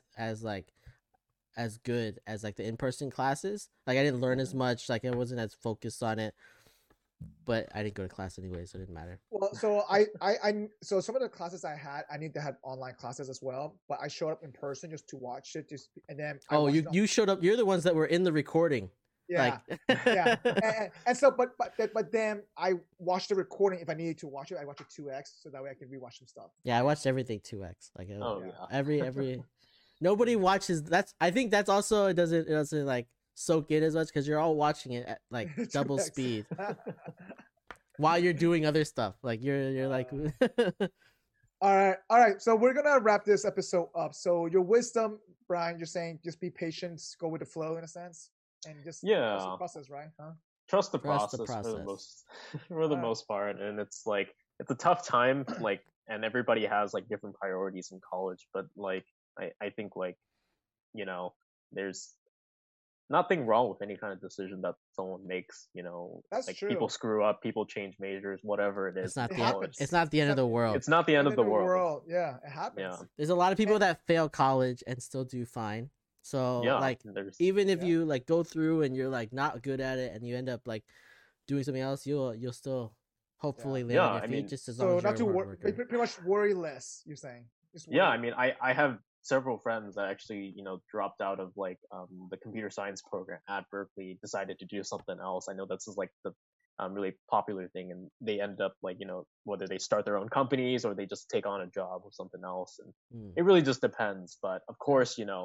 [SPEAKER 3] good as like the in-person classes. Like I didn't learn as much, like I wasn't as focused on it. But I didn't go to class anyway, so it didn't matter.
[SPEAKER 2] Well, so so some of the classes I had, I need to have online classes as well. But I showed up in person just to watch it, and then
[SPEAKER 3] you showed up. You're the ones that were in the recording.
[SPEAKER 2] Yeah, like... yeah. And so, but then I watched the recording. If I needed to watch it, I watched it 2x, so that way I can rewatch some stuff.
[SPEAKER 3] Yeah, I watched everything 2x. Like every nobody watches. I think that's also it doesn't like soak in as much because you're all watching it at like double speed while you're doing other stuff. Like you're like.
[SPEAKER 2] All right. So we're gonna wrap this episode up. So your wisdom, Brian, you're saying just be patient, go with the flow in a sense, and just trust the process, right?
[SPEAKER 1] Trust the process. For the most part, and it's like it's a tough time, like, and everybody has like different priorities in college, but like I think like there's nothing wrong with any kind of decision that someone makes.
[SPEAKER 2] That's
[SPEAKER 1] like
[SPEAKER 2] true.
[SPEAKER 1] People screw up, people change majors, whatever it is.
[SPEAKER 3] It's not the end of the world.
[SPEAKER 1] It's not the end of the world.
[SPEAKER 2] Yeah, it happens.
[SPEAKER 1] Yeah.
[SPEAKER 3] There's a lot of people that fail college and still do fine. So like even if you like go through and you're like not good at it and you end up like doing something else, you'll still hopefully land on your feet just as long as you're a hard worker.
[SPEAKER 2] Pretty much worry less, you're saying.
[SPEAKER 1] I mean I have several friends that actually dropped out of like the computer science program at Berkeley, decided to do something else. I know this is like the really popular thing, and they ended up like whether they start their own companies or they just take on a job or something else, and it really just depends. But of course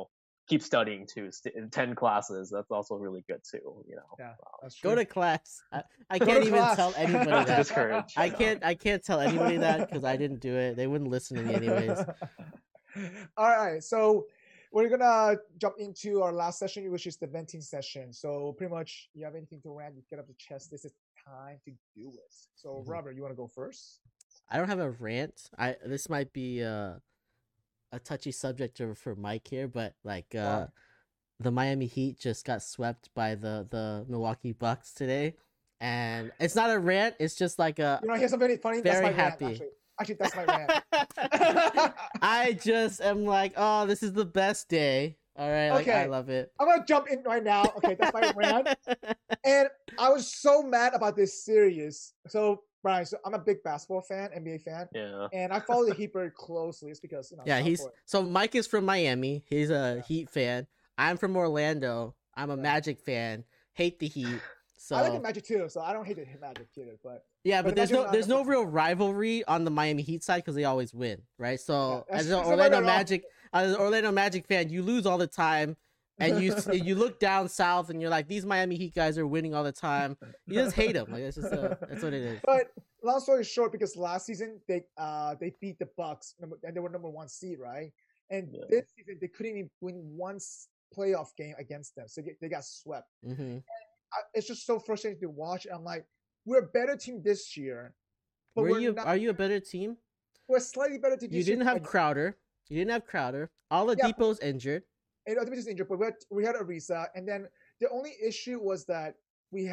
[SPEAKER 1] keep studying too. 10 classes, that's also really good too.
[SPEAKER 2] Yeah, that's true.
[SPEAKER 3] Go to class. I
[SPEAKER 2] Go
[SPEAKER 3] can't
[SPEAKER 2] to
[SPEAKER 3] even
[SPEAKER 2] class.
[SPEAKER 3] tell anybody
[SPEAKER 1] Not to
[SPEAKER 3] that.
[SPEAKER 1] discourage.
[SPEAKER 3] I can't tell anybody that because I didn't do it. They wouldn't listen to me anyways.
[SPEAKER 2] All right, so we're gonna jump into our last session, which is the venting session. So pretty much, you have anything to rant, you get up the chest. This is time to do it. So Robert, you want to go first?
[SPEAKER 3] I don't have a rant. This might be a touchy subject for Mike here, but like the Miami Heat just got swept by the Milwaukee Bucks today, and it's not a rant. It's just like a.
[SPEAKER 2] You know, here's something funny.
[SPEAKER 3] Very
[SPEAKER 2] That's my
[SPEAKER 3] happy.
[SPEAKER 2] Rant, actually, that's my rant.
[SPEAKER 3] I just am like, oh, this is the best day. All right, like, I love it.
[SPEAKER 2] I'm gonna jump in right now. Okay, that's my rant. And I was so mad about this series. So Brian, so I'm a big basketball fan, NBA fan.
[SPEAKER 1] Yeah.
[SPEAKER 2] And I follow the Heat very closely. It's because
[SPEAKER 3] Yeah, so Mike is from Miami. He's a Heat fan. I'm from Orlando. I'm a Magic fan. Hate the Heat. So
[SPEAKER 2] I like the Magic too, so I don't hate the Magic either. But
[SPEAKER 3] yeah, but there's
[SPEAKER 2] Magic
[SPEAKER 3] no real rivalry on the Miami Heat side because they always win, right? So
[SPEAKER 2] Yeah,
[SPEAKER 3] as an
[SPEAKER 2] that's
[SPEAKER 3] Orlando Magic fan, you lose all the time, and you look down south and you're like, these Miami Heat guys are winning all the time. You just hate them. Like that's just that's what it is.
[SPEAKER 2] But long story short, because last season they beat the Bucks and they were number 1 seed, right? And this season they couldn't even win one playoff game against them, so they got swept.
[SPEAKER 3] Mm-hmm.
[SPEAKER 2] It's just so frustrating to watch. I'm like, we're a better team this year. But
[SPEAKER 3] Are you a better team?
[SPEAKER 2] We're a slightly better team.
[SPEAKER 3] You didn't have Crowder. Oladipo's injured.
[SPEAKER 2] And Oladipo's injured, but we had Ariza, and then the only issue was that it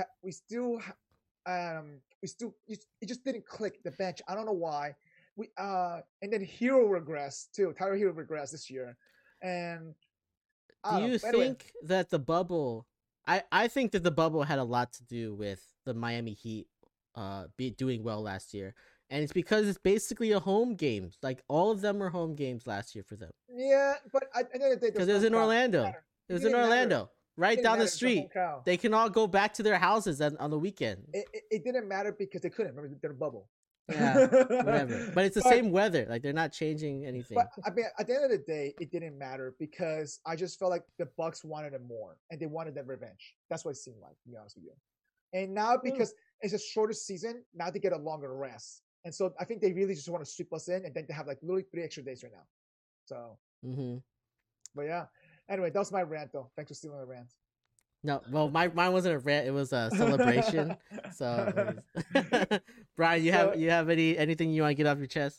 [SPEAKER 2] just didn't click the bench. I don't know why. And then Hero regressed too. Tyler Hero regressed this year, and
[SPEAKER 3] do you think that the bubble? I think that the bubble had a lot to do with the Miami Heat doing well last year. And it's because it's basically a home game. Like all of them were home games last year for them.
[SPEAKER 2] Yeah, but at the end of the day,
[SPEAKER 3] because it was in Orlando. It was in Orlando, right down the street. They can all go back to their houses on the weekend.
[SPEAKER 2] It didn't matter because they couldn't. Remember, they're in a bubble.
[SPEAKER 3] Yeah, whatever. But it's the same weather. Like they're not changing anything.
[SPEAKER 2] But I mean, at the end of the day, it didn't matter because I just felt like the Bucks wanted it more and they wanted that revenge. That's what it seemed like, to be honest with you. And now because it's a shorter season, now they get a longer rest. And so I think they really just want to sweep us in, and then they have like literally 3 extra days right now. So, but yeah. Anyway, that was my rant, though. Thanks for stealing my rant.
[SPEAKER 3] No, well, mine wasn't a rant; it was a celebration. So, Brian, you have anything you want to get off your chest?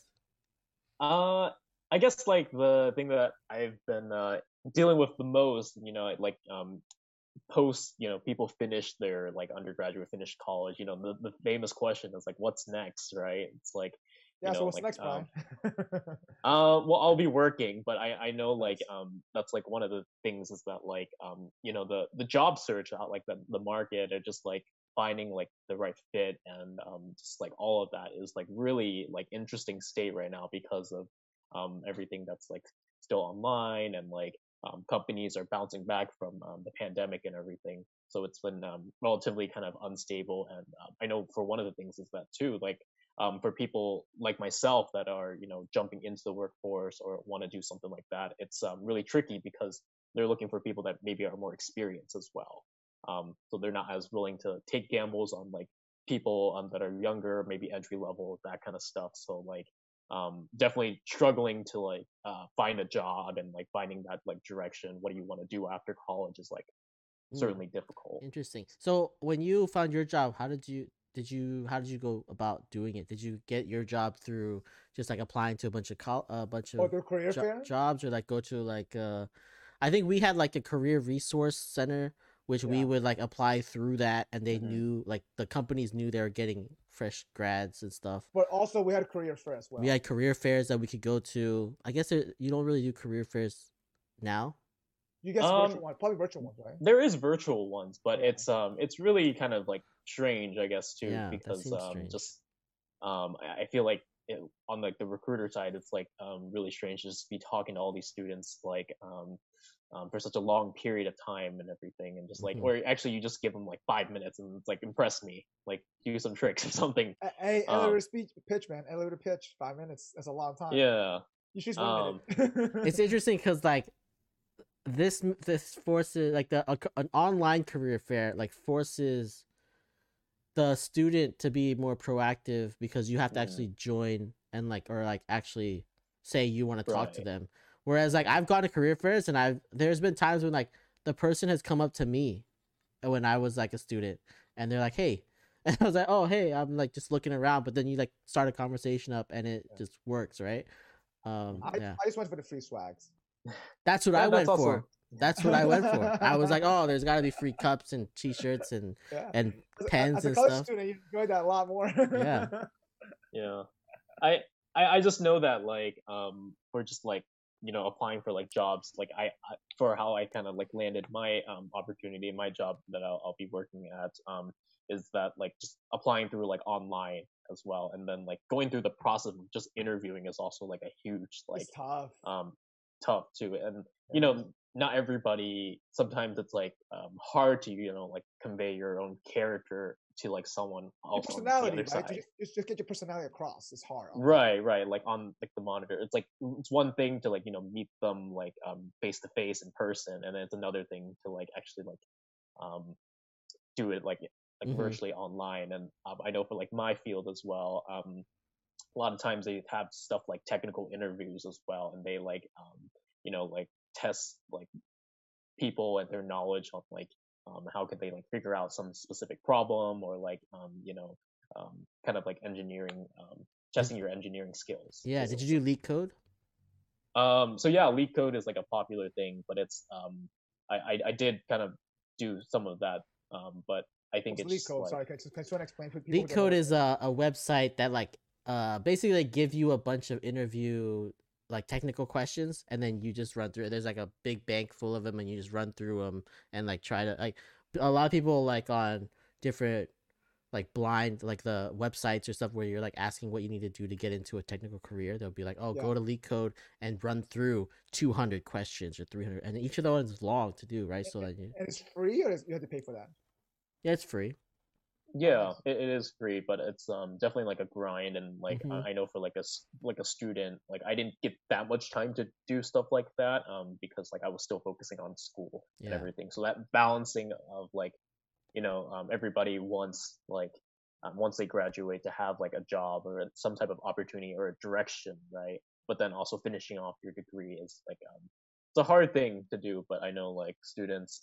[SPEAKER 1] I guess like the thing that I've been dealing with the most, like post, people finish their like undergraduate, finish college, the famous question is like, what's next, right? It's like,
[SPEAKER 2] so what's next, Brian?
[SPEAKER 1] Well, I'll be working, but I know like that's like one of the things is that like the job search out, like the market, or just like finding like the right fit, and just like all of that is like really like interesting state right now because of everything that's like still online, and like companies are bouncing back from the pandemic and everything. So it's been relatively kind of unstable. And I know for one of the things is that too, like for people like myself that are, jumping into the workforce or want to do something like that, it's really tricky because they're looking for people that maybe are more experienced as well. So they're not as willing to take gambles on like people that are younger, maybe entry level, that kind of stuff. So like definitely struggling to like find a job and like finding that like direction. What do you want to do after college is like certainly difficult.
[SPEAKER 3] Interesting. So when you found your job, how did you go about doing it? Did you get your job through just like applying to a bunch of
[SPEAKER 2] career
[SPEAKER 3] jobs, or like go to like I think we had like a career resource center, which we would like apply through that, and they knew, like the companies knew they were getting fresh grads and stuff.
[SPEAKER 2] But also we had career fair as well.
[SPEAKER 3] We had career fairs that we could go to. I guess you don't really do career fairs now.
[SPEAKER 2] You guys virtual ones, probably virtual ones, right?
[SPEAKER 1] There is virtual ones, but it's really kind of like strange, I guess, too, because just I feel like on like the recruiter side, it's like really strange to just be talking to all these students like for such a long period of time and everything, and just like, or actually you just give them like 5 minutes and it's like, impress me, like do some tricks or something.
[SPEAKER 2] Hey, elevator pitch, man. Elevator pitch, 5 minutes. That's a long time.
[SPEAKER 1] Yeah.
[SPEAKER 2] You should 1 minute.
[SPEAKER 3] It's interesting because like this forces like an online career fair like forces the student to be more proactive because you have to actually join and like or like actually say you want to talk to them. Whereas like I've gone to career fairs and there's been times when like the person has come up to me when I was like a student and they're like, hey, and I was like, oh, hey, I'm like just looking around, but then you like start a conversation up and it just works, right?
[SPEAKER 2] I just went for the free swags.
[SPEAKER 3] That's what I went for. That's what I went for. I was like, oh, there's got to be free cups and T-shirts and pens and stuff. As a college
[SPEAKER 2] student, you enjoyed that a lot more.
[SPEAKER 1] Yeah. I just know that like for just like applying for like jobs, like I for how I kind of like landed my opportunity, my job that I'll be working at is that like just applying through like online as well, and then like going through the process of just interviewing is also like a huge like
[SPEAKER 2] it's tough.
[SPEAKER 1] Tough too, and not everybody, sometimes it's like hard to like convey your own character to like someone else
[SPEAKER 2] your personality,
[SPEAKER 1] on the other
[SPEAKER 2] right?
[SPEAKER 1] side.
[SPEAKER 2] Just get your personality across. It's hard.
[SPEAKER 1] Right, like on like the monitor. It's like it's one thing to like meet them like face to face in person, and then it's another thing to like actually like do it like virtually online. And I know for like my field as well, a lot of times they have stuff like technical interviews as well, and they like like test like people and their knowledge on like how could they like figure out some specific problem, or like kind of like engineering, testing your engineering skills.
[SPEAKER 3] Yeah, did you do Leak Code?
[SPEAKER 1] So yeah, Leak Code is like a popular thing, but it's I did kind of do some of that, but I think it's
[SPEAKER 2] Leak Code.
[SPEAKER 1] Like,
[SPEAKER 2] sorry, can you explain for people?
[SPEAKER 3] Leak Code is a website that like basically they give you a bunch of interview like technical questions, and then you just run through it. There's like a big bank full of them, and you just run through them and like try to like a lot of people like on different like blind like the websites or stuff where you're like asking what you need to do to get into a technical career. They'll be like, oh, go to Leak Code and run through 200 questions or 300, and each of the ones is long to do, right? So like,
[SPEAKER 2] and it's free, or you have to pay for that?
[SPEAKER 3] Yeah, it's free.
[SPEAKER 1] Yeah, it is free, but it's definitely like a grind, and like I know for like a student, like I didn't get that much time to do stuff like that because like I was still focusing on school and everything. So that balancing of like everybody wants like once they graduate to have like a job or some type of opportunity or a direction, right? But then also finishing off your degree is like it's a hard thing to do. But I know like students,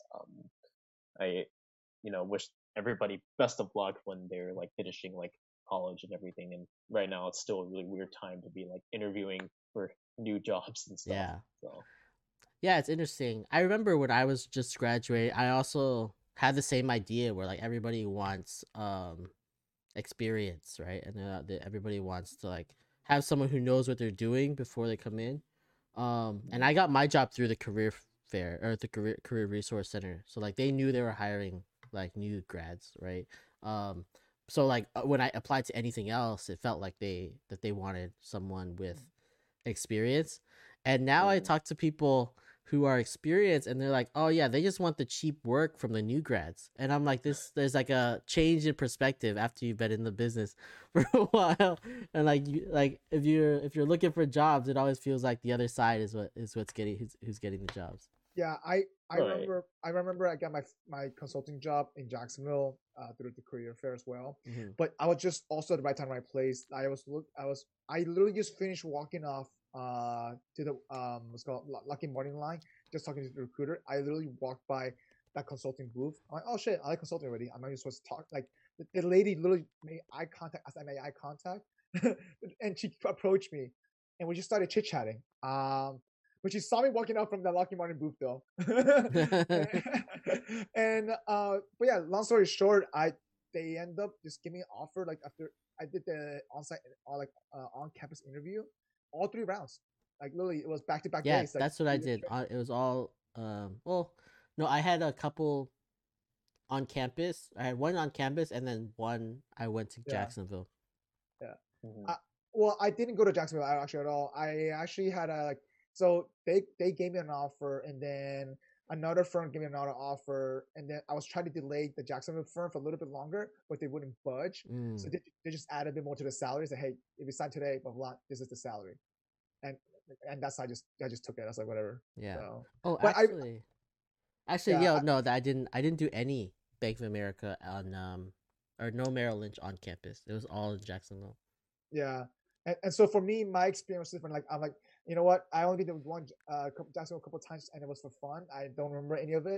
[SPEAKER 1] I wish everybody best of luck when they're like finishing like college and everything. And right now it's still a really weird time to be like interviewing for new jobs and stuff.
[SPEAKER 3] Yeah, it's interesting. I remember when I was just graduating, I also had the same idea where like everybody wants experience, right? And everybody wants to like have someone who knows what they're doing before they come in. And I got my job through the career fair or the career resource center, so like they knew they were hiring like new grads, right? So like when I applied to anything else, it felt like they wanted someone with experience. And now I talk to people who are experienced, and they're like, oh yeah, they just want the cheap work from the new grads. And I'm like, there's like a change in perspective after you've been in the business for a while. And like if you're looking for jobs, it always feels like the other side is who's getting the jobs.
[SPEAKER 2] Yeah, I remember I got my consulting job in Jacksonville through the career fair as well. But I was just also at the right time, right place. I literally just finished walking off to the what's called Lucky Morning line, just talking to the recruiter. I literally walked by that consulting booth. I'm like, oh shit, I like consulting already. I'm not even supposed to talk. Like the lady literally made eye contact as I made eye contact, and she approached me, and we just started chit chatting. But she saw me walking out from the Lucky Morning booth though. And but yeah, long story short, they end up just giving me an offer like after I did the on-site on campus interview, all 3 rounds. Like literally it was back to back days.
[SPEAKER 3] Yeah, that's what I did. It was all well, no, I had a couple on campus. I had one on campus and then one I went to Jacksonville.
[SPEAKER 2] Yeah. Well, I didn't go to Jacksonville actually at all. I actually had so they gave me an offer, and then another firm gave me another offer, and then I was trying to delay the Jacksonville firm for a little bit longer, but they wouldn't budge. So they just added a bit more to the salary. Say, hey, if you sign today, blah blah, this is the salary. And and that's I just took it. I was like, whatever.
[SPEAKER 3] Yeah.
[SPEAKER 2] So,
[SPEAKER 3] Oh,
[SPEAKER 2] but
[SPEAKER 3] actually,
[SPEAKER 2] Yeah,
[SPEAKER 3] no, I didn't do any Bank of America on or no Merrill Lynch on campus. It was all in Jacksonville.
[SPEAKER 2] yeah, and so for me, my experience was different. Like I'm like, you know what? I only did one Jacksonville a couple of times, and it was for fun. I don't remember any of it.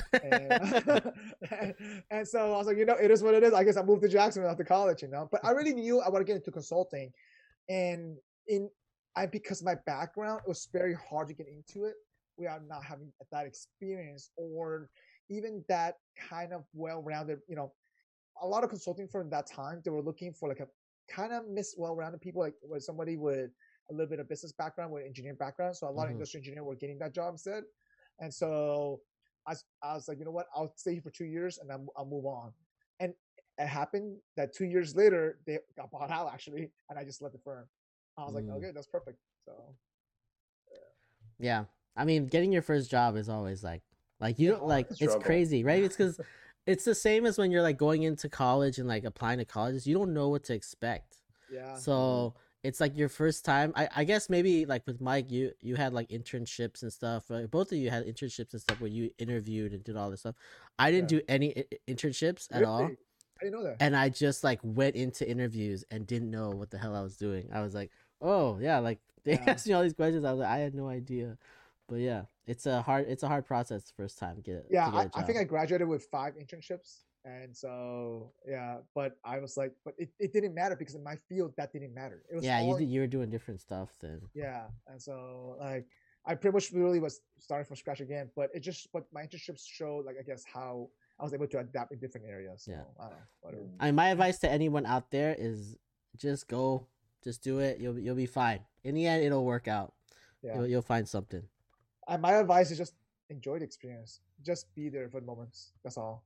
[SPEAKER 2] And so I was like, it is what it is. I guess I moved to Jacksonville after college, But I really knew I want to get into consulting, and because of my background, it was very hard to get into it without not having that experience or even that kind of well-rounded. A lot of consulting firms at that time, they were looking for like a kind of well-rounded people, like with somebody with a little bit of business background, with engineering background. So a lot of industrial engineers were getting that job instead, and so. I was like, you know what? I'll stay here for 2 years and I'll move on. And it happened that 2 years later, they got bought out actually. And I just left the firm. I was like, okay, that's perfect. So,
[SPEAKER 3] yeah. I mean, getting your first job is always like you don't like, it's crazy, right? It's because it's the same as when you're like going into college and like applying to colleges. You don't know what to expect.
[SPEAKER 2] Yeah.
[SPEAKER 3] So it's like your first time. I guess maybe like with Mike, you had like internships and stuff. Both of you had internships and stuff where you interviewed and did all this stuff. I didn't do any internships at all.
[SPEAKER 2] I didn't know that.
[SPEAKER 3] And I just like went into interviews and didn't know what the hell I was doing. I was like, oh yeah, like they asked me all these questions. I was like, I had no idea. But yeah, it's a hard process first time to get a job.
[SPEAKER 2] I think I graduated with 5 internships. And so, but I was like, but it didn't matter because in my field, that didn't matter. It was
[SPEAKER 3] you were doing different stuff then.
[SPEAKER 2] Yeah. And so like, I pretty much really was starting from scratch again, but my internships showed like, I guess how I was able to adapt in different areas. So, I don't know, whatever.
[SPEAKER 3] My advice to anyone out there is just go, just do it. You'll be fine. In the end, it'll work out. Yeah. You'll find something.
[SPEAKER 2] My advice is just enjoy the experience. Just be there for the moments. That's all.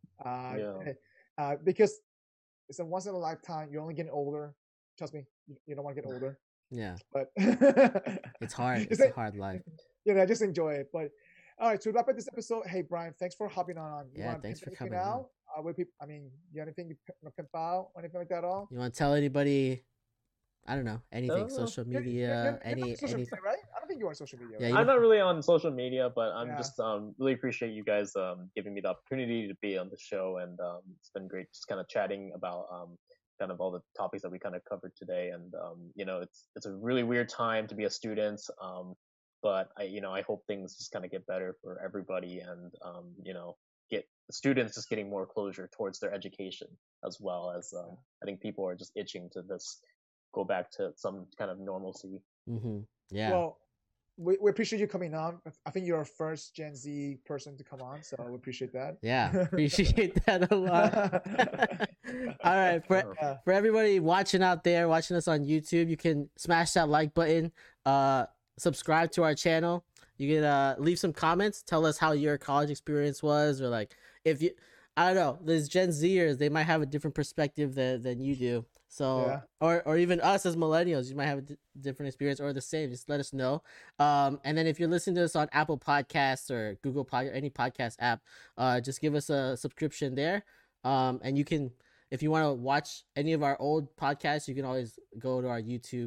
[SPEAKER 2] Because it's a once in a lifetime. You're only getting older. Trust me, you don't want to get older.
[SPEAKER 3] Yeah.
[SPEAKER 2] But
[SPEAKER 3] it's hard. It's a hard life.
[SPEAKER 2] Just enjoy it. But all right, to wrap up this episode, hey Brian, thanks for hopping on.
[SPEAKER 3] Thanks for coming out.
[SPEAKER 2] You have anything you pimp out or anything like that at all?
[SPEAKER 3] You want to tell anybody? I don't know, anything, social media,
[SPEAKER 2] social media, right? I don't think you're on social media.
[SPEAKER 1] Yeah, I'm not really on social media, but I'm just really appreciate you guys giving me the opportunity to be on the show, and it's been great just kind of chatting about kind of all the topics that we kind of covered today. And it's a really weird time to be a student, but I hope things just kind of get better for everybody, and get students just getting more closure towards their education, as well as I think people are just itching to this. Go back to some kind of normalcy.
[SPEAKER 3] Mm-hmm. Yeah.
[SPEAKER 2] Well, we appreciate you coming on. I think you're our first Gen Z person to come on, so we appreciate that.
[SPEAKER 3] Yeah, appreciate that a lot. All right, for everybody watching out there, watching us on YouTube, you can smash that like button. Subscribe to our channel. You can leave some comments. Tell us how your college experience was, or like if you, I don't know, there's Gen Zers, they might have a different perspective than you do. So, or even us as millennials, you might have a different experience or the same. Just let us know. And then if you're listening to us on Apple Podcasts or Google Podcast, any podcast app, just give us a subscription there. And you can, if you want to watch any of our old podcasts, you can always go to our YouTube,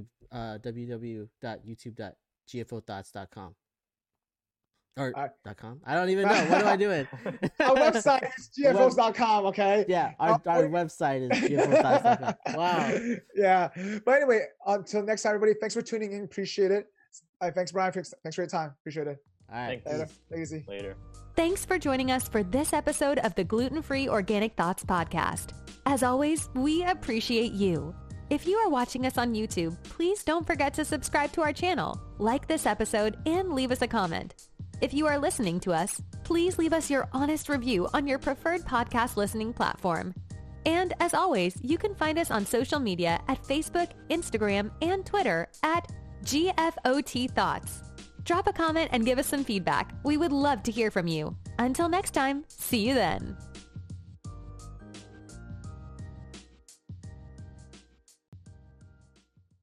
[SPEAKER 3] www.youtube.gfothoughts.com. Or .com. I don't even know. What am I doing?
[SPEAKER 2] Our website is gfos.com, okay?
[SPEAKER 3] Yeah, our website is gfos.com. Wow.
[SPEAKER 2] Yeah. But anyway, until next time, everybody, thanks for tuning in. Appreciate it. Thanks, Brian. Thanks for your time. Appreciate it.
[SPEAKER 3] All right.
[SPEAKER 2] Later. Take it easy.
[SPEAKER 1] Later.
[SPEAKER 4] Thanks for joining us for this episode of the Gluten-Free Organic Thoughts podcast. As always, we appreciate you. If you are watching us on YouTube, please don't forget to subscribe to our channel, like this episode, and leave us a comment. If you are listening to us, please leave us your honest review on your preferred podcast listening platform. And as always, you can find us on social media at Facebook, Instagram, and Twitter at GFOT Thoughts. Drop a comment and give us some feedback. We would love to hear from you. Until next time, see you then.